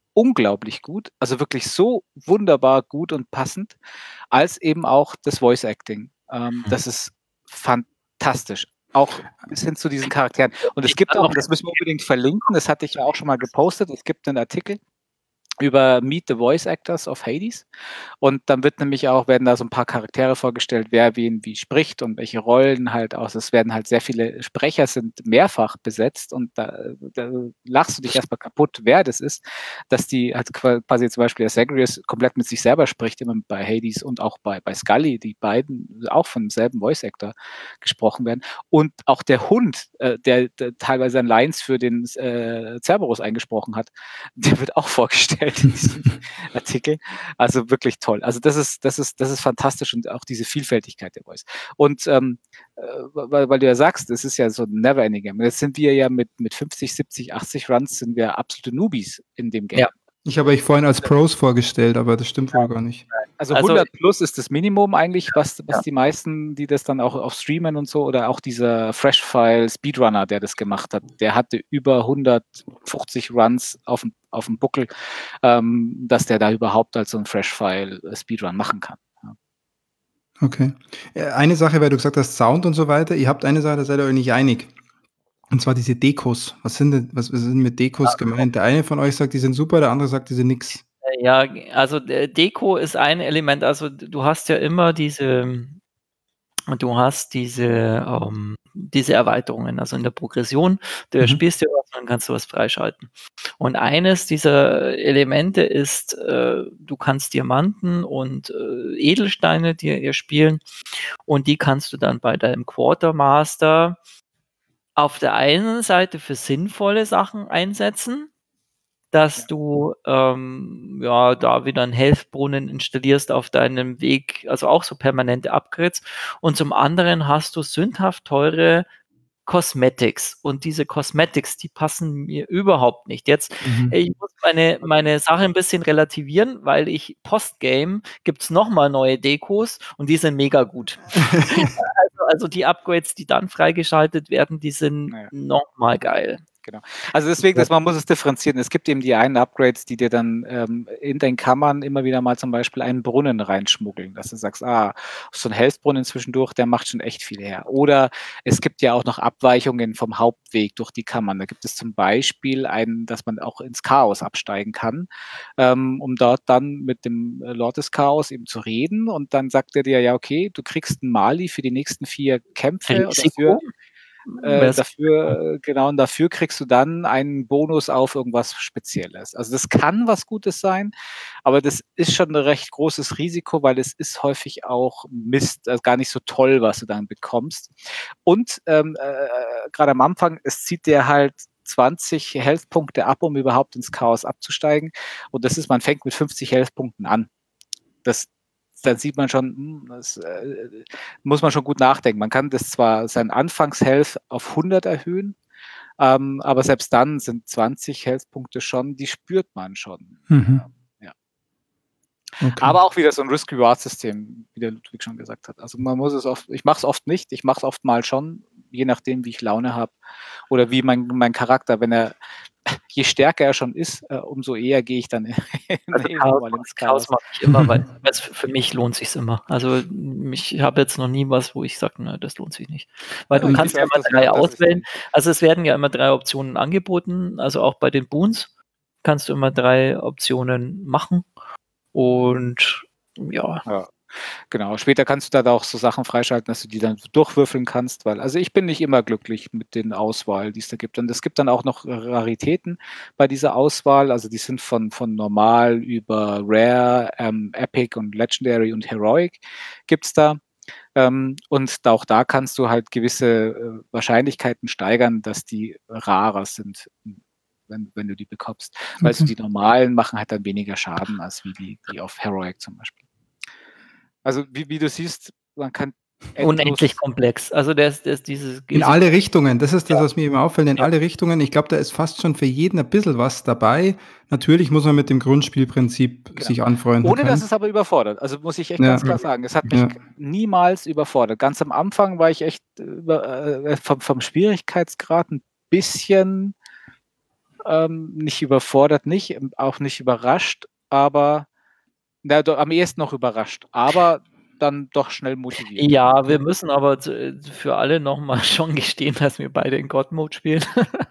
[SPEAKER 2] unglaublich gut, also wirklich so wunderbar gut und passend, als eben auch das Voice Acting. Ähm, das ist fantastisch. Auch bis hin zu diesen Charakteren. Und es gibt auch, und das müssen wir unbedingt verlinken, das hatte ich ja auch schon mal gepostet, es gibt einen Artikel über Meet the Voice Actors of Hades. Und dann wird nämlich auch, werden da so ein paar Charaktere vorgestellt, wer wen wie spricht und welche Rollen halt aus. Es werden halt sehr viele Sprecher sind mehrfach besetzt und da, da lachst du dich erstmal kaputt, wer das ist, dass die halt quasi zum Beispiel der Zagreus komplett mit sich selber spricht, immer bei Hades und auch bei, bei Scully, die beiden auch von demselben Voice Actor gesprochen werden. Und auch der Hund, äh, der, der teilweise an Lines für den äh, Cerberus eingesprochen hat, der wird auch vorgestellt in diesem Artikel. Also wirklich toll. Also das ist, das ist, das ist fantastisch und auch diese Vielfältigkeit der Voice. Und ähm, äh, weil, weil du ja sagst, es ist ja so ein Never-Ending Game. Jetzt sind wir ja mit, mit fünfzig, siebzig, achtzig Runs sind wir absolute Newbies in dem Game.
[SPEAKER 3] Ja.
[SPEAKER 1] Ich habe euch vorhin als Pros vorgestellt, aber das stimmt wohl gar nicht.
[SPEAKER 2] Also
[SPEAKER 3] Also-
[SPEAKER 2] hundert plus ist das Minimum eigentlich, was, was
[SPEAKER 3] Ja.
[SPEAKER 2] die meisten, die das dann auch auf streamen und so, oder auch dieser Freshfile Speedrunner, der das gemacht hat, der hatte über hundertfünfzig Runs auf dem, auf dem Buckel, ähm, dass der da überhaupt als so ein Freshfile Speedrun machen kann. Ja.
[SPEAKER 1] Okay. Äh, Eine Sache, weil du gesagt hast, Sound und so weiter. Ihr habt eine Sache, da seid ihr euch nicht einig. Und zwar diese Dekos. Was sind denn, was, was sind mit Dekos gemeint? Der eine von euch sagt, die sind super, der andere sagt, die sind nix.
[SPEAKER 3] Ja, also äh, Deko ist ein Element. Also d- du hast ja immer diese, du hast diese, ähm, diese Erweiterungen. Also in der Progression, du
[SPEAKER 1] Mhm.
[SPEAKER 3] spielst ja was, dann kannst du was freischalten. Und eines dieser Elemente ist, äh, du kannst Diamanten und äh, Edelsteine dir erspielen und die kannst du dann bei deinem Quartermaster auf der einen Seite für sinnvolle Sachen einsetzen, dass
[SPEAKER 2] Ja.
[SPEAKER 3] du ähm, ja da wieder einen Health-Brunnen installierst auf deinem Weg, also auch so permanente Upgrades. Und zum anderen hast du sündhaft teure Cosmetics. Und diese Cosmetics, die passen mir überhaupt nicht. Jetzt,
[SPEAKER 1] Mhm.
[SPEAKER 3] ich muss meine, meine Sache ein bisschen relativieren, weil ich Postgame gibt's nochmal neue Dekos und die sind mega gut. Also, also die Upgrades, die dann freigeschaltet werden, die sind
[SPEAKER 2] Naja.
[SPEAKER 3] nochmal geil.
[SPEAKER 2] Genau. Also deswegen, dass man muss es differenzieren. Es gibt eben die einen Upgrades, die dir dann ähm, in deinen Kammern immer wieder mal zum Beispiel einen Brunnen reinschmuggeln, dass du sagst, ah, so ein Health-Brunnen zwischendurch, der macht schon echt viel her. Oder es gibt ja auch noch Abweichungen vom Hauptweg durch die Kammern. Da gibt es zum Beispiel einen, dass man auch ins Chaos absteigen kann, ähm, um dort dann mit dem Lord des Chaos eben zu reden. Und dann sagt er dir, ja, okay, du kriegst einen Mali für die nächsten vier Kämpfe. Und dafür
[SPEAKER 3] Risiko?
[SPEAKER 2] Äh,
[SPEAKER 3] Wär's-
[SPEAKER 2] dafür, äh, genau, und dafür kriegst du dann einen Bonus auf irgendwas Spezielles. Also das kann was Gutes sein, aber das ist schon ein recht großes Risiko, weil es ist häufig auch Mist, also gar nicht so toll, was du dann bekommst. Und ähm, äh, gerade am Anfang, es zieht dir halt zwanzig Health-Punkte ab, um überhaupt ins Chaos abzusteigen. Und das ist, man fängt mit fünfzig Health-Punkten an. Das dann sieht man schon, hm, das äh, muss man schon gut nachdenken. Man kann das zwar sein Anfangs-Health auf hundert erhöhen, ähm, aber selbst dann sind zwanzig Health-Punkte schon, die spürt man schon.
[SPEAKER 1] Mhm.
[SPEAKER 2] Ähm, ja.
[SPEAKER 1] Okay.
[SPEAKER 2] Aber auch wieder so ein Risk-Reward-System, wie der Ludwig schon gesagt hat. Also man muss es oft, ich mache es oft nicht, ich mache es oft mal schon, je nachdem, wie ich Laune habe oder wie mein, mein Charakter, wenn er, je stärker er schon ist, äh, umso eher gehe ich dann
[SPEAKER 3] Also
[SPEAKER 2] eben
[SPEAKER 3] Chaos,
[SPEAKER 2] mal ins
[SPEAKER 3] Chaos
[SPEAKER 2] Chaos.
[SPEAKER 3] mache ich immer, weil es für mich lohnt sich's immer. Also ich habe jetzt noch nie was, wo ich sage, ne, das lohnt sich nicht. Weil
[SPEAKER 2] Ja,
[SPEAKER 3] du
[SPEAKER 2] ich
[SPEAKER 3] kannst ja
[SPEAKER 2] weiß,
[SPEAKER 3] immer
[SPEAKER 2] dass
[SPEAKER 3] drei
[SPEAKER 2] wir- dass ich-
[SPEAKER 3] auswählen. Also es werden ja immer drei Optionen angeboten. Also auch bei den Boons kannst du immer drei Optionen machen. Und ja,
[SPEAKER 2] Ja, genau. Später kannst du da auch so Sachen freischalten, dass du die dann durchwürfeln kannst, weil, also ich bin nicht immer glücklich mit den Auswahl, die es da gibt. Und es gibt dann auch noch Raritäten bei dieser Auswahl. Also die sind von, von normal über Rare, ähm, Epic und Legendary und Heroic gibt's da. Ähm, und auch da kannst du halt gewisse äh, Wahrscheinlichkeiten steigern, dass die rarer sind, wenn, wenn du die bekommst. Weil so
[SPEAKER 1] Okay.
[SPEAKER 2] die normalen machen halt dann weniger Schaden als wie die, die auf Heroic zum Beispiel. Also wie, wie du siehst, man kann
[SPEAKER 3] unendlich
[SPEAKER 2] endlos,
[SPEAKER 3] komplex. Also der ist, der ist dieses
[SPEAKER 1] In alle Richtungen, das ist das,
[SPEAKER 3] Ja.
[SPEAKER 1] was mir immer auffällt, in
[SPEAKER 3] Ja.
[SPEAKER 1] alle Richtungen. Ich glaube, da ist fast schon für jeden ein bisschen was dabei. Natürlich muss man mit dem Grundspielprinzip
[SPEAKER 2] Genau.
[SPEAKER 1] sich anfreunden
[SPEAKER 2] ohne
[SPEAKER 1] können.
[SPEAKER 2] dass es aber überfordert. Also muss ich echt
[SPEAKER 1] Ja.
[SPEAKER 2] ganz klar sagen, es hat mich
[SPEAKER 1] Ja.
[SPEAKER 2] niemals überfordert. Ganz am Anfang war ich echt über, äh, vom, vom Schwierigkeitsgrad ein bisschen ähm, nicht überfordert, nicht, auch nicht überrascht, aber na, do, am ehesten noch überrascht, aber dann doch schnell motiviert.
[SPEAKER 3] Ja, wir müssen aber zu, für alle nochmal schon gestehen, dass wir beide in God-Mode spielen.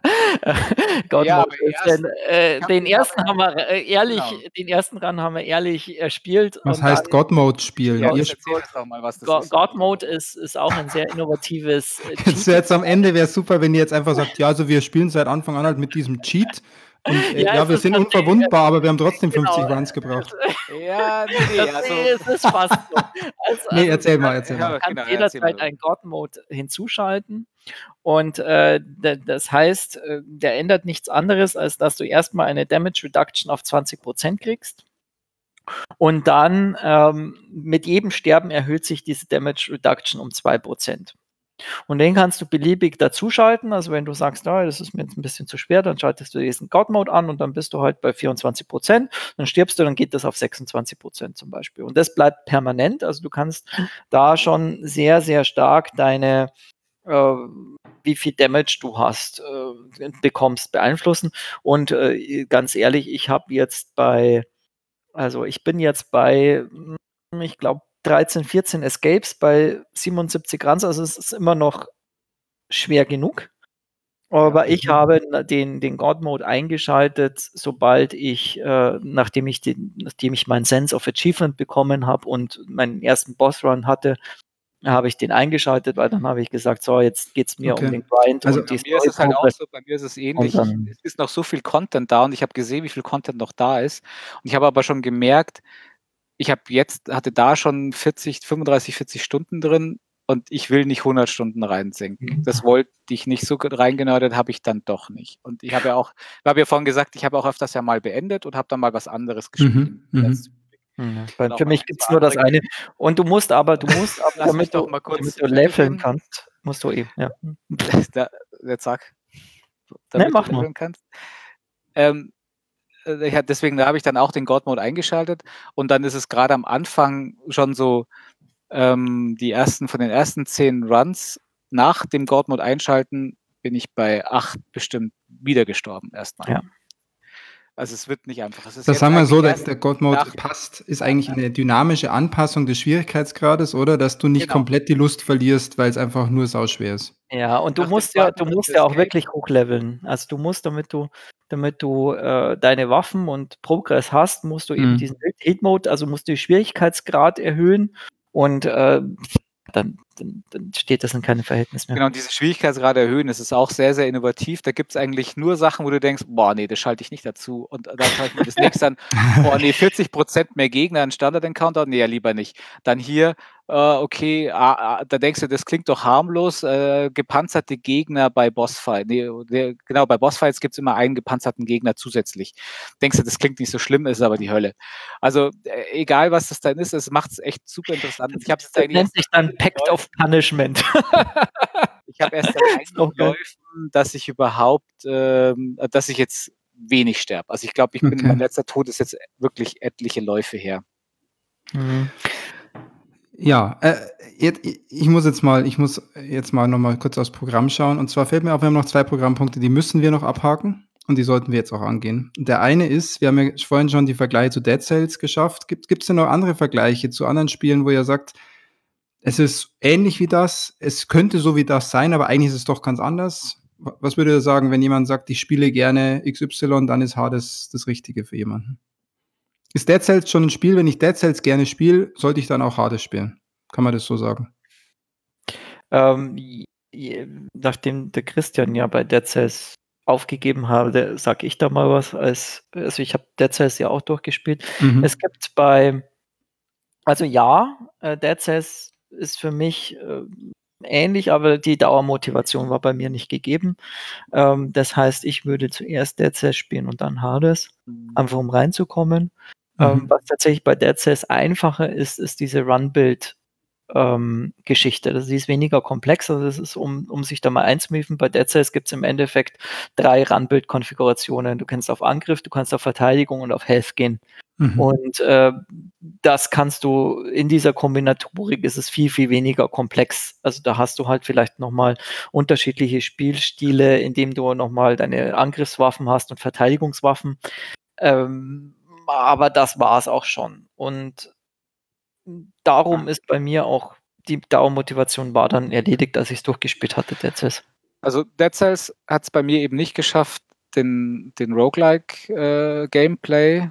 [SPEAKER 3] God
[SPEAKER 2] Ja,
[SPEAKER 3] Mode
[SPEAKER 2] aber
[SPEAKER 3] ist
[SPEAKER 2] erst,
[SPEAKER 3] denn, äh,
[SPEAKER 2] ich hab-
[SPEAKER 3] den
[SPEAKER 2] ich hab-
[SPEAKER 3] ersten haben wir äh, ehrlich,
[SPEAKER 2] Genau.
[SPEAKER 3] den ersten Run haben wir ehrlich erspielt.
[SPEAKER 1] Was
[SPEAKER 3] und
[SPEAKER 1] heißt
[SPEAKER 3] dann
[SPEAKER 1] God-Mode spielen?
[SPEAKER 2] Ja,
[SPEAKER 1] Ihr
[SPEAKER 2] das
[SPEAKER 1] sp-
[SPEAKER 2] erzähl uns doch mal, was das
[SPEAKER 3] Go-
[SPEAKER 2] ist.
[SPEAKER 3] God Mode ist, ist auch ein sehr innovatives äh,
[SPEAKER 1] Jetzt, jetzt am
[SPEAKER 3] Cheating.
[SPEAKER 1] Ende wäre es super, wenn ihr jetzt einfach sagt, ja, also wir spielen seit Anfang an halt mit diesem Cheat und äh,
[SPEAKER 3] Ja,
[SPEAKER 1] ja,
[SPEAKER 3] es
[SPEAKER 1] wir
[SPEAKER 3] ist
[SPEAKER 1] sind
[SPEAKER 3] tatsächlich-
[SPEAKER 1] unverwundbar, aber wir haben trotzdem fünfzig
[SPEAKER 3] Genau.
[SPEAKER 1] Runs gebraucht.
[SPEAKER 2] Ja, nee, nee,
[SPEAKER 3] Das,
[SPEAKER 2] also,
[SPEAKER 3] es ist fast so. Also,
[SPEAKER 1] Nee,
[SPEAKER 3] also
[SPEAKER 1] erzähl
[SPEAKER 3] du
[SPEAKER 1] mal,
[SPEAKER 3] kannst-
[SPEAKER 1] erzähl
[SPEAKER 2] ja,
[SPEAKER 1] mal.
[SPEAKER 3] Du kannst
[SPEAKER 2] genau, ja, erzähl
[SPEAKER 3] jederzeit
[SPEAKER 2] mal.
[SPEAKER 3] einen God-Mode hinzuschalten. Und äh, d- das heißt, äh, der ändert nichts anderes, als dass du erstmal eine Damage Reduction auf zwanzig Prozent kriegst. Und dann ähm, mit jedem Sterben erhöht sich diese Damage Reduction um zwei Prozent. Und den kannst du beliebig dazuschalten. Also wenn du sagst, oh, das ist mir jetzt ein bisschen zu schwer, dann schaltest du diesen God-Mode an und dann bist du halt bei vierundzwanzig Prozent. Dann stirbst du, dann geht das auf sechsundzwanzig Prozent zum Beispiel. Und das bleibt permanent. Also du kannst da schon sehr, sehr stark deine äh, wie viel Damage du hast, äh, bekommst, beeinflussen. Und äh, ganz ehrlich, ich habe jetzt bei, also ich bin jetzt bei, hm, ich glaube, dreizehn, vierzehn Escapes bei siebenundsiebzig Runs, also es ist immer noch schwer genug. Aber ich
[SPEAKER 1] Mhm.
[SPEAKER 3] habe na- den, den God-Mode eingeschaltet, sobald ich, äh, nachdem ich den, nachdem ich meinen Sense of Achievement bekommen habe und meinen ersten Boss-Run hatte, habe ich den eingeschaltet, weil dann habe ich gesagt, so, jetzt geht es mir
[SPEAKER 1] Okay.
[SPEAKER 3] um den Grind
[SPEAKER 1] Also-
[SPEAKER 3] und die
[SPEAKER 2] Bei mir ist es halt auch
[SPEAKER 3] Story-Progress.
[SPEAKER 2] so, bei mir ist es ähnlich.
[SPEAKER 3] Und dann-
[SPEAKER 2] Es ist noch so viel Content da und ich habe gesehen, wie viel Content noch da ist. Und ich habe aber schon gemerkt, ich habe jetzt, hatte da schon vierzig, fünfunddreißig, vierzig Stunden drin und ich will nicht hundert Stunden reinsenken. Das wollte ich nicht so reingenördet, habe ich dann doch nicht. Und ich habe ja auch, ich habe ja vorhin gesagt, ich habe auch öfters ja mal beendet und habe dann mal was anderes gespielt.
[SPEAKER 1] Mhm, mhm.
[SPEAKER 2] Das-
[SPEAKER 3] Mhm.
[SPEAKER 2] Und
[SPEAKER 3] Weil
[SPEAKER 2] auch
[SPEAKER 3] für
[SPEAKER 2] mal
[SPEAKER 3] mich
[SPEAKER 2] ein,
[SPEAKER 3] gibt es
[SPEAKER 2] zwei
[SPEAKER 3] nur das
[SPEAKER 2] andere
[SPEAKER 3] eine. Und du musst aber, du musst aber,
[SPEAKER 2] Lass mich
[SPEAKER 3] damit
[SPEAKER 2] doch
[SPEAKER 3] du,
[SPEAKER 2] mal kurz
[SPEAKER 3] damit du
[SPEAKER 2] fertig
[SPEAKER 3] leveln
[SPEAKER 2] reden.
[SPEAKER 3] kannst, musst du eben, ja.
[SPEAKER 2] da, jetzt sag, damit
[SPEAKER 3] mach
[SPEAKER 2] du
[SPEAKER 3] mal.
[SPEAKER 2] leveln kannst. Ähm, äh, ja, deswegen da habe ich dann auch den God-Mode eingeschaltet und dann ist es gerade am Anfang schon so, ähm, die ersten, von den ersten zehn Runs nach dem God-Mode einschalten, bin ich bei acht bestimmt wieder gestorben erstmal.
[SPEAKER 3] Ja.
[SPEAKER 2] Also es wird nicht einfach. Es ist
[SPEAKER 1] Das
[SPEAKER 2] jetzt
[SPEAKER 1] sagen wir so,
[SPEAKER 2] eigentlich
[SPEAKER 1] der,
[SPEAKER 2] erst
[SPEAKER 1] der God-Mode
[SPEAKER 2] nach-
[SPEAKER 1] passt, ist eigentlich eine dynamische Anpassung des Schwierigkeitsgrades, oder? Dass du nicht
[SPEAKER 2] Genau.
[SPEAKER 1] komplett die Lust verlierst, weil es einfach nur sauschwer ist.
[SPEAKER 3] Ja, und du
[SPEAKER 2] Nach dem
[SPEAKER 3] musst ja,
[SPEAKER 2] zweiten
[SPEAKER 3] du
[SPEAKER 2] Run
[SPEAKER 3] musst
[SPEAKER 2] des
[SPEAKER 3] ja auch
[SPEAKER 2] Escape.
[SPEAKER 3] wirklich hochleveln. Also du musst, damit du, damit du äh, deine Waffen und Progress hast, musst du eben
[SPEAKER 1] Mhm.
[SPEAKER 3] diesen Hit-Mode, also musst du den Schwierigkeitsgrad erhöhen und äh, dann, dann, dann steht das in keinem Verhältnis mehr.
[SPEAKER 2] Genau, und diese Schwierigkeitsgrade erhöhen, das ist auch sehr, sehr innovativ. Da gibt es eigentlich nur Sachen, wo du denkst, boah, nee, das schalte ich nicht dazu. Und dann schalte ich mir das nächste an, boah, nee, vierzig Prozent mehr Gegner in Standard-Encounter, nee, ja, lieber nicht. Dann hier, äh, okay, ah, ah, da denkst du, das klingt doch harmlos, äh, gepanzerte Gegner bei Bossfight. Nee, der, genau, bei Bossfights gibt es immer einen gepanzerten Gegner zusätzlich. Denkst du, das klingt nicht so schlimm, ist aber die Hölle. Also, äh, egal was das dann ist, es macht es echt super interessant. Ich habe es
[SPEAKER 3] Das
[SPEAKER 2] eigentlich
[SPEAKER 3] nennt
[SPEAKER 2] erst
[SPEAKER 3] sich dann Pact of Punishment.
[SPEAKER 2] ich habe erst seit einigen
[SPEAKER 3] auch geil.
[SPEAKER 2] Läufen, dass ich überhaupt, ähm, dass ich jetzt wenig sterbe. Also ich glaube, ich bin,
[SPEAKER 1] Okay.
[SPEAKER 2] mein letzter Tod ist jetzt wirklich etliche Läufe her.
[SPEAKER 3] Mhm.
[SPEAKER 1] Ja, äh, jetzt, ich muss jetzt mal, ich muss jetzt mal noch mal kurz aufs Programm schauen. Und zwar fällt mir auf, wir haben noch zwei Programmpunkte, die müssen wir noch abhaken und die sollten wir jetzt auch angehen. Der eine ist, wir haben ja vorhin schon die Vergleiche zu Dead Cells geschafft. Gibt es denn noch andere Vergleiche zu anderen Spielen, wo ihr sagt, es ist ähnlich wie das, es könnte so wie das sein, aber eigentlich ist es doch ganz anders? Wa- Was würdet ihr sagen, wenn jemand sagt, ich spiele gerne X Y, dann ist Hades das Richtige für jemanden? Ist Dead Cells schon ein Spiel, wenn ich Dead Cells gerne spiele, sollte ich dann auch Hades spielen? Kann man das so sagen?
[SPEAKER 3] Ähm, j- nachdem der Christian ja bei Dead Cells aufgegeben habe, sage ich da mal was. Als, also ich habe Dead Cells ja auch durchgespielt.
[SPEAKER 1] Mhm.
[SPEAKER 3] Es gibt bei, also ja, äh, Dead Cells ist für mich äh, ähnlich, aber die Dauermotivation war bei mir nicht gegeben. Ähm, das heißt, ich würde zuerst Dead Cells spielen und dann Hades, einfach um reinzukommen. Ähm,
[SPEAKER 1] Mhm.
[SPEAKER 3] was tatsächlich bei Dead Cells einfacher ist, ist diese Run-Build. Ähm, Geschichte. Das ist weniger komplex. Also das ist, um, um sich da mal einzumiefen, bei Dead Cells gibt es im Endeffekt drei Run-Build-Konfigurationen. Du kannst auf Angriff, du kannst auf Verteidigung und auf Health gehen.
[SPEAKER 1] Mhm.
[SPEAKER 3] Und äh, das kannst du, in dieser Kombinatorik ist es viel, viel weniger komplex. Also da hast du halt vielleicht nochmal unterschiedliche Spielstile, indem du nochmal deine Angriffswaffen hast und Verteidigungswaffen. Ähm, aber das war es auch schon. Und darum ist bei mir auch die Dauermotivation war dann erledigt, als ich es durchgespielt hatte, Dead Cells.
[SPEAKER 2] Also Dead Cells hat es bei mir eben nicht geschafft, den, den Roguelike-Gameplay äh,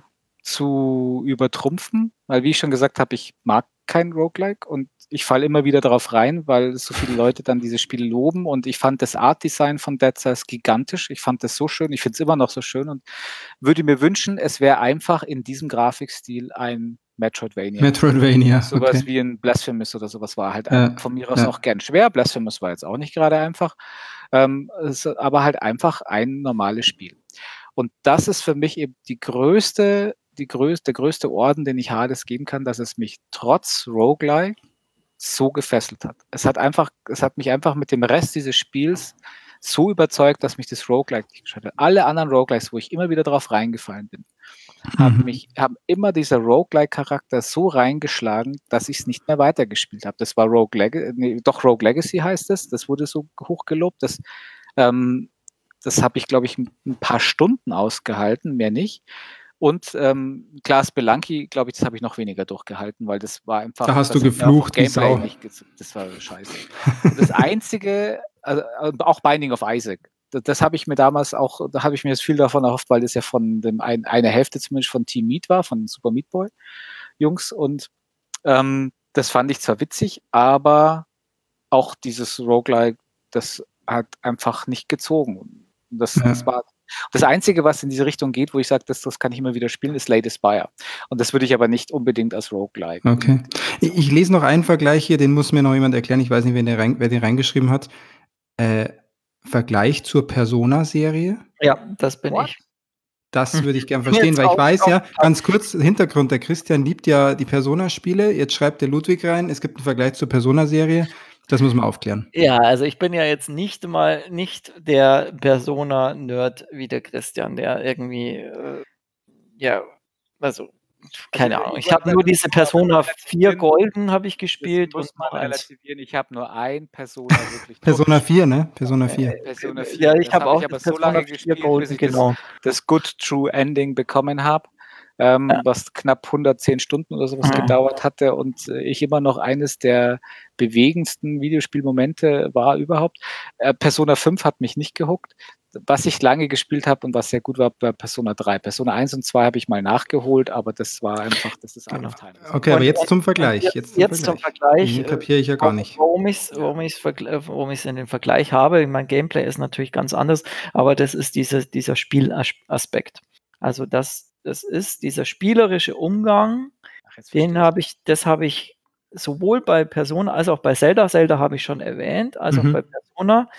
[SPEAKER 2] zu übertrumpfen, weil wie ich schon gesagt habe, ich mag kein Roguelike und ich falle immer wieder darauf rein, weil so viele Leute dann diese Spiele loben und ich fand das Art-Design von Dead Cells gigantisch. Ich fand das so schön, ich finde es immer noch so schön und würde mir wünschen, es wäre einfach in diesem Grafikstil ein Metroidvania.
[SPEAKER 1] Metroidvania,
[SPEAKER 2] sowas
[SPEAKER 1] okay.
[SPEAKER 2] wie ein Blasphemous oder sowas war halt
[SPEAKER 1] Ja,
[SPEAKER 2] ein, von mir aus
[SPEAKER 1] ja.
[SPEAKER 2] auch gern schwer. Blasphemous war jetzt auch nicht gerade einfach, ähm, es, aber halt einfach ein normales Spiel. Und das ist für mich eben die größte, die größte, der größte Orden, den ich Hades geben kann, dass es mich trotz Roguelike so gefesselt hat. Es hat einfach, es hat mich einfach mit dem Rest dieses Spiels so überzeugt, dass mich das Roguelike nicht gestört hat. Alle anderen Roguelikes, wo ich immer wieder drauf reingefallen bin, haben
[SPEAKER 1] Mhm.
[SPEAKER 2] mich, haben immer dieser Roguelike-Charakter so reingeschlagen, dass ich es nicht mehr weitergespielt habe. Das war Rogue Legacy, nee, doch Rogue Legacy heißt es, das wurde so hochgelobt, das, ähm, das habe ich, glaube ich, ein paar Stunden ausgehalten, mehr nicht. Und ähm, Clair Spelunky, glaube ich, das habe ich noch weniger durchgehalten, weil das war einfach.
[SPEAKER 1] Da hast
[SPEAKER 2] das
[SPEAKER 1] du
[SPEAKER 2] hat mir auch vom
[SPEAKER 1] geflucht wie
[SPEAKER 2] Gameplay
[SPEAKER 1] Sau.
[SPEAKER 2] nicht gez- Das war scheiße. Und das Einzige, also auch Binding of Isaac, das, das habe ich mir damals auch, da habe ich mir jetzt viel davon erhofft, weil das ja von dem ein, eine Hälfte zumindest von Team Meat war, von Super Meat Boy Jungs. Und ähm, das fand ich zwar witzig, aber auch dieses Roguelike, das hat einfach nicht gezogen. Und Das,
[SPEAKER 1] Ja.
[SPEAKER 2] das war das Einzige, was in diese Richtung geht, wo ich sage, das, das kann ich immer wieder spielen, ist Slay the Spire. Und das würde ich aber nicht unbedingt als Roguelike.
[SPEAKER 1] Okay. Ich, ich lese noch einen Vergleich hier, den muss mir noch jemand erklären. Ich weiß nicht, wer den, rein, wer den reingeschrieben hat. Äh, Vergleich zur Persona-Serie.
[SPEAKER 3] Ja, das bin
[SPEAKER 2] What?
[SPEAKER 3] ich.
[SPEAKER 1] Das würde ich gern
[SPEAKER 3] Mir
[SPEAKER 1] verstehen,
[SPEAKER 3] jetzt
[SPEAKER 1] weil ich
[SPEAKER 3] auch
[SPEAKER 1] weiß ja,
[SPEAKER 3] aufgepasst.
[SPEAKER 1] ganz kurz, Hintergrund, der Christian liebt ja die Persona-Spiele. Jetzt schreibt der Ludwig rein, es gibt einen Vergleich zur Persona-Serie. Das muss man aufklären.
[SPEAKER 3] Ja, also ich bin ja jetzt nicht mal nicht der Persona-Nerd wie der Christian, der irgendwie, äh, ja, also keine
[SPEAKER 2] Also,
[SPEAKER 3] Ahnung.
[SPEAKER 2] ich-
[SPEAKER 3] Ich habe nur
[SPEAKER 2] das
[SPEAKER 3] diese
[SPEAKER 2] muss man aber
[SPEAKER 3] Persona vier
[SPEAKER 2] relativieren.
[SPEAKER 3] Golden habe ich
[SPEAKER 2] Das
[SPEAKER 3] gespielt
[SPEAKER 2] muss
[SPEAKER 3] und
[SPEAKER 2] man
[SPEAKER 3] noch eins.
[SPEAKER 2] relativieren. Ich habe nur ein Persona wirklich
[SPEAKER 1] Persona
[SPEAKER 2] durchgespielt.
[SPEAKER 1] vier, ne? Persona vier.
[SPEAKER 3] Äh,
[SPEAKER 2] Persona vier.
[SPEAKER 3] ja, ich
[SPEAKER 2] Das
[SPEAKER 3] habe
[SPEAKER 2] habe ich
[SPEAKER 3] auch
[SPEAKER 2] aber
[SPEAKER 3] das
[SPEAKER 2] so
[SPEAKER 3] Persona
[SPEAKER 2] lange
[SPEAKER 3] vier
[SPEAKER 2] gespielt, bis
[SPEAKER 3] Golden,
[SPEAKER 2] ich das,
[SPEAKER 3] genau.
[SPEAKER 2] das Good True Ending bekommen habe, ähm,
[SPEAKER 3] Ja.
[SPEAKER 2] was knapp hundertzehn Stunden oder sowas
[SPEAKER 3] Mhm.
[SPEAKER 2] gedauert hatte und äh, ich immer noch eines der bewegendsten Videospielmomente war überhaupt. Äh, Persona fünf hat mich nicht gehuckt. Was ich lange gespielt habe und was sehr gut war, war Persona drei. Persona eins und zwei habe ich mal nachgeholt, aber das war einfach, das ist
[SPEAKER 3] Genau.
[SPEAKER 2] out of time.
[SPEAKER 1] Okay, aber
[SPEAKER 3] Und-
[SPEAKER 1] jetzt zum
[SPEAKER 3] und
[SPEAKER 1] Vergleich.
[SPEAKER 3] Jetzt,
[SPEAKER 1] Jetzt zum
[SPEAKER 3] jetzt zum
[SPEAKER 1] Vergleich.
[SPEAKER 3] Vergleich.
[SPEAKER 1] Den
[SPEAKER 3] äh,
[SPEAKER 1] kapiere ich ja gar nicht.
[SPEAKER 3] Warum ich es warum ich's vergle- warum ich's in den Vergleich habe, mein Gameplay ist natürlich ganz anders, aber das ist diese, dieser Spielaspekt. Also das, das ist dieser spielerische Umgang,
[SPEAKER 2] Ach, jetzt verstehe
[SPEAKER 3] den
[SPEAKER 2] ich.
[SPEAKER 3] habe ich, das habe ich sowohl bei Persona als auch bei Zelda, Zelda habe ich schon erwähnt, als auch
[SPEAKER 1] Mhm.
[SPEAKER 3] bei Persona,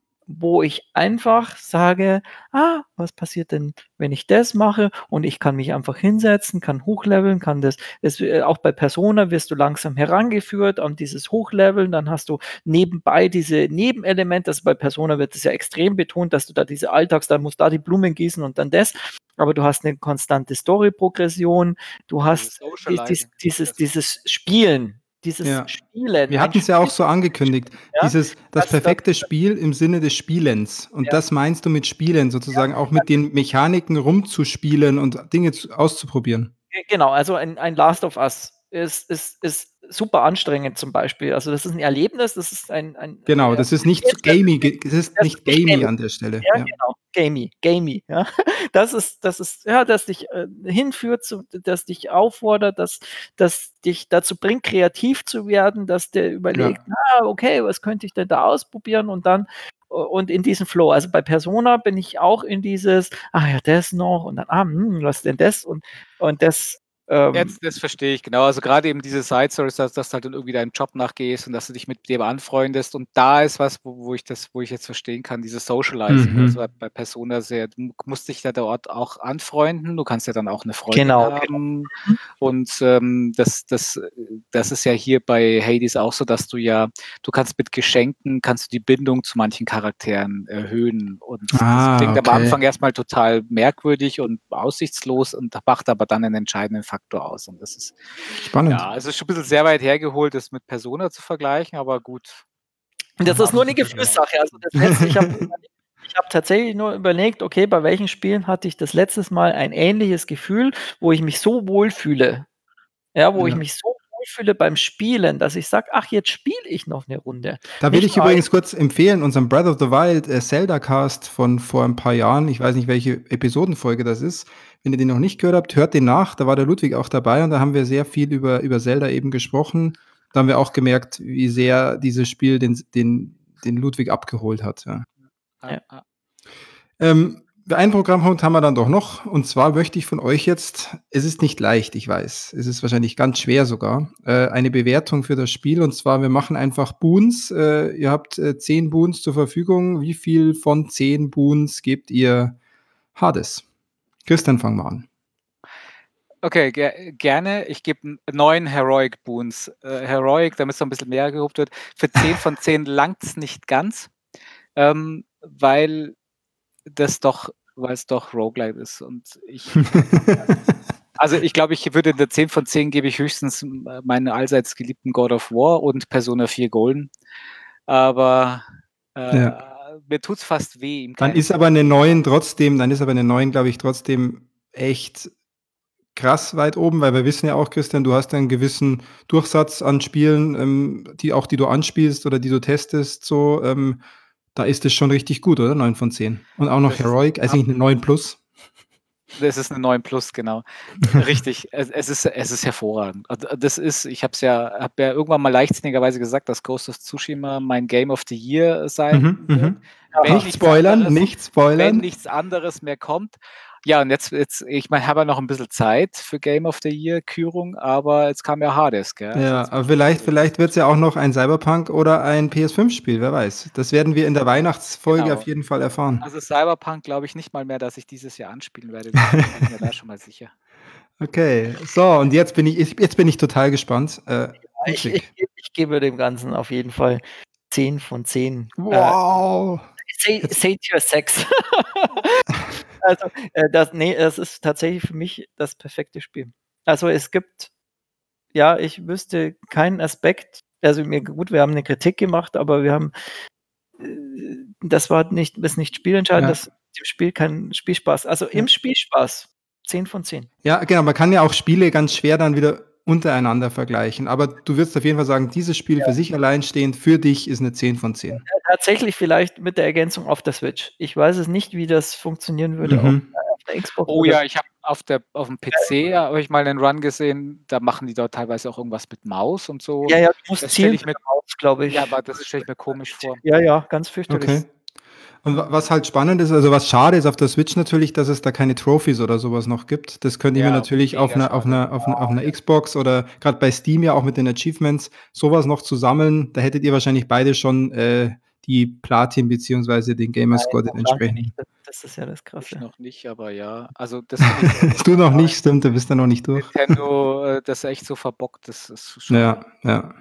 [SPEAKER 3] wo ich einfach sage, ah, was passiert denn, wenn ich das mache und ich kann mich einfach hinsetzen, kann hochleveln, kann das, es, äh, auch bei Persona wirst du langsam herangeführt an dieses Hochleveln, dann hast du nebenbei diese Nebenelemente, also bei Persona wird es ja extrem betont, dass du da diese Alltags, da musst da die Blumen gießen und dann das, aber du hast eine konstante Story-Progression, du hast
[SPEAKER 2] Dieses
[SPEAKER 3] die, dies,
[SPEAKER 2] Socializing.
[SPEAKER 3] dieses, dieses Spielen, dieses
[SPEAKER 1] Ja.
[SPEAKER 3] Spielen.
[SPEAKER 1] Wir
[SPEAKER 3] ein
[SPEAKER 1] hatten es ja auch
[SPEAKER 3] Spiel-
[SPEAKER 1] so angekündigt.
[SPEAKER 3] Ja,
[SPEAKER 1] Dieses, das
[SPEAKER 3] das- das-
[SPEAKER 1] perfekte Spiel im Sinne des Spielens. Und
[SPEAKER 3] Ja.
[SPEAKER 1] das meinst du mit Spielen, sozusagen auch mit den Mechaniken rumzuspielen und Dinge zu, auszuprobieren.
[SPEAKER 3] Ge- Genau, also ein, ein Last of Us ist, ist, ist super anstrengend zum Beispiel. Also das ist ein Erlebnis, das ist ein, ein
[SPEAKER 1] Genau,
[SPEAKER 3] äh,
[SPEAKER 1] das ist nicht
[SPEAKER 3] jetzt-
[SPEAKER 1] gamey, ge- es ist
[SPEAKER 3] das
[SPEAKER 1] nicht
[SPEAKER 3] ist nicht
[SPEAKER 1] gamey
[SPEAKER 3] gamey.
[SPEAKER 1] an der Stelle.
[SPEAKER 3] Ja,
[SPEAKER 1] Ja.
[SPEAKER 3] genau, gamey, gamey, ja. Das ist, das ist, ja, das dich äh, hinführt, zu, das dich auffordert, das, das dich dazu bringt, kreativ zu werden, dass der überlegt, na, okay, was könnte ich denn da ausprobieren und dann äh, und in diesen Flow. Also bei Persona bin ich auch in dieses, ah ja, das noch und dann, ah, hm, was denn das und, und das, ähm,
[SPEAKER 2] Jetzt, das verstehe ich, genau. Also gerade eben diese Side-Stories, dass, dass du halt dann irgendwie deinem Job nachgehst und dass du dich mit dem anfreundest. Und da ist was, wo, wo ich das, wo ich jetzt verstehen kann, dieses Socializing.
[SPEAKER 1] Mhm.
[SPEAKER 2] Also bei, bei Persona sehr, du musst dich da dort auch anfreunden. Du kannst ja dann auch eine Freundin
[SPEAKER 3] Genau,
[SPEAKER 2] haben. Und ähm, das, das, das ist ja hier bei Hades auch so, dass du ja, du kannst mit Geschenken, kannst du die Bindung zu manchen Charakteren erhöhen. Und
[SPEAKER 1] Ah,
[SPEAKER 2] das klingt
[SPEAKER 1] okay.
[SPEAKER 2] am Anfang erstmal total merkwürdig und aussichtslos und macht aber dann einen entscheidenden Faktor aus. Und das ist,
[SPEAKER 1] Spannend.
[SPEAKER 2] ja, es ist schon ein bisschen sehr weit hergeholt, das mit Persona zu vergleichen, aber gut.
[SPEAKER 3] Das ist nur eine Gefühlssache. Also das letzte, ich habe ich habe tatsächlich nur überlegt, okay, bei welchen Spielen hatte ich das letztes Mal ein ähnliches Gefühl, wo ich mich so wohlfühle. Ja, wo ich
[SPEAKER 1] Ja.
[SPEAKER 3] mich so wohlfühle beim Spielen, dass ich sage: „Ach, jetzt spiele ich noch eine Runde.“
[SPEAKER 1] Da will
[SPEAKER 3] Nicht
[SPEAKER 1] ich
[SPEAKER 3] nur ein
[SPEAKER 1] übrigens kurz empfehlen, unseren Breath of the Wild äh, Zelda-Cast von vor ein paar Jahren. Ich weiß nicht, welche Episodenfolge das ist. Wenn ihr den noch nicht gehört habt, hört den nach. Da war der Ludwig auch dabei und da haben wir sehr viel über, über Zelda eben gesprochen. Da haben wir auch gemerkt, wie sehr dieses Spiel den, den, den Ludwig abgeholt hat. Ja.
[SPEAKER 3] Ja.
[SPEAKER 2] Ah,
[SPEAKER 1] Ähm, einen Programmpunkt haben wir dann doch noch. Und zwar möchte ich von euch jetzt, es ist nicht leicht, ich weiß, es ist wahrscheinlich ganz schwer sogar, äh, eine Bewertung für das Spiel. Und zwar, wir machen einfach Boons. Äh, ihr habt äh, zehn Boons zur Verfügung. Wie viel von zehn Boons gebt ihr Hades? Christian, fang mal an.
[SPEAKER 2] Okay, ger gerne. Ich gebe neun Heroic Boons. Äh, Heroic, damit es noch ein bisschen mehr gehobt wird. Für zehn von zehn langt es nicht ganz, ähm, weil das doch, weil es doch Roguelite ist. Und ich, also ich glaube, ich würde in der zehn von zehn gebe ich höchstens meinen allseits geliebten God of War und Persona vier Golden. Aber äh,
[SPEAKER 1] Ja.
[SPEAKER 2] mir tut es fast weh. ihm
[SPEAKER 1] Dann
[SPEAKER 2] keine
[SPEAKER 1] ist aber eine neun trotzdem, dann ist aber eine neun, glaube ich, trotzdem echt krass weit oben, weil wir wissen ja auch, Christian, du hast einen gewissen Durchsatz an Spielen, ähm, die auch die du anspielst oder die du testest, so, ähm, da ist es schon richtig gut, oder? neun von zehn. Und auch noch
[SPEAKER 2] Das ist
[SPEAKER 1] Heroic, also nicht eine neun plus.
[SPEAKER 2] Das ist eine neun plus, genau. Richtig, es, es, ist, es ist hervorragend. Also, das ist, ich habe es ja, habe ja irgendwann mal leichtsinnigerweise gesagt, dass Ghost of Tsushima mein Game of the Year sein
[SPEAKER 1] Mhm,
[SPEAKER 2] wird.
[SPEAKER 1] mhm.
[SPEAKER 2] Wenn
[SPEAKER 1] Nicht
[SPEAKER 2] nichts
[SPEAKER 1] spoilern,
[SPEAKER 2] anderes-
[SPEAKER 1] nicht
[SPEAKER 2] Wenn
[SPEAKER 1] spoilern.
[SPEAKER 2] nichts anderes mehr kommt. Ja, und jetzt, jetzt ich meine, habe ja noch ein bisschen Zeit für Game of the Year-Kürung, aber jetzt kam ja Hades, gell? Also
[SPEAKER 1] Ja,
[SPEAKER 2] jetzt-
[SPEAKER 1] aber vielleicht, vielleicht wird es ja auch noch ein Cyberpunk oder ein P S fünf Spiel, wer weiß. Das werden wir in der Weihnachtsfolge
[SPEAKER 2] Genau.
[SPEAKER 1] auf jeden Fall erfahren.
[SPEAKER 2] Also Cyberpunk glaube ich nicht mal mehr, dass ich dieses Jahr anspielen werde. Da bin ich mir da schon mal sicher.
[SPEAKER 1] Okay, so, und jetzt bin ich, ich- jetzt bin ich total gespannt. Äh,
[SPEAKER 3] Ich,
[SPEAKER 1] Ludwig.
[SPEAKER 3] ich, ich gebe dem Ganzen auf jeden Fall zehn von zehn.
[SPEAKER 1] Wow.
[SPEAKER 3] Äh,
[SPEAKER 1] Jetzt-
[SPEAKER 3] Saint Sex. Also, äh, das, nee, es ist tatsächlich für mich das perfekte Spiel. Also es gibt, ja, ich wüsste keinen Aspekt, also mir gut, wir haben eine Kritik gemacht, aber wir haben, äh, das war nicht, ist nicht spielentscheidend,
[SPEAKER 1] Ja.
[SPEAKER 3] das im Spiel kein Spielspaß. Also im
[SPEAKER 1] Ja.
[SPEAKER 3] Spielspaß zehn von zehn.
[SPEAKER 1] Ja, genau, man kann ja auch Spiele ganz schwer dann wieder untereinander vergleichen. Aber du würdest auf jeden Fall sagen, dieses Spiel für sich alleinstehend, für dich ist eine zehn von zehn.
[SPEAKER 3] Tatsächlich vielleicht mit der Ergänzung auf der Switch. Ich weiß es nicht, wie das funktionieren würde auf,
[SPEAKER 1] Mhm.
[SPEAKER 3] auf der Xbox.
[SPEAKER 2] Oh
[SPEAKER 3] oder-
[SPEAKER 2] ja, ich habe auf der auf dem P C habe ich mal einen Run gesehen, da machen die dort teilweise auch irgendwas mit Maus und so.
[SPEAKER 3] Ja, ja, du musst
[SPEAKER 2] Das stelle
[SPEAKER 3] zielen
[SPEAKER 2] ich mir
[SPEAKER 3] aus, glaube ich.
[SPEAKER 2] ja, aber das stelle ich mir komisch vor.
[SPEAKER 3] Ja, ja, ganz fürchterlich.
[SPEAKER 1] Okay. Und wa- was halt spannend ist, also was schade ist auf der Switch natürlich, dass es da keine Trophies oder sowas noch gibt. Das könnte ich
[SPEAKER 2] Ja,
[SPEAKER 1] mir natürlich auf
[SPEAKER 2] mega
[SPEAKER 1] einer, auf,
[SPEAKER 2] schade.
[SPEAKER 1] einer, auf, einer, auf einer Xbox oder gerade bei Steam ja auch mit den Achievements sowas noch zu sammeln. Da hättet ihr wahrscheinlich beide schon äh, die Platin beziehungsweise den Gamerscore, den
[SPEAKER 3] Nein, noch lange
[SPEAKER 1] entsprechenden.
[SPEAKER 3] nicht. Das, das ist ja das
[SPEAKER 2] Ich
[SPEAKER 3] Krasse.
[SPEAKER 2] noch nicht, aber ja. Also das finde ich
[SPEAKER 1] Du noch nicht, stimmt, du bist da noch nicht durch.
[SPEAKER 2] Nintendo, äh, das echt so verbockt, das ist schon.
[SPEAKER 1] Ja, ja.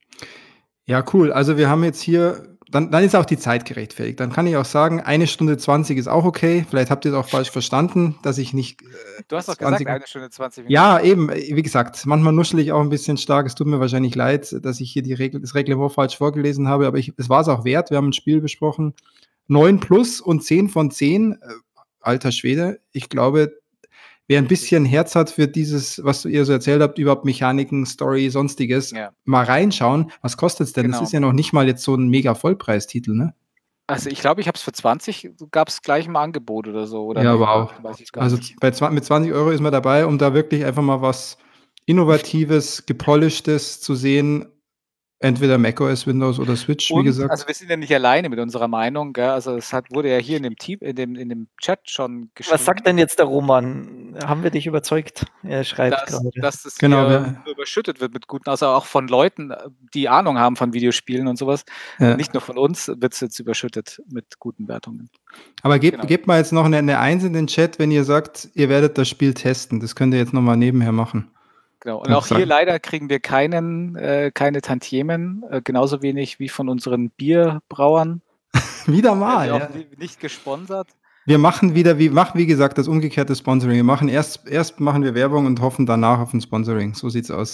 [SPEAKER 1] Ja, cool. Also wir haben jetzt hier, dann, dann ist auch die Zeit gerechtfertigt. Dann kann ich auch sagen, eine Stunde zwanzig ist auch okay. Vielleicht habt ihr es auch falsch verstanden, dass ich nicht. Äh,
[SPEAKER 2] Du hast doch
[SPEAKER 1] zwanzig
[SPEAKER 2] gesagt, eine Stunde zwanzig Minuten.
[SPEAKER 1] Ja, eben, wie gesagt, manchmal nuschel ich auch ein bisschen stark. Es tut mir wahrscheinlich leid, dass ich hier die Regel, das Reglement falsch vorgelesen habe, aber ich, es war es auch wert. Wir haben ein Spiel besprochen. neun plus und zehn von zehn. Äh, alter Schwede. Ich glaube, wer ein bisschen Herz hat für dieses, was ihr so erzählt habt, überhaupt Mechaniken, Story, sonstiges,
[SPEAKER 2] Ja.
[SPEAKER 1] mal reinschauen. Was kostet es denn?
[SPEAKER 2] Genau.
[SPEAKER 1] Das ist ja noch nicht mal jetzt so ein mega Vollpreistitel, ne?
[SPEAKER 2] Also ich glaube, ich habe es für zwanzig, gab es gleich im Angebot oder so. Oder
[SPEAKER 1] Ja,
[SPEAKER 2] nee,
[SPEAKER 1] wow.
[SPEAKER 2] weiß ich gar
[SPEAKER 1] Also
[SPEAKER 2] nicht.
[SPEAKER 1] bei zwanzig, mit zwanzig Euro ist man dabei, um da wirklich einfach mal was Innovatives, Gepolischtes zu sehen. Entweder macOS, Windows oder Switch, wie
[SPEAKER 2] Und,
[SPEAKER 1] gesagt.
[SPEAKER 2] also wir sind ja nicht alleine mit unserer Meinung, gell? Also es hat, wurde ja hier in dem Team, in dem, in dem Chat schon geschrieben.
[SPEAKER 3] Was sagt denn jetzt der Roman? Haben wir dich überzeugt? Er schreibt
[SPEAKER 2] dass,
[SPEAKER 3] gerade.
[SPEAKER 2] dass es
[SPEAKER 1] Genau,
[SPEAKER 2] hier
[SPEAKER 1] wir-
[SPEAKER 2] überschüttet wird mit guten, also auch von Leuten, die Ahnung haben von Videospielen und sowas.
[SPEAKER 1] Ja.
[SPEAKER 2] Nicht nur von uns wird es jetzt überschüttet mit guten Wertungen.
[SPEAKER 1] Aber gebt,
[SPEAKER 2] Genau.
[SPEAKER 1] gebt mal jetzt noch eine, eine Eins in den Chat, wenn ihr sagt, ihr werdet das Spiel testen. Das könnt ihr jetzt nochmal nebenher machen.
[SPEAKER 2] Genau. Und
[SPEAKER 1] Kannst
[SPEAKER 2] auch hier
[SPEAKER 1] sagen.
[SPEAKER 2] leider kriegen wir keinen, äh, keine Tantiemen, äh, genauso wenig wie von unseren Bierbrauern.
[SPEAKER 1] Wieder
[SPEAKER 2] Werden
[SPEAKER 1] mal,
[SPEAKER 2] wir auch
[SPEAKER 1] ja.
[SPEAKER 2] ni- nicht gesponsert.
[SPEAKER 1] Wir machen wieder, wie, machen wie gesagt, das umgekehrte Sponsoring. Wir machen erst, erst machen wir Werbung und hoffen danach auf ein Sponsoring. So sieht's aus.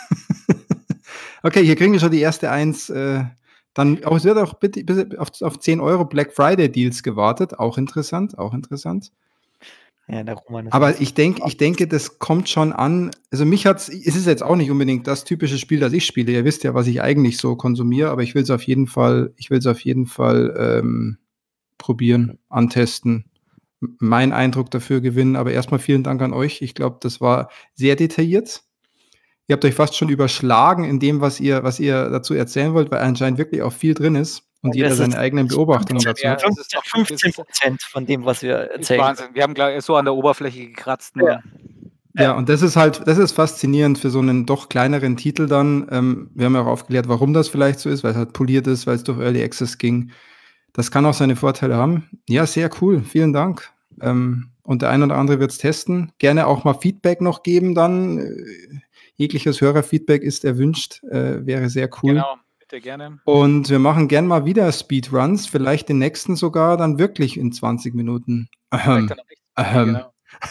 [SPEAKER 1] Okay, hier kriegen wir schon die erste Eins. Äh, dann, oh, es wird auch bitte, bitte auf, auf zehn Euro Black Friday Deals gewartet. Auch interessant, auch interessant.
[SPEAKER 3] Ja, der Roman ist
[SPEAKER 1] Aber ich denke, ich denke, das kommt schon an. Also mich hat's, es ist jetzt auch nicht unbedingt das typische Spiel, das ich spiele. Ihr wisst ja, was ich eigentlich so konsumiere, aber ich will es auf jeden Fall, ich will es auf jeden Fall ähm, probieren, antesten, m- meinen Eindruck dafür gewinnen. Aber erstmal vielen Dank an euch. Ich glaube, das war sehr detailliert. Ihr habt euch fast schon überschlagen in dem, was ihr, was ihr dazu erzählen wollt, weil anscheinend wirklich auch viel drin ist und
[SPEAKER 3] Und
[SPEAKER 1] jeder
[SPEAKER 3] das
[SPEAKER 1] seine
[SPEAKER 3] ist
[SPEAKER 1] eigenen Beobachtungen dazu
[SPEAKER 2] Ja,
[SPEAKER 1] hat.
[SPEAKER 2] das ist doch-
[SPEAKER 3] fünfzehn Prozent von dem, was wir
[SPEAKER 2] Ist
[SPEAKER 3] erzählen.
[SPEAKER 2] Wahnsinn. Wir haben glaub ich, so an der Oberfläche gekratzt. Nur.
[SPEAKER 3] Ja.
[SPEAKER 1] Ja, und das ist halt, das ist faszinierend für so einen doch kleineren Titel dann. Ähm, wir haben ja auch aufgeklärt, warum das vielleicht so ist, weil es halt poliert ist, weil es durch Early Access ging. Das kann auch seine Vorteile haben. Ja, sehr cool. Vielen Dank. Ähm, und der ein oder andere wird es testen. Gerne auch mal Feedback noch geben dann. Äh, jegliches Hörerfeedback ist erwünscht. Äh, wäre sehr cool.
[SPEAKER 2] Genau, bitte gerne.
[SPEAKER 1] Und wir machen gern mal wieder Speedruns. Vielleicht den nächsten sogar dann wirklich in zwanzig Minuten.
[SPEAKER 2] Vielleicht
[SPEAKER 1] Ahem.
[SPEAKER 2] dann noch richtig-
[SPEAKER 1] Ahem.
[SPEAKER 2] Genau.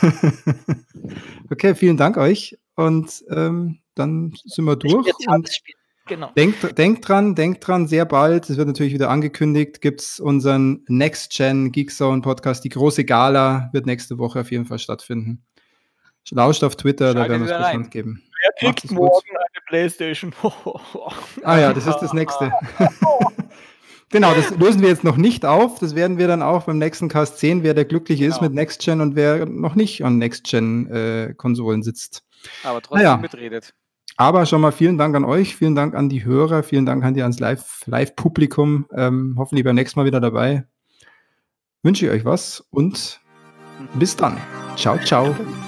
[SPEAKER 1] Okay, vielen Dank euch. Und ähm, dann sind wir durch. Und
[SPEAKER 3] Spiel. Genau.
[SPEAKER 1] denkt, denkt dran, denkt dran, sehr bald, es wird natürlich wieder angekündigt, gibt es unseren Next-Gen Geekzone Podcast. Die große Gala wird nächste Woche auf jeden Fall stattfinden. Lauscht auf Twitter, da
[SPEAKER 2] Schaltet
[SPEAKER 1] werden wir es
[SPEAKER 2] wieder rein.
[SPEAKER 1] bekannt geben.
[SPEAKER 3] Wer
[SPEAKER 1] Macht
[SPEAKER 3] kriegt
[SPEAKER 1] es gut.
[SPEAKER 3] morgen eine Playstation?
[SPEAKER 1] Ah ja, das ist das nächste. Genau, das lösen wir jetzt noch nicht auf. Das werden wir dann auch beim nächsten Cast sehen, wer der Glückliche ist
[SPEAKER 2] Genau.
[SPEAKER 1] mit Next Gen und wer noch nicht an Next Gen äh, Konsolen sitzt.
[SPEAKER 2] Aber trotzdem
[SPEAKER 1] Naja.
[SPEAKER 2] mitredet.
[SPEAKER 1] Aber schon mal vielen Dank an euch, vielen Dank an die Hörer, vielen Dank an die ans Live- Live-Publikum. Ähm, hoffentlich beim nächsten Mal wieder dabei. Wünsche ich euch was und bis dann. Ciao, ciao.